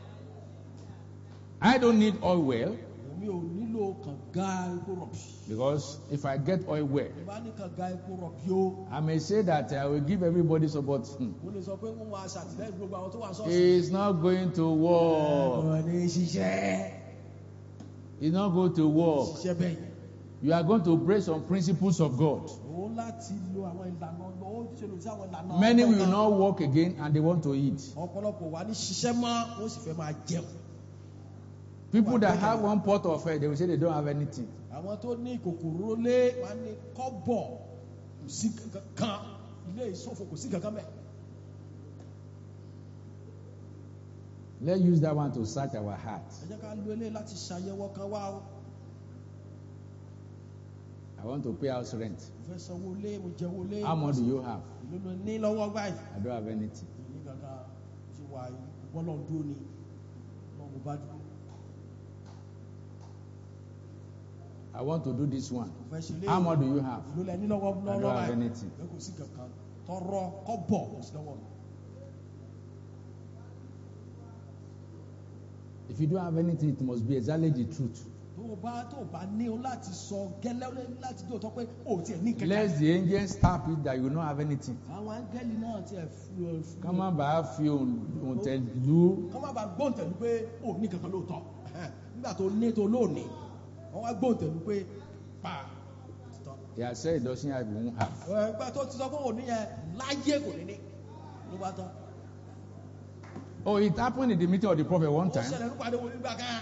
S1: I don't need oil well.
S2: èmi ò nílò kànga epo rọ̀bì.
S1: Because if I get oil well,
S2: ìbá ní kànga epo rọ̀bì o.
S1: I may say that I will give everybody support.
S2: mo lè sọ pé wọ́n máa ṣàtìlẹ́yìn gbogbo àwọn tó wà sọ́ọ̀sì.
S1: It's not going to work.
S2: ẹ̀rọ ní ṣiṣẹ́.
S1: It's not going to work.
S2: ṣiṣẹ́ bẹ́ẹ̀.
S1: You are going to break some principles of God.
S2: òun láti lo àwọn ìlànà ọ̀nà ó ṣe lò sí àwọn ìlànà.
S1: Many will not work again and they want to eat.
S2: ọ̀pọ̀lọpọ̀ wà ní ṣiṣẹ́ mọ́ ó sì fẹ́ máa jẹun.
S1: People that have one pot of air, they will say they don't have anything.
S2: àwọn tó ní kòkòrò lé wà ní kọ́bọ̀ kò sí kankan ilé ìṣòfò kò sí kankan mẹ́.
S1: Let's use that one to search our hearts.
S2: ẹ jẹ́ ká lo eléyìí láti ṣàyẹ̀wò kan wá o.
S1: I want to pay house rent.
S2: mo fẹ́ sanwó lé mo jẹ́wó lé.
S1: How much do you have?
S2: ìlú ló ní lọ́wọ́ báyìí.
S1: I don't have anything.
S2: ní kankan ti wà ìwọ́lọ̀ dúró ni lọ́wọ́ bá dúró.
S1: I want to do this one.
S2: mo fẹ́ ṣe lé.
S1: How much do you have?
S2: ìlú lẹ ní lọ́wọ́
S1: I don't have anything.
S2: ẹ kò sí kankan tọrọ kọ́bọ̀ kò sí lọ́wọ́ mi.
S1: If you don't have anything, it must be exactly the truth.
S2: tó o bá ní o láti sọ gẹ́lẹ́ láti dé òótọ́ pé o tiẹ̀ ní kankan.
S1: Let the angels tap it that you don't have anything.
S2: àwọn áńgẹ́lì náà tiẹ̀ fún.
S1: Ká má bàa fi ohun tẹ̀lú.
S2: kọ́ má bàa gbóǹtẹ̀lú pé o ní kankan lóòótọ́ nígbà tó ní tó lóòní wọ́n wá gbóǹtẹ̀lú pé pa.
S1: He has said he doesn't have, he won't have.
S2: ìgbà tó ti sọ pé òní yẹn láyé kò ní ní ló bá tán.
S1: Oh, it happened in the meeting of the prophet one
S2: ó
S1: time.
S2: ṣẹlẹ̀ nípa àdéhùn nígbà kan.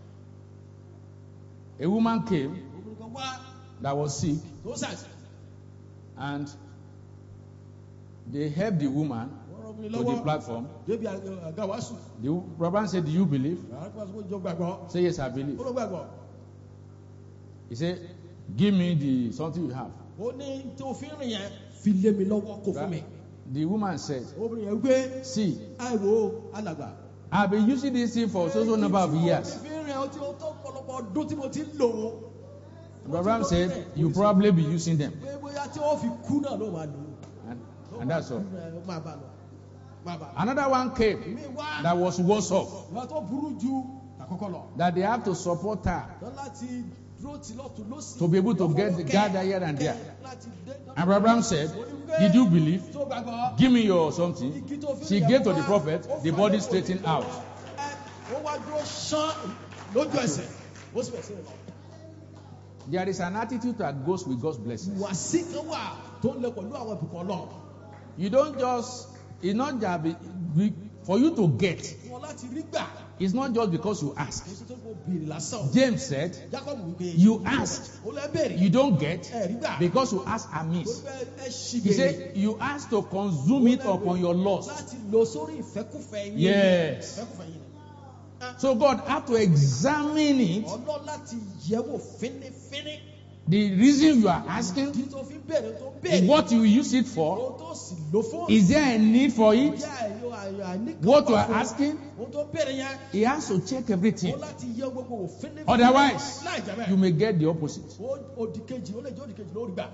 S1: A woman came
S2: obìnrin kan wá
S1: that was sick
S2: tó ṣàìsàn.
S1: and they helped the woman
S2: wọ́n rọ obìnrin
S1: to the
S2: lọ́wọ́
S1: platform.
S2: débi àga wàásù.
S1: The Rabban said, do you believe?
S2: àrùn jọ gbàgbọ́.
S1: Say, yes, I believe.
S2: ó ló gbàgbọ́.
S1: He said, give me the something you have.
S2: ó ní tí o fi ń rìn yẹn fi lé mi lọ́wọ́ kó fún mi.
S1: The woman said,
S2: obìnrin yẹn gbé
S1: see,
S2: àìwò alàgbà.
S1: I've been using this thing for so number of years.
S2: fi ń rìn ọtí o tó pọ̀lọpọ̀ ọdún tí mo ti ń lò ó.
S1: Rabban said, you probably be using them.
S2: pé bóyá tí ó fi kú náà ló máa lò ó.
S1: And that's all.
S2: máa bá lọ. máa bá lọ.
S1: Another one came
S2: mi wá.
S1: that was worse off.
S2: ìwà tó burú ju àkọ́kọ́ lọ.
S1: That they have to support her
S2: lọ láti dúró tí lọ́tún lọ́sì.
S1: to be able to get gather here and there. And Abraham said, did you believe?
S2: tó gbàgbọ́.
S1: Give me your something.
S2: igi tó fi
S1: She
S2: ń
S1: gave
S2: yẹ
S1: to
S2: wá,
S1: the prophet,
S2: ó
S1: the
S2: fà
S1: body
S2: lọ́wọ́
S1: straightened
S2: òdìdó.
S1: out.
S2: ó wá dúró ṣán lójú ẹsẹ̀ ó sì bẹ̀ sí ìlọ.
S1: There is an attitude that goes with God's blessings.
S2: wàásì kan wà tó ń lẹ pẹ̀lú àwọn ìbùkún Ọlọ́run.
S1: You don't just, it's not just for you to get.
S2: wọn láti rí gbà.
S1: It's not just because you ask.
S2: èso tó kò béèrè lásán.
S1: James said,
S2: Jacob wípé.
S1: you asked,
S2: ó lẹ béèrè.
S1: you don't get
S2: rí gbà.
S1: because you ask amiss.
S2: ó fẹ́ ẹ ṣì
S1: He
S2: béèrè.
S1: said, you ask to consume it upon your lust.
S2: láti lọ sórí ìfẹ́kùfẹ́ yín.
S1: Yes.
S2: ìfẹ́kùfẹ́ yín.
S1: So God had to examine it.
S2: Ọlọ́run láti yẹ̀wò fínífíní.
S1: The reason you are asking,
S2: kí tó fi béèrè tó béèrè.
S1: what you use it for,
S2: ohun tó sì lò fún.
S1: is there a need for it?
S2: àìníkàn
S1: What you
S2: wà
S1: are
S2: fún.
S1: asking,
S2: ohun tó béèrè yẹn.
S1: he has to check everything.
S2: ó láti yẹ gbogbo wò fínífíní.
S1: Otherwise,
S2: láì jẹ́ bẹ́ẹ̀.
S1: you may get the opposite.
S2: ó di kejì ó lè jẹ́ òdì kejì lórí gbà.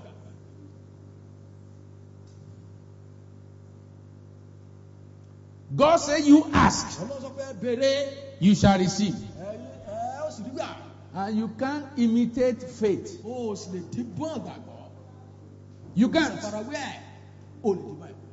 S1: God said, you ask,
S2: Ọlọ́run sọ pé béèrè
S1: you shall receive.
S2: ó sì rí gbà.
S1: And you can't imitate faith.
S2: O sì lè díbọ́n gbàgbọ́.
S1: You can't.
S2: Ṣàfarawé ẹ̀ o lè díbọ́n ẹ̀.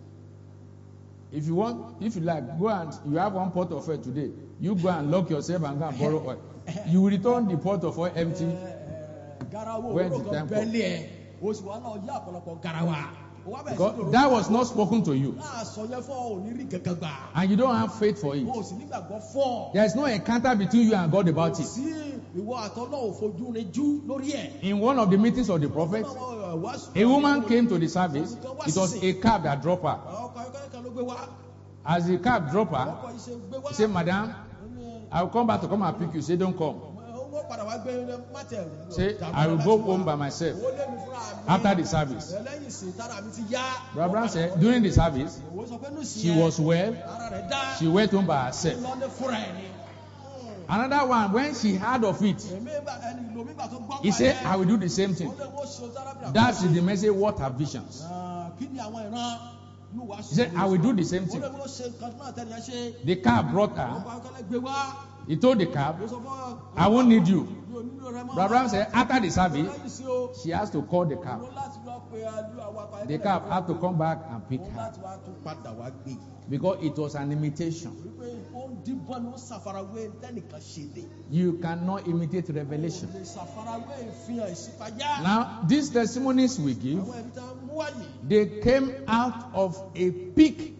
S1: If you like, go and you have one pot of oil today. You go and lock yourself and go and borrow oil. You will return the pot of oil empty.
S2: Garawo
S1: When the
S2: òwúrọ̀
S1: time
S2: kan bẹ́ẹ̀lì ẹ̀ o sì wá náà yá ọ̀pọ̀lọpọ̀ garawa.
S1: Because that was not spoken to you.
S2: Láàsọ yẹn fọ́ òní rí gẹ́gẹ́ gbà.
S1: And you don't have faith for it.
S2: O sì nígbàgbọ́ fọ́.
S1: There is no encounter between you and God about it.
S2: Sí ìwọ àtọ́nà òfojú rẹ jú lórí ẹ̀.
S1: In one of the meetings of the prophet, a woman came to the service. It was a cab that dropped her.
S2: Ọkọ̀ ayọ́kẹ́lẹ́ kan ló gbé wá.
S1: As the cab dropped her,
S2: Ọkọ̀ iṣẹ́ gbé wá.
S1: he said, Madam, I will come back to come and pick you. Say, don't come.
S2: Owó padà wá gbé mátẹ̀.
S1: Say, I will go home by myself
S2: Owó lé mi fúnra mi.
S1: after the service.
S2: Ẹlẹ́yìn sí tára mi ti yá.
S1: Brother Brown said, during the service,
S2: Owó sọ pé nù sí
S1: she
S2: ẹ.
S1: was well.
S2: Ara rẹ̀ dá.
S1: She went home by herself.
S2: Lọ́lé fúnra ẹ̀ ni.
S1: Another one, when she heard of it,
S2: Èmi ẹni ìlò mi gbà tó gbọ́
S1: he said, I will do the same thing.
S2: Ó lé wọ́n ṣe tára bí
S1: That is the message, what are visions?
S2: Kí ni àwọn ìran yóò wá
S1: He said, I will do the same
S2: Ó
S1: thing.
S2: lé wọ́n ṣe nǹkan náà tẹ́lẹ̀ yẹn ṣe.
S1: The cab brought
S2: Ọkọ̀
S1: her.
S2: ayọ́kẹ́lẹ́ gbé wá.
S1: He told the cab,
S2: Ó sọ fún
S1: I won't need you.
S2: mi ò nílò rẹ mọ́.
S1: Brother Brown said, after the service,
S2: Lẹ́yìn sí o.
S1: she has to call the cab.
S2: Ó láti lọ pe awakọ̀
S1: The cab had to come back and pick
S2: Ó
S1: her
S2: láti wá tún padà wá gbé.
S1: because it was an imitation.
S2: Wípé ó ń díbọ́n ní ó ṣàfarawé tẹ́nìkan ṣe lè.
S1: You cannot imitate revelation.
S2: Ó lè ṣàfarawé ìfihàn ìṣípayá.
S1: Now, these testimonies we give,
S2: Àwọn ẹ̀rí tá a mú wáyé.
S1: they came out of a peak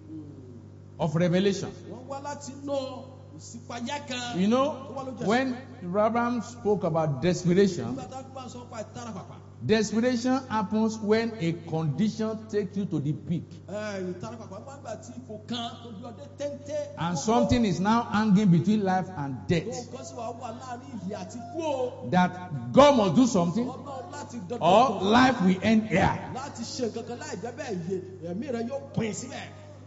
S1: of revelation.
S2: Wọ́n wá láti inú ìṣípayá kan.
S1: You know, when Abraham spoke about desperation,
S2: Nígbà tá a bá sọ pa ìtara pàpà.
S1: desperation happens when a condition takes you to the peak.
S2: Ìtara pàpà máa ń gbà tí ipò kan tó bí ọdẹ téńté.
S1: And something is now hanging between life and
S2: Tó
S1: death.
S2: nǹkan sì wà wà láàrin ìyè àti ikú o.
S1: That God must do something
S2: Ọlọ́run láti dandan
S1: or
S2: kan.
S1: life will end here.
S2: Láti ṣe nǹkan kan láì jẹ́ bẹ́ẹ̀ yé ẹ̀mí rẹ yóò pín síbẹ̀.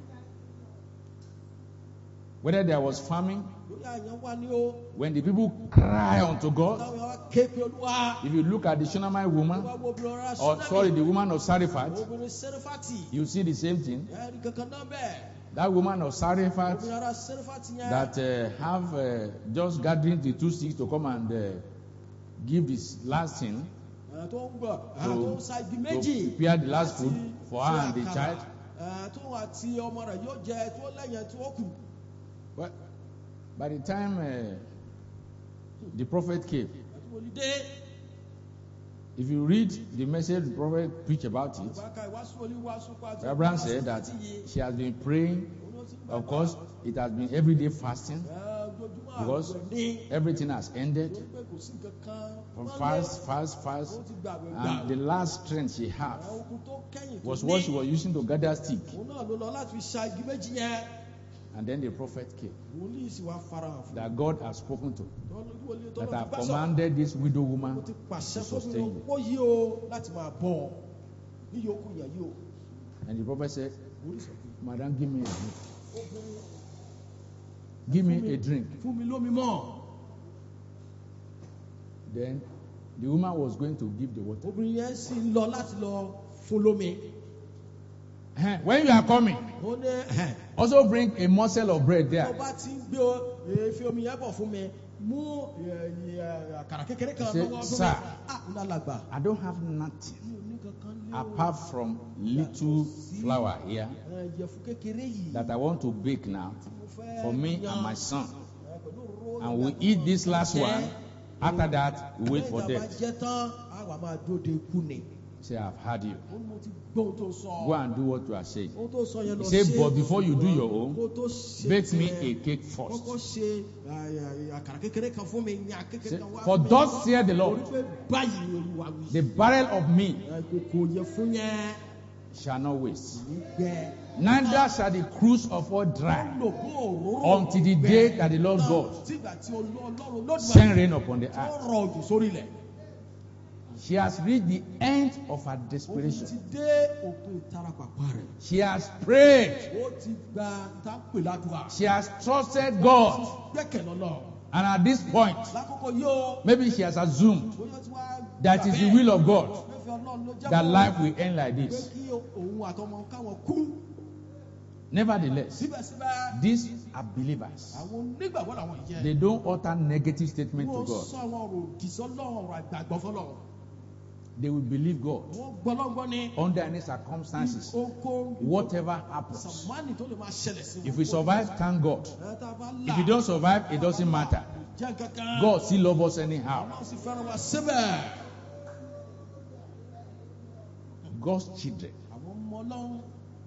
S1: Whether there was famine,
S2: Lórí àyàn wá ní o.
S1: when the people cry unto God,
S2: Táwọn yàrá ké pe Olúwa.
S1: if you look at the Shunammite woman,
S2: Wá wo obìnrin ọ̀rá
S1: or sorry, the woman of Sarephat,
S2: Obìnrin Sẹ́rífátì.
S1: you see the same thing.
S2: Ẹ̀rí kankan náà bẹ́ẹ̀.
S1: That woman of Sarephat
S2: Obìnrin ọ̀rá Sẹ́rífátì yẹn.
S1: that have just gathering the 2 sticks to come and give this last thing
S2: Tó ń gbọ̀. Tó ń sa igi méjì.
S1: to prepare the last food for her and the
S2: Ṣé
S1: child.
S2: àkàrà, Tó àti ọmọ rẹ̀ yóò jẹ tó lẹ́yìn tí ó kù.
S1: But by the time the prophet came,
S2: Àti wòlíì dé.
S1: if you read the message the prophet preached about it,
S2: Bàkà ìwàásù wòlíì wàásù pa àti
S1: Abraham said that she has been praying. Of course, it has been everyday fasting
S2: Ojoojúmọ́
S1: because
S2: àgbẹ̀ ní.
S1: everything has ended.
S2: Torí pé kò sí nǹkan
S1: From
S2: kan.
S1: fast,
S2: Ó ti gbàgbé
S1: and the last strength she had
S2: Àwọn okun tó kẹ́yìn tó
S1: was
S2: ní.
S1: what she was using to gather stick.
S2: Òun náà ló lọ láti fi ṣa igi méjì yẹn.
S1: And then the prophet came
S2: Wòlíì sì wá farahàn fún
S1: that God has spoken to,
S2: wòlíì tó
S1: that
S2: lọ
S1: have
S2: ti bá sọ.
S1: commanded this widow
S2: Ó
S1: woman
S2: ti
S1: to
S2: pàṣẹ fún mi
S1: sustain you.
S2: ó yí o láti máa bọ̀ ọ́. Ní yòókù yẹn yìí o.
S1: And the prophet said,
S2: Wòlíì sọ pé
S1: Madam, give me a drink.
S2: obìnrin
S1: Give me a drink.
S2: fún mi lómi mọ́.
S1: Then the woman was going to give the water.
S2: Obìnrin yẹn sì ń lọ láti lọ fún lómi.
S1: When you are coming,
S2: Ó ní
S1: also bring a morsel of bread
S2: tó
S1: there.
S2: bá ti ń gbé efi omi yẹn bọ̀ fún mi mú àkàrà kékeré kan
S1: Say,
S2: lọ́wọ́ fún mi.
S1: "Sir."
S2: Ń lálàgbà.
S1: I don't have nothing
S2: Mi ò ní kankan lé o.
S1: apart from little flour here
S2: Ìyẹ̀fun kékeré yìí.
S1: that I want to bake now
S2: Mo fẹ́
S1: for me
S2: yan.
S1: and my son.
S2: Pẹ̀lú òróró
S1: And we
S2: nígbà
S1: eat
S2: tó
S1: this last
S2: jẹ́.
S1: one. After that, we wait for
S2: Lẹ́yìn tá a bá
S1: death.
S2: jẹ́ tán, a wà máa dúró de ikú ni.
S1: Say, I've heard you.
S2: Ó ní mo ti gbọ́ ohun tó sọ.
S1: Go and do what you are saying.
S2: Ohun tó sọ yẹn lọ
S1: Say,
S2: ṣe.
S1: but before you do your own,
S2: Kó tó ṣe
S1: bake me
S2: tirẹ̀,
S1: a cake
S2: kọ́kọ́
S1: first.
S2: ṣe àkàrà kékeré kan fún mi, yan kékeré
S1: Say,
S2: kan wá
S1: for
S2: fún mi.
S1: thus saith the Lord,
S2: Torí pé báyìí ni Olúwa wí.
S1: the barrel of me
S2: Kòkò yẹ fún yẹn.
S1: shall not waste.
S2: Gbẹ.
S1: Neither shall the cruse of oil dry
S2: Lò kó òróró
S1: until the day that the Lord God
S2: Tígbà tí Ọlọ́run lódìmọ̀
S1: send rain upon the
S2: tó
S1: earth.
S2: rọ̀ òjò sórí ilẹ̀.
S1: She has reached the end of her
S2: Ó ti
S1: desperation.
S2: dé òpin ìtara pàpà rẹ̀.
S1: She has prayed.
S2: Ó ti gba tápè ládùúgbà.
S1: She has trusted God.
S2: Gbẹ́kẹ̀ lọ́lọ́.
S1: And at this point,
S2: Lákòókò yóò.
S1: maybe she has assumed
S2: Bóyá tí wàá
S1: that is the will of God
S2: Fẹ́fẹ́ Ọlọ́run ló jẹ́
S1: that
S2: mọ́.
S1: life will end like
S2: Pé
S1: this.
S2: kí òun àtọmọ káwọn kú.
S1: Nevertheless,
S2: síbẹ̀síbẹ̀
S1: these are believers.
S2: àwọn onígbàgbọ́ làwọn yìí jẹ́.
S1: They don't utter negative statement to
S2: wọ́n
S1: God.
S2: sọ àwọn ọ̀rọ̀ òdì sọ́lọ́run, ọ̀rọ̀ àgbàgbọ́ fọlọ́run.
S1: They will believe God
S2: wọ́n gbọ́lọ́gbọ́ ní
S1: under any circumstances,
S2: oko
S1: whatever happens.
S2: sàmánì tó lè máa ṣẹlẹ̀ sí wọn.
S1: If we survive, thank God.
S2: Ẹ tá a bá là,
S1: If you don't survive, it doesn't matter.
S2: jẹ́ kankan.
S1: God still loves us anyhow.
S2: Ọlọ́run sì fẹ́ràn wa síbẹ̀.
S1: God's children.
S2: àwọn ọmọ Ọlọ́run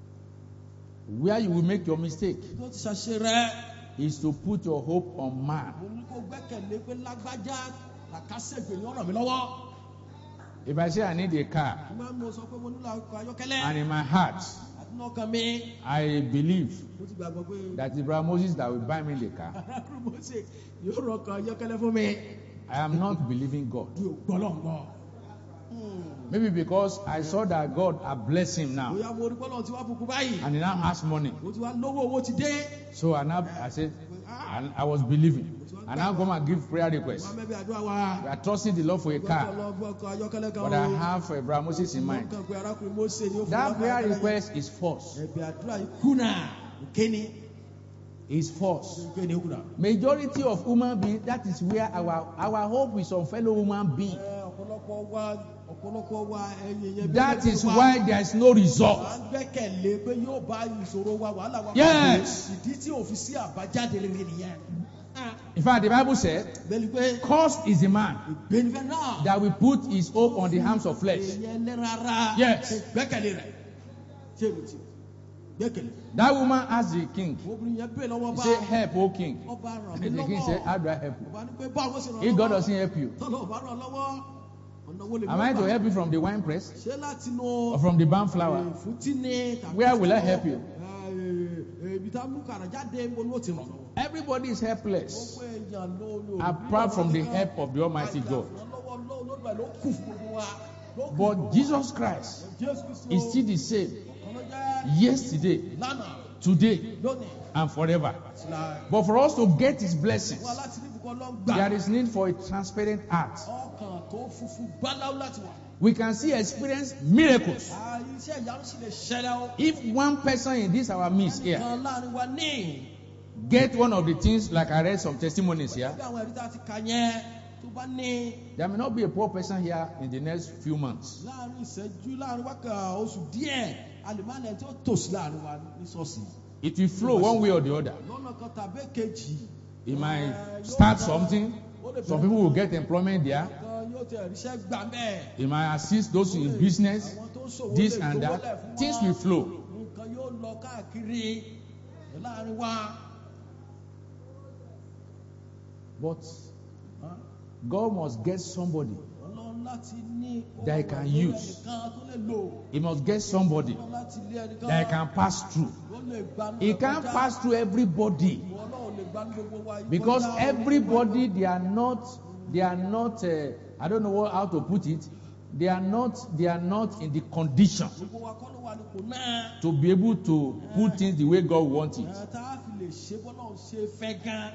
S1: Where you will make your mistake
S2: tó ti ṣàṣe rẹ̀.
S1: is to put your hope on man.
S2: mo ní kó gbẹ́kẹ̀lé pé lágbájá làkàṣègbè ní ọ̀nà mi lọ́wọ́.
S1: If I say I need a car,
S2: Ìgbà mo sọ pé mo nílò ọkọ̀ ayọ́kẹ́lẹ́.
S1: and in my heart
S2: àti ní ọkàn mi.
S1: I believe
S2: mo ti gbàgbọ́ pé
S1: that it's Brother Moses that will buy me the car,
S2: arákùnrin Mósè yóò rọ ọkọ̀ ayọ́kẹ́lẹ́ fún mi.
S1: I am not believing God.
S2: mi ò gbọ́ lọ́ngbọ́.
S1: Maybe because I saw that God had blessed him now,
S2: bóyá mo rí bọ́lọ̀ tí wàá bùkún báyìí.
S1: and he now has money.
S2: mo ti wá lówó, owó ti dé.
S1: So I said, and I was believing. And now come and give prayer requests.
S2: wọ́n mẹ́bí àdúrà wa.
S1: We are trusting the Lord for a car,
S2: ọkọ̀ ayọ́kẹ́lẹ́ kan
S1: but I have Brother Moses in mind.
S2: kàn pé arákùnrin Mósè ni ó fún
S1: That
S2: ọkọ̀
S1: prayer
S2: ayọ́kẹ́lẹ́ yẹn.
S1: request is false.
S2: ẹ̀bẹ̀ àdúrà yìí kùnà. kéni.
S1: It's false.
S2: kéni ó kùnà.
S1: Majority of human beings, that is where our hope is on fellow human beings.
S2: ọ̀pọ̀lọpọ̀ wa ẹ̀yìn yẹn.
S1: That is why there is no result.
S2: à ń gbẹ́kẹ̀lé pé yóò bá ìṣòro wa, wàhálà wa.
S1: Yes.
S2: ìdí tí òfin sí àbájáde rere nìyẹn.
S1: In fact, the Bible said,
S2: bẹ́ẹ̀ni pé
S1: cursed is the man
S2: ìgbénifẹ́ náà.
S1: that will put his hope on the arms of flesh.
S2: èèyàn lẹ́rara.
S1: Yes.
S2: gbẹ́kẹ̀lé rẹ̀. ṣé o ti gbẹ́kẹ̀lé.
S1: That woman asked the king,
S2: obìnrin yẹn bẹ́ẹ̀ lọ́wọ́
S1: he
S2: bá.
S1: said, help, O king.
S2: ọba ràn
S1: And
S2: mí
S1: the king
S2: lọ́wọ́.
S1: said, how do I help you?
S2: ọba ní pé báwo ṣe ràn
S1: If God
S2: lọ́wọ́.
S1: doesn't help you,
S2: tọ́lọ̀ ọba ràn lọ́wọ́. ọ̀nà wo lè
S1: am I to help you from the wine press
S2: ṣé láti nu.
S1: or from the barn flour?
S2: fútí ni.
S1: Where will I help you?
S2: ibi tá a mú kàrà jáde mo ní o ti ràn lọ́wọ́.
S1: Everybody is helpless
S2: gbogbo èèyàn ló
S1: apart from the help of the Almighty God.
S2: ló kù fún gbogbo wa.
S1: But Jesus Christ is still the same yesterday,
S2: lánàá
S1: today,
S2: lónìí.
S1: and forever.
S2: Sílá.
S1: But for us to get his blessings,
S2: wá láti ní ibùkún Ọlọ́run gbà.
S1: there is need for a transparent heart.
S2: ọkàn tó funfun báláwo láti wà.
S1: We can see experience miracles.
S2: iṣẹ́ ìyanu sì lè ṣẹlẹ̀ o.
S1: If one person in this our midst here
S2: kan láàrin wa ní.
S1: get one of the things, like I read some testimonies here,
S2: bí àwọn ẹ̀rí tá a ti kà yẹn tó bá ní.
S1: there may not be a poor person here in the next few months.
S2: láàrin ìṣẹ́jú láàrin wákà oṣù díẹ̀ alìmọ́lẹ̀ tí ó tòsí láàrin wa ní ṣọ́ọ̀ṣì.
S1: It will flow one way or the other.
S2: lọ́nà kan tàbí kejì.
S1: It might start something. Some people will get employment there.
S2: kan yóò tẹ ẹ̀ríṣẹ́ gbà mẹ́ẹ̀.
S1: It might assist those in business,
S2: àwọn tó ń ṣòwò
S1: this
S2: lè
S1: and
S2: gbowó lẹ̀
S1: that.
S2: fún
S1: Things
S2: wọn.
S1: will flow.
S2: nǹkan yóò lọ káàkiri láàrin wa.
S1: But God must get somebody
S2: Ọlọ́run láti ní
S1: that he can use.
S2: ẹnìkan tó lè lò.
S1: He must get somebody
S2: Ọlọ́run láti lé ẹnìkan
S1: that he can pass through.
S2: tó lè gbanú
S1: He
S2: rẹ̀
S1: can't
S2: kọjá.
S1: pass through everybody
S2: Ọlọ́run lè gbanú gbogbo wa yìí
S1: because
S2: kọjá.
S1: everybody they are not I don't know how to put it. They are not in the condition
S2: gbogbo wa kọ́ ló wà nípò náà.
S1: to be able to put things the way God wants it.
S2: tá a fi lè ṣe bọ́lá ṣe fẹ́ gan.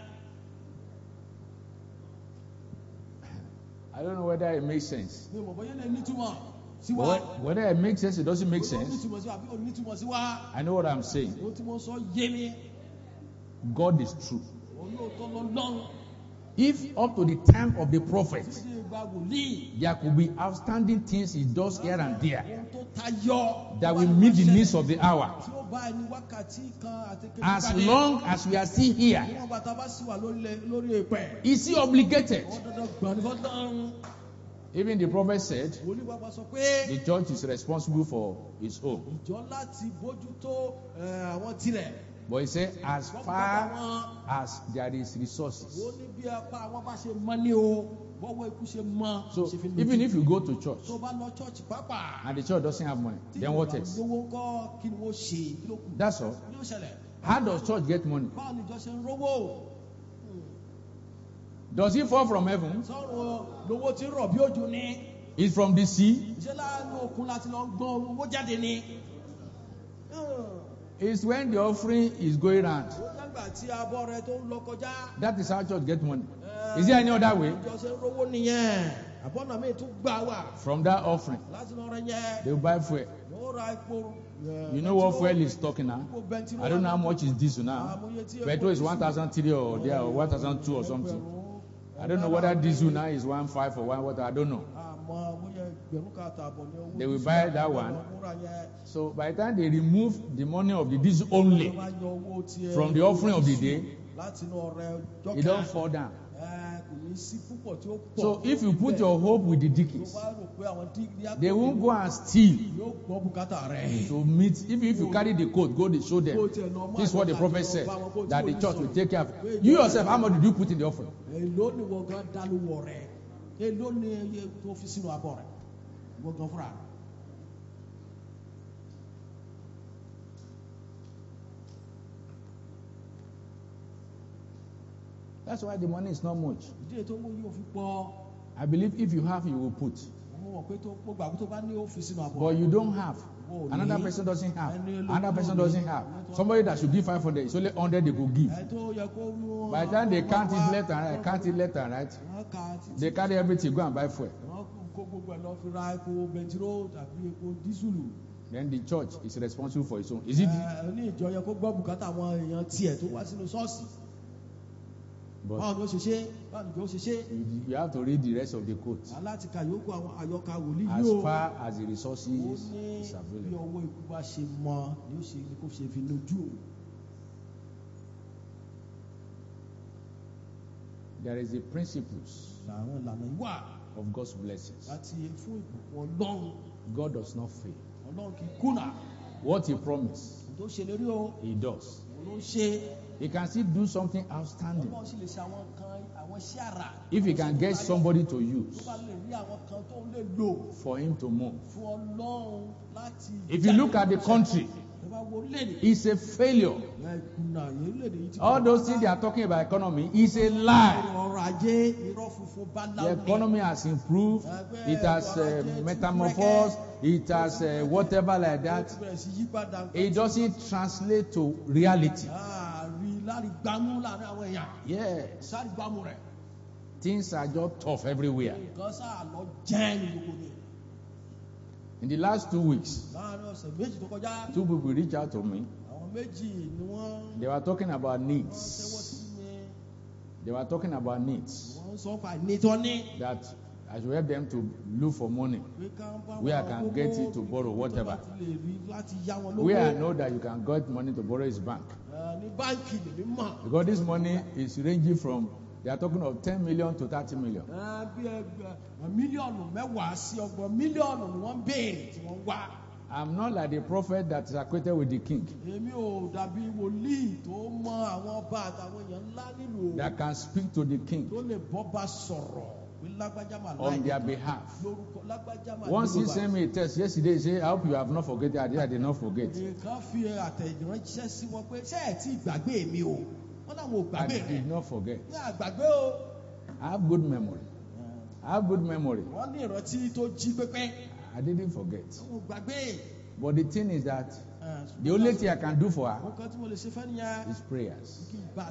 S1: I don't know whether it makes sense.
S2: mi ò mọ̀ bóyá lè nítumọ̀ sí wa.
S1: But whether it makes sense, it doesn't make
S2: Bóyá ó
S1: sense.
S2: nítumọ̀ sí wa àbí ó nítumọ̀ sí wa.
S1: I know what I'm saying.
S2: ohun tí mo sọ yé mi.
S1: God is true.
S2: olóòótọ́ lọ́lọ́run.
S1: If up to the time of the prophet,
S2: títí ìgbà wòlíì.
S1: there could be outstanding things he does here and there
S2: ohun tó tayọ.
S1: that will meet the needs of the hour.
S2: tí ó bá ẹni wákàtí kan àti kejì
S1: As
S2: pàdé.
S1: long as we are still here,
S2: níwọ̀n bàtà bá sì wà lórí èpẹ̀.
S1: is he obligated?
S2: wọ́n dandan gbọ̀n ní fọ́tán.
S1: Even the prophet said
S2: wòlíì bàbá sọ pé.
S1: the church is responsible for his own.
S2: ìjọ láti bójútó àwọn tirẹ̀.
S1: But he said, as far as there is resources.
S2: ó ní bí apá àwọn bá ṣe mọ ní o bọ́wọ́ ikú ṣe mọ.
S1: So even if you go to church
S2: tó bá lọ church pápá.
S1: and the church doesn't have money, then what else?
S2: lówó ńkọ́ kí ni wọ́n ṣe kí ló kù.
S1: That's all.
S2: kí ló ṣẹlẹ̀.
S1: How does church get money?
S2: báwo ni ìjọ ṣe ń rówó.
S1: Does it fall from heaven?
S2: sọ̀rọ̀ lówó tí ń rọ̀ bí òjò ni.
S1: It's from the sea?
S2: ṣé láàánú òkun láti lọ gbọ́n owó jáde ni.
S1: It's when the offering is going round.
S2: ó dàgbà tí abọ́ rẹ tó ń lọ kọjá.
S1: That is how church get money. Is there any other way?
S2: ìjọ ṣe ń rówó nìyẹn. àbọ̀nà mi tún gbà wà.
S1: From that offering,
S2: láti lọ rẹ yẹn.
S1: they will buy fuel.
S2: wọ́n ra epo
S1: You know what fuel is talking now? I don't know how much is diesel now. Petrol is 1,003 or there or 1,002 or something. I don't know whether diesel now is 1.5 or 1 what. I don't know. They will buy that one. So by the time they remove the money of the diesel only from the offering of the day, it don't fall down. So if you put your hope with the deacons, they won't go and steal to meet. Even if you carry the coat, go to show them. This is what the prophet said, that the church will take care of. You yourself, how much did you put in the offering? That's why the money is not much. I believe if you have, you will put. But you don't have. Another person doesn't have. Another person doesn't have. Somebody that should give 500, it's only 100 they could give. By the time they count it left and right, they carry everything, go and buy fuel. Then the church is responsible for its own. Is it? But you have to read the rest of the quote. As far as the resources is available. There is the principles of God's blessings. God does not fail. What He promised, He does. He can still do something outstanding. If He can get somebody to use for Him to move. If you look at the country, it's a failure. All those things they are talking about economy is a lie. The economy has improved. It has metamorphosed. It has whatever like that. It doesn't translate to reality. Yes. Things are just tough everywhere. In the last 2 weeks, 2 people reached out to me. They were talking about needs. That I should help them to look for money where I can get it to borrow whatever. Where I know that you can get money to borrow is bank. Because this money is ranging from, they are talking of 10 million to 30 million. I'm not like the prophet that is acquainted with the king. That can speak to the king on their behalf. Once he sent me a text yesterday, he said, I hope you have not forgotten. I did not forget. I did not forget. I have good memory. I didn't forget. But the thing is that the only thing I can do for her is prayers.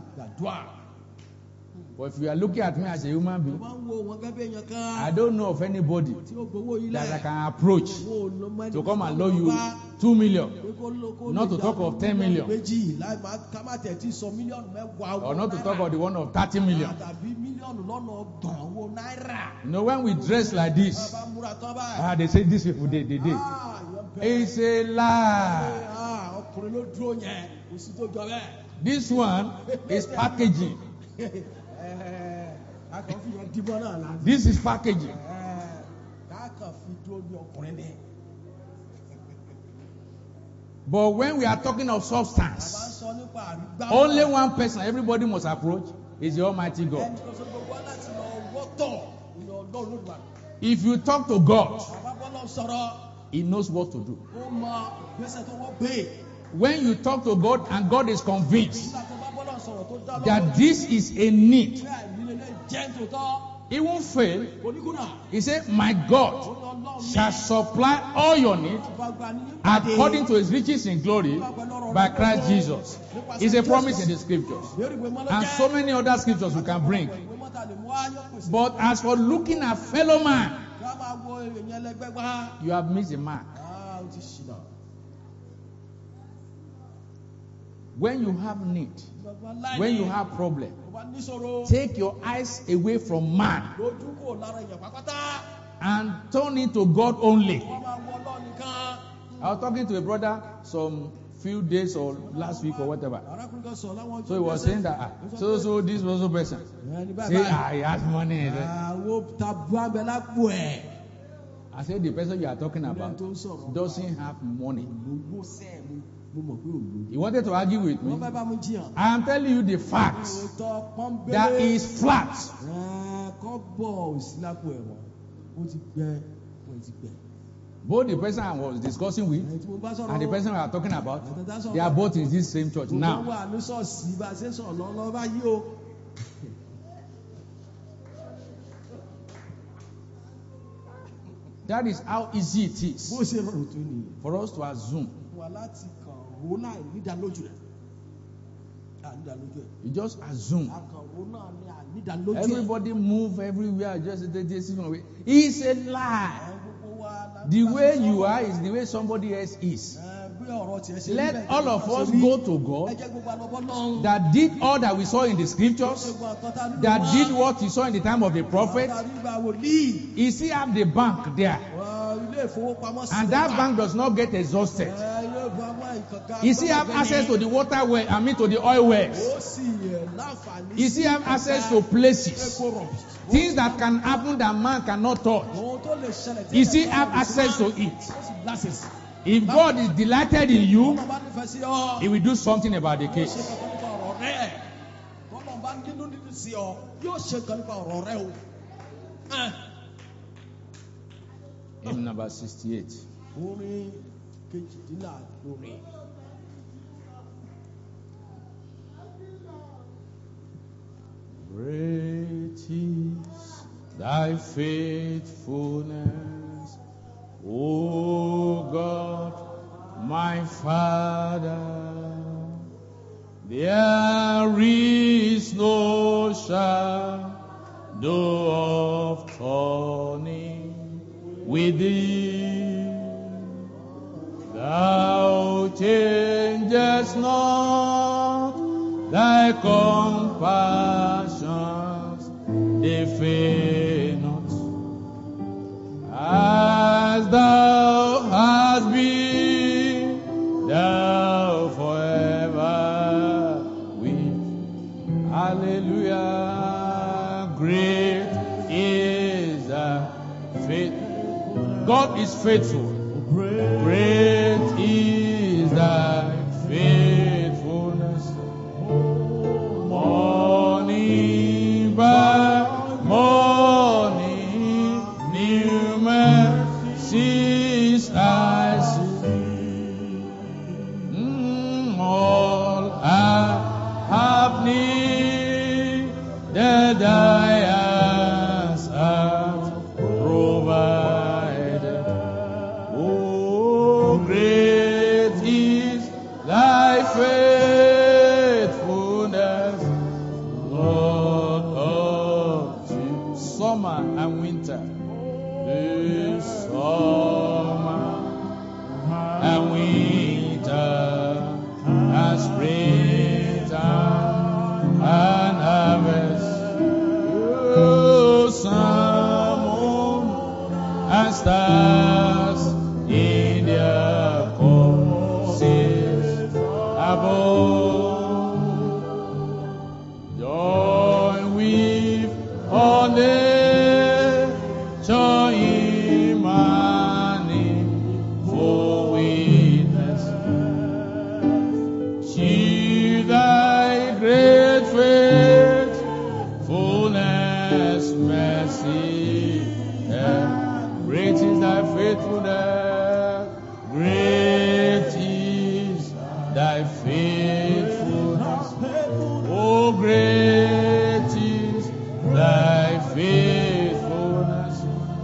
S1: But if you are looking at me as a human being, I don't know of anybody that I can approach to come and loan you 2 million. Not to talk of 10 million. Or not to talk of the one of 30 million. You know, when we dress like this, they say these people, they did. It's a lie. This one is packaging. This is packaging. But when we are talking of substance, only one person everybody must approach is the Almighty God. If you talk to God, He knows what to do. When you talk to God and God is convinced that this is a need, He won't fail. He said, my God shall supply all your needs according to His riches in glory by Christ Jesus. It's a promise in the scriptures. And so many other scriptures we can bring. But as for looking at fellow man, you have missed a mark. When you have need, when you have problem,
S2: tó bá níṣòro,
S1: take your eyes away from man
S2: lójú kò lára èèyàn pátápátá.
S1: and turn it to God only.
S2: Wọ́n máa wọ Ọlọ́run nìkan.
S1: I was talking to a brother some few days or last week or whatever.
S2: Arákùnrin kan sọ láwọn
S1: So he was saying that so this was a person. Say he has money.
S2: Àwọn tabu abẹ lápò ẹ̀.
S1: I said the person you are talking about
S2: Tó ń sọ̀rọ̀.
S1: doesn't have money.
S2: Gbogbo sẹ́ẹ̀ mo mọ̀ pé òun.
S1: He wanted to argue with me.
S2: Wọ́n fẹ́ bá mi jiyàn.
S1: I am telling you the fact
S2: Òótọ́ pọ́nbélé.
S1: that is flat.
S2: Kọ́bọ̀ òsì lápò ẹ̀wọ̀n. Ó ti gbẹ. Ó ti gbẹ.
S1: Both the person I was discussing with
S2: Ẹni tí mo bá sọ̀rọ̀.
S1: and the person we are talking about, they are both in this same church
S2: Gbogbo
S1: now.
S2: wà ní ṣọ́ọ̀ṣì bá a ṣe ń sọ̀rọ̀ lọ́wọ́ báyìí o.
S1: That is how easy it
S2: Bó
S1: is
S2: ṣe rọrùn tó nìyẹn.
S1: for us to assume.
S2: Wà láti kàn owó náà nídàlójú rẹ̀. Nídàlójú ẹ̀.
S1: You just assume.
S2: Àkàn owó náà ní nídàlójú ẹ̀.
S1: Everybody move everywhere. Just this way. It's a lie.
S2: Gbogbo wa la-
S1: The way you are is the way somebody else is.
S2: Bí ọ̀rọ̀ tiẹ̀ ṣe rí
S1: Let
S2: bẹ́ẹ̀
S1: all
S2: kí
S1: of
S2: wọ́n
S1: us
S2: ṣe rí.
S1: go to
S2: Ẹ
S1: God
S2: jẹ́ gbogbo àlọ́bọ́ náà.
S1: that did all that we saw in the scriptures, that did what he saw in the time of the prophet. He still have the bank there, and that bank does not get exhausted. He still have access to the water well, to the oil wells. He still have access to places, things that can happen that man cannot touch. He still have access to it. If God is delighted in you, He will do something about the case. Hymn number 68. Great is thy faithfulness, O God, my Father. There is no shadow of turning with thee. Thou changest not thy compassions, they fail not. As thou hast been, thou forever will. Hallelujah. Great is thy faith. God is faithful. Great is thy faithfulness. Morning by morning, new mercies I see. All I have needed, thy hands have provided. Oh, great is thy faithfulness, Lord unto summer and winter. This summer and winter and springtime and harvest. Oh, sun, moon, and stars in their courses above. Join with all nature in manifold witness. See thy great faithfulness, mercy, and great is thy faithfulness. Great is thy faithfulness. Oh, great is thy faithfulness.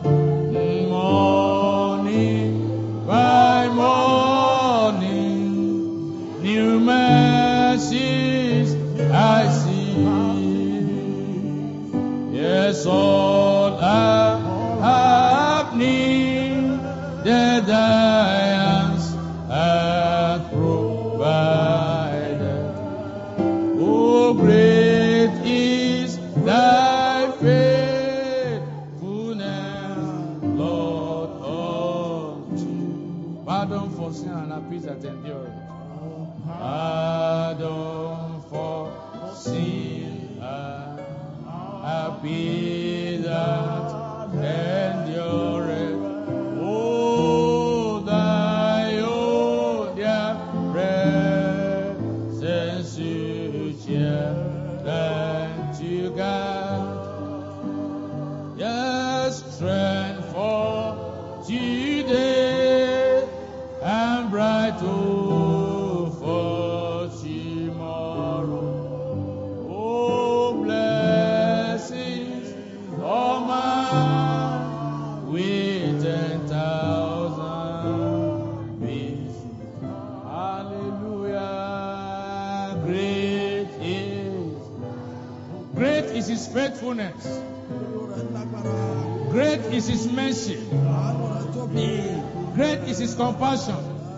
S1: Morning by morning, new mercies I see. Yes, all I have needed, thy hands Pardon for sin and a peace that endures. Pardon for sin and a peace that endures. Oh, thy own dear presence you cheer and to God. Yes, strength for today and bright hope for tomorrow. Oh, blessings, all mine with 10,000 bees. Hallelujah. Great is His faithfulness. Great is His mercy. Great is His compassion.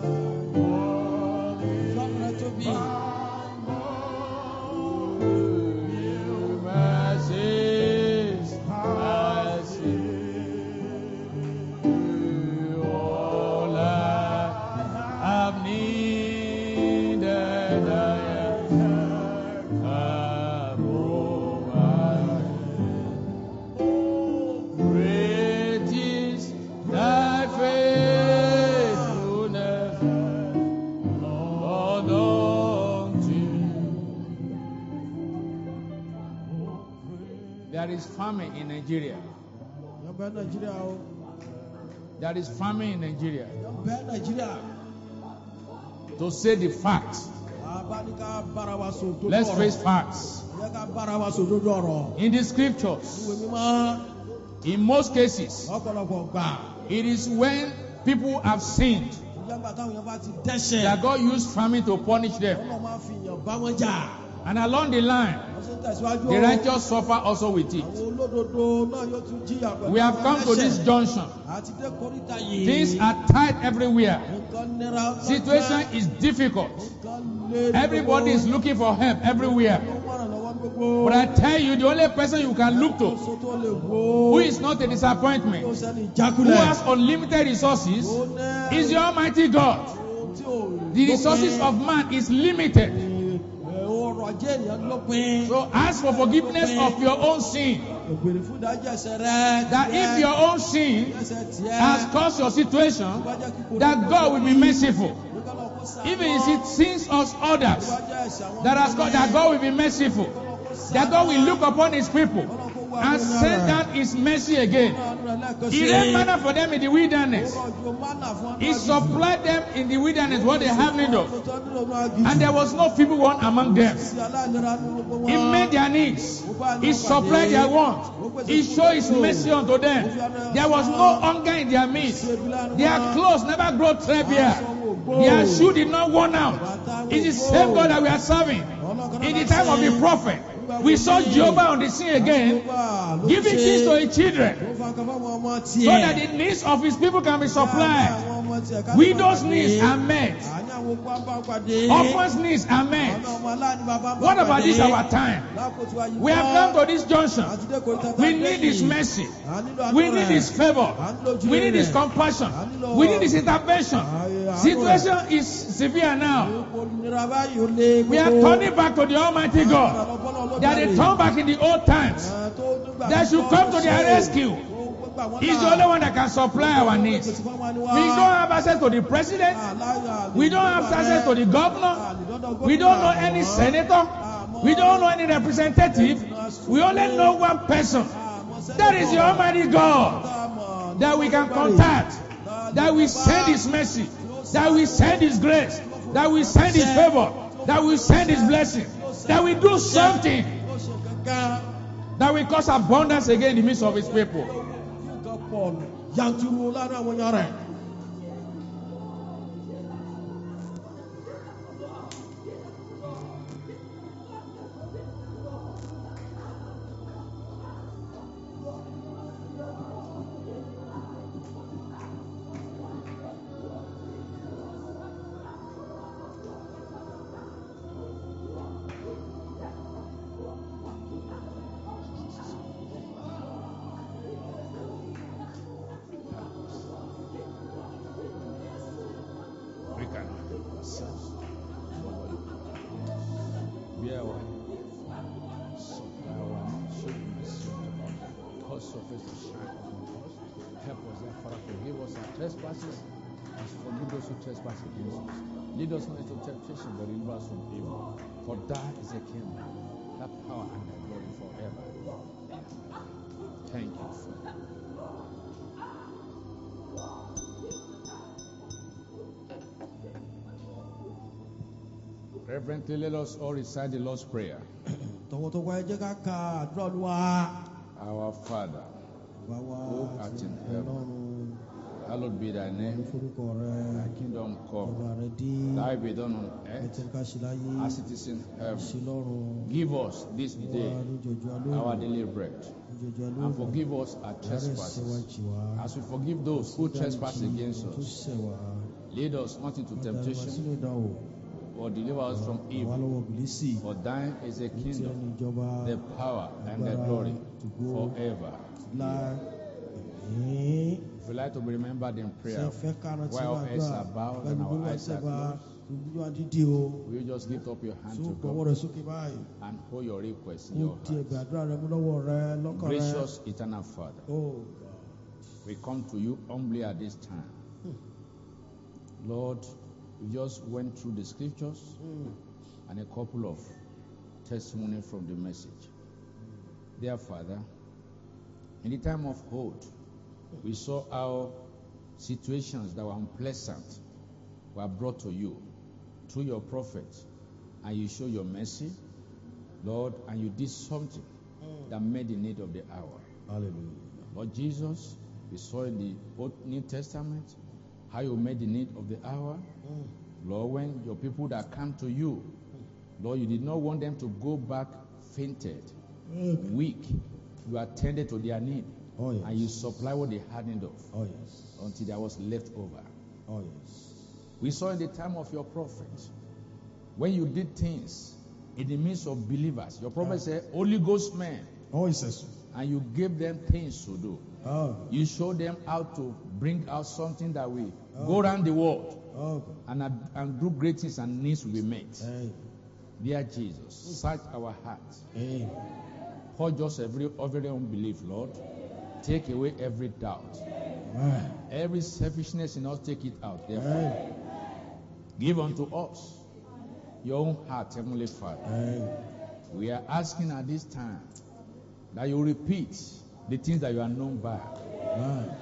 S1: Mercies I see. All I have needed I have provided. Great is thy faithfulness, Lord, unto me. There is famine in Nigeria. There is famine in Nigeria. To say the facts. Let's face facts. In the scriptures, in most cases, it is when people have sinned that God used famine to punish them. And along the line, the righteous suffer also with it. We have come to this junction. Things are tight everywhere. Situation is difficult. Everybody is looking for help everywhere. But I tell you, the only person you can look to, who is not a disappointment, who has unlimited resources, is the Almighty God. The resources of man is limited. So ask for forgiveness of your own sin. That if your own sin has caused your situation, that God will be merciful. Even if it sins of others, that God will be merciful. That God will look upon His people and send down His mercy again. He rained manna for them in the wilderness. He supplied them in the wilderness what they have need of. And there was no feeble one among them. He made their needs. He supplied their wants. He showed His mercy unto them. There was no hunger in their midst. Their clothes never grew threadbare. Their shoe did not worn out. It's the same God that we are serving. In the time of the prophet, we saw Jehovah on the scene again, giving things to His children, so that the needs of His people can be supplied. Widows' needs are met. Orphans' needs are met. What about this our time? We have come to this junction. We need His mercy. We need His favor. We need His compassion. We need His intervention. Situation is severe now. We are turning back to the Almighty God. That they turn back in the old times. They should come to their rescue. He's the only one that can supply our needs. We don't have access to the president. We don't have access to the governor. We don't know any senator. We don't know any representative. We only know one person. That is the Almighty God that we can contact. That we send His mercy. That we send His grace. That we send His favor. That we send His blessing. That we do something that will cause abundance again in the midst of His people. ourselves. Be our supply our need, show mercy about that. Cause your face to shine upon us. Help us, dear Father, forgive us our trespasses and forgive those who trespass against us. Lead us not into temptation, but deliver us from evil. For that is the kingdom, the power, and the glory forever. Thank you, Father. Reverently, let us all recite the Lord's Prayer.
S2: tọwọ́tọwọ́ ẹ jẹ́ ká ka àdúrà Olúwa.
S1: Our Father, who art in heaven,
S2: Ọlọ́run
S1: hallowed be thy name.
S2: forúkọ rẹ.
S1: Thy kingdom
S2: Ọba
S1: come,
S2: rẹ dé.
S1: thy be done on earth
S2: Ẹtí ká ṣe láyé.
S1: as it is in heaven.
S2: Ṣe lọ́run.
S1: Give us this
S2: Wá
S1: day
S2: lójoojúmọ́
S1: our
S2: alóòrùn.
S1: daily bread,
S2: Lójoojúmọ́
S1: and
S2: alóòrùn.
S1: forgive us our
S2: Dárí ẹ̀ṣẹ̀ wa
S1: trespasses,
S2: jì wá.
S1: as we forgive those who trespass against
S2: Tó
S1: us.
S2: ṣẹ̀ wá.
S1: Lead us not into
S2: Má darí wa
S1: temptation,
S2: sínú ìdánwò.
S1: but deliver us from
S2: Àwa
S1: evil.
S2: lọ́wọ́ bìlísì.
S1: For thine is the
S2: Ní ti
S1: kingdom,
S2: ẹni ìjọba.
S1: the power, and the glory forever.
S2: La ẹ̀mí.
S1: If you like to be remembered in
S2: Ṣé
S1: prayer,
S2: fẹ́ kára tí
S1: while
S2: wàá
S1: our heads
S2: gbà?
S1: are bowed
S2: Bẹ́ẹ̀ni
S1: and our
S2: gbogbo
S1: eyes are
S2: ẹsẹ̀ bá.
S1: closed,
S2: Gbogbo wa dídí o.
S1: will you just lift up your hand
S2: Tó
S1: to
S2: gbọ́wọ́
S1: God
S2: rẹ̀ sókè báyìí.
S1: and hold your request in
S2: Kó
S1: your
S2: di ẹ̀bẹ̀
S1: heart?
S2: àdúrà rẹ mú lọ́wọ́ rẹ lọ́kàn rẹ.
S1: Gracious eternal Father,
S2: Oh,
S1: we come to you humbly at this time. Lord, we just went through the scriptures and a couple of testimony from the message. Dear Father, in the time of old, we saw how situations that were unpleasant were brought to you through your prophets, and you show your mercy, Lord, and you did something that met the need of the hour.
S2: hallelujah.
S1: Lord Jesus, we saw in the Old New Testament how you met the need of the hour. Lord, when your people that come to you, Lord, you did not want them to go back fainted, weak. You attended to their need,
S2: Oh, yes.
S1: and you supply what they had need of
S2: Oh, yes.
S1: until there was left over.
S2: Oh, yes.
S1: We saw in the time of your prophet, when you did things in the midst of believers, your prophet said, Holy Ghost men,
S2: Oh, yes.
S1: and you gave them things to do.
S2: Oh,
S1: You showed them how to bring out something that will go around the world
S2: oh,
S1: and do great things and needs will be met.
S2: hey,
S1: Dear Jesus, search our hearts.
S2: hey,
S1: Purge us every unbelief, Lord. Take away every doubt.
S2: man,
S1: Every selfishness in us, take it out. Therefore,
S2: hey,
S1: give unto us your own heart, Heavenly Father.
S2: hey,
S1: We are asking at this time that you repeat the things that you are known
S2: man,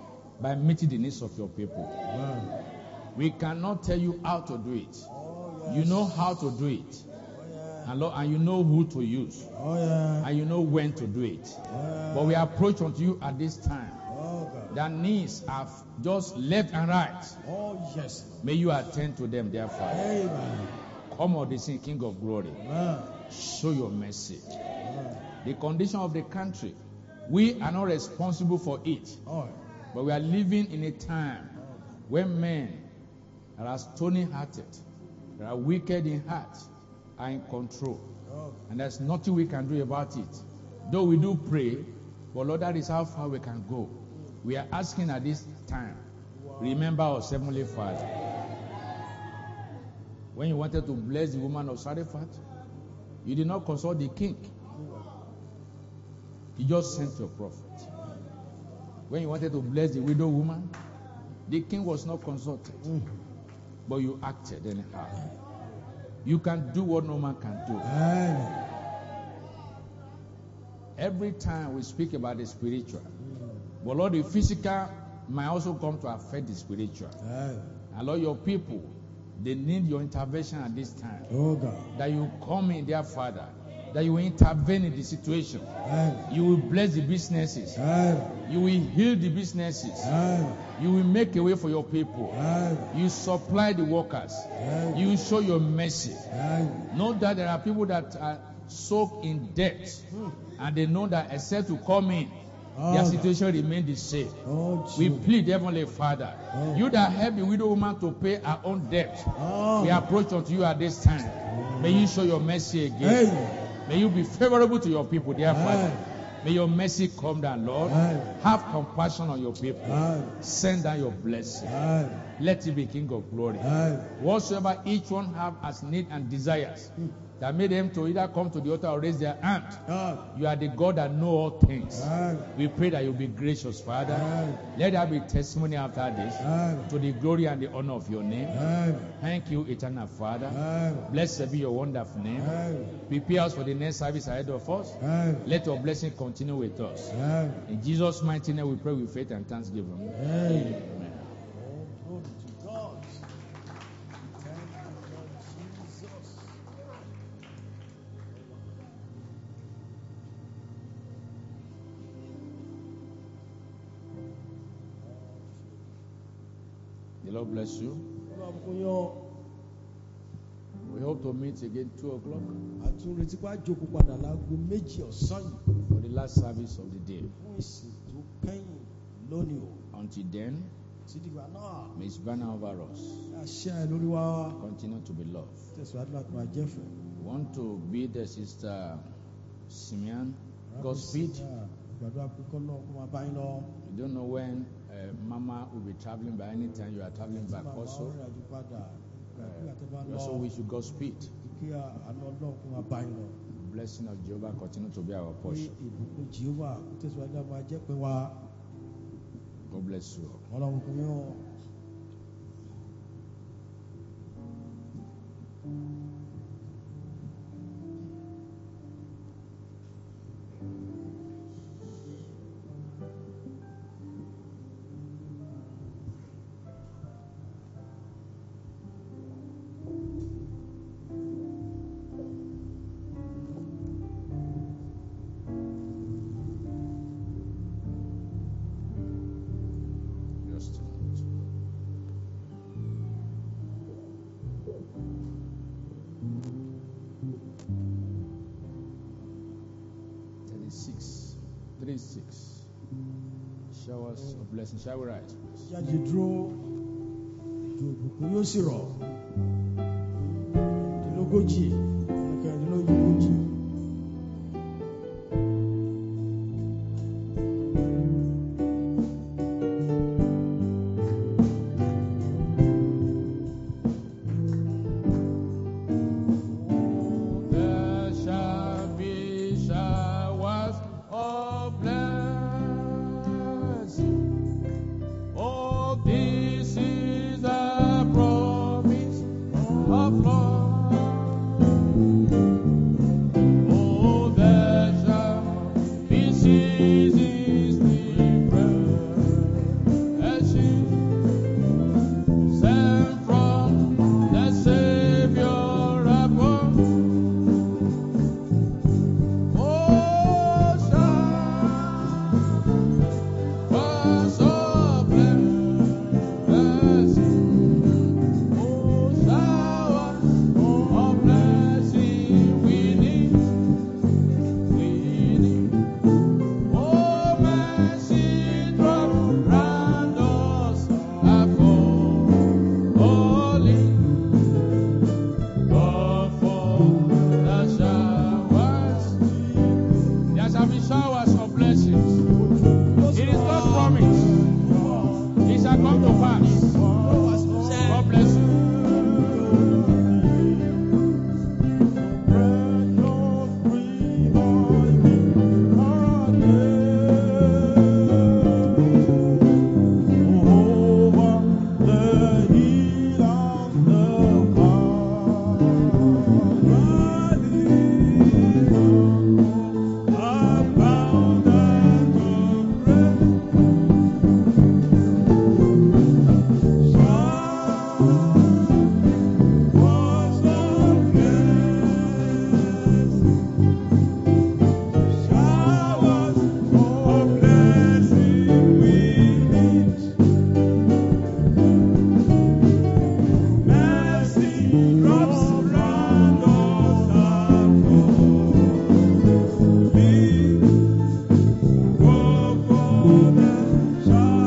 S1: by meeting the needs of your people.
S2: man.
S1: We cannot tell you how to do it.
S2: Oh, yes.
S1: You know how to do it.
S2: Oh, yeah.
S1: And Lord, and you know who to use.
S2: Oh, yeah.
S1: And you know when to do it.
S2: Oh, yeah.
S1: But we approach unto you at this time.
S2: Oh, God.
S1: That needs have just left and right.
S2: Oh, yes.
S1: May you attend to them, therefore.
S2: Hey, man.
S1: Come on, the King of glory.
S2: Man.
S1: Show your mercy.
S2: Man.
S1: The condition of the country, we are not responsible for it.
S2: Oh,
S1: But we are living in a time when men that are stony-hearted, that are wicked in heart, are in control.
S2: oh,
S1: And there's nothing we can do about it. Though we do pray, but Lord, that is how far we can go. We are asking at this time, remember us, Heavenly Father. When you wanted to bless the woman of Sarephat, you did not consult the king. You just sent your prophet. When you wanted to bless the widow woman, the king was not consulted. But you acted anyhow. You can do what no man can do.
S2: hey,
S1: Every time we speak about the spiritual, but Lord, the physical might also come to affect the spiritual.
S2: hey.
S1: And Lord, your people, they need your intervention at this time.
S2: Oh, God.
S1: That you come in, dear Father, that you will intervene in the situation.
S2: Hey,
S1: You will bless the businesses.
S2: hey,
S1: You will heal the businesses.
S2: hey,
S1: You will make a way for your people.
S2: hey,
S1: You supply the workers.
S2: hey,
S1: You show your mercy.
S2: hey.
S1: Know that there are people that are soaked in debt, and they know that except to come in, their situation remains the same.
S2: Oh,
S1: We
S2: Jesus.
S1: plead, Heavenly Father, you that help the widow woman to pay her own debt,
S2: Oh,
S1: we approach unto you at this time. May you show your mercy again.
S2: hey,
S1: May you be favorable to your people, dear Father. May your mercy come down, Lord. Have compassion on your people. Send down your blessing. Let it be King of glory. Whatsoever each one have as need and desires that made them to either come to the altar or raise their hand. You are the God that know all things. We pray that you'll be gracious, Father. Let there be testimony after this to the glory and the honor of your name. Thank you, eternal Father. Blessed be your wonderful name. Prepare us for the next service ahead of us. Let your blessing continue with us. In Jesus' mighty name we pray with faith and thanksgiving. Amen. The Lord bless you. We hope to meet again 2 o'clock for the last service of the day. Until then, may His banner over us continue to be loved. We want to bid the Sister Simeon Godspeed. You don't know when Mama will be traveling by any time you are traveling back also. We also wish you Godspeed. Blessing of Jehovah continue to be our portion. God bless you all. Showers of blessing. Shall we rise, please?
S3: Shall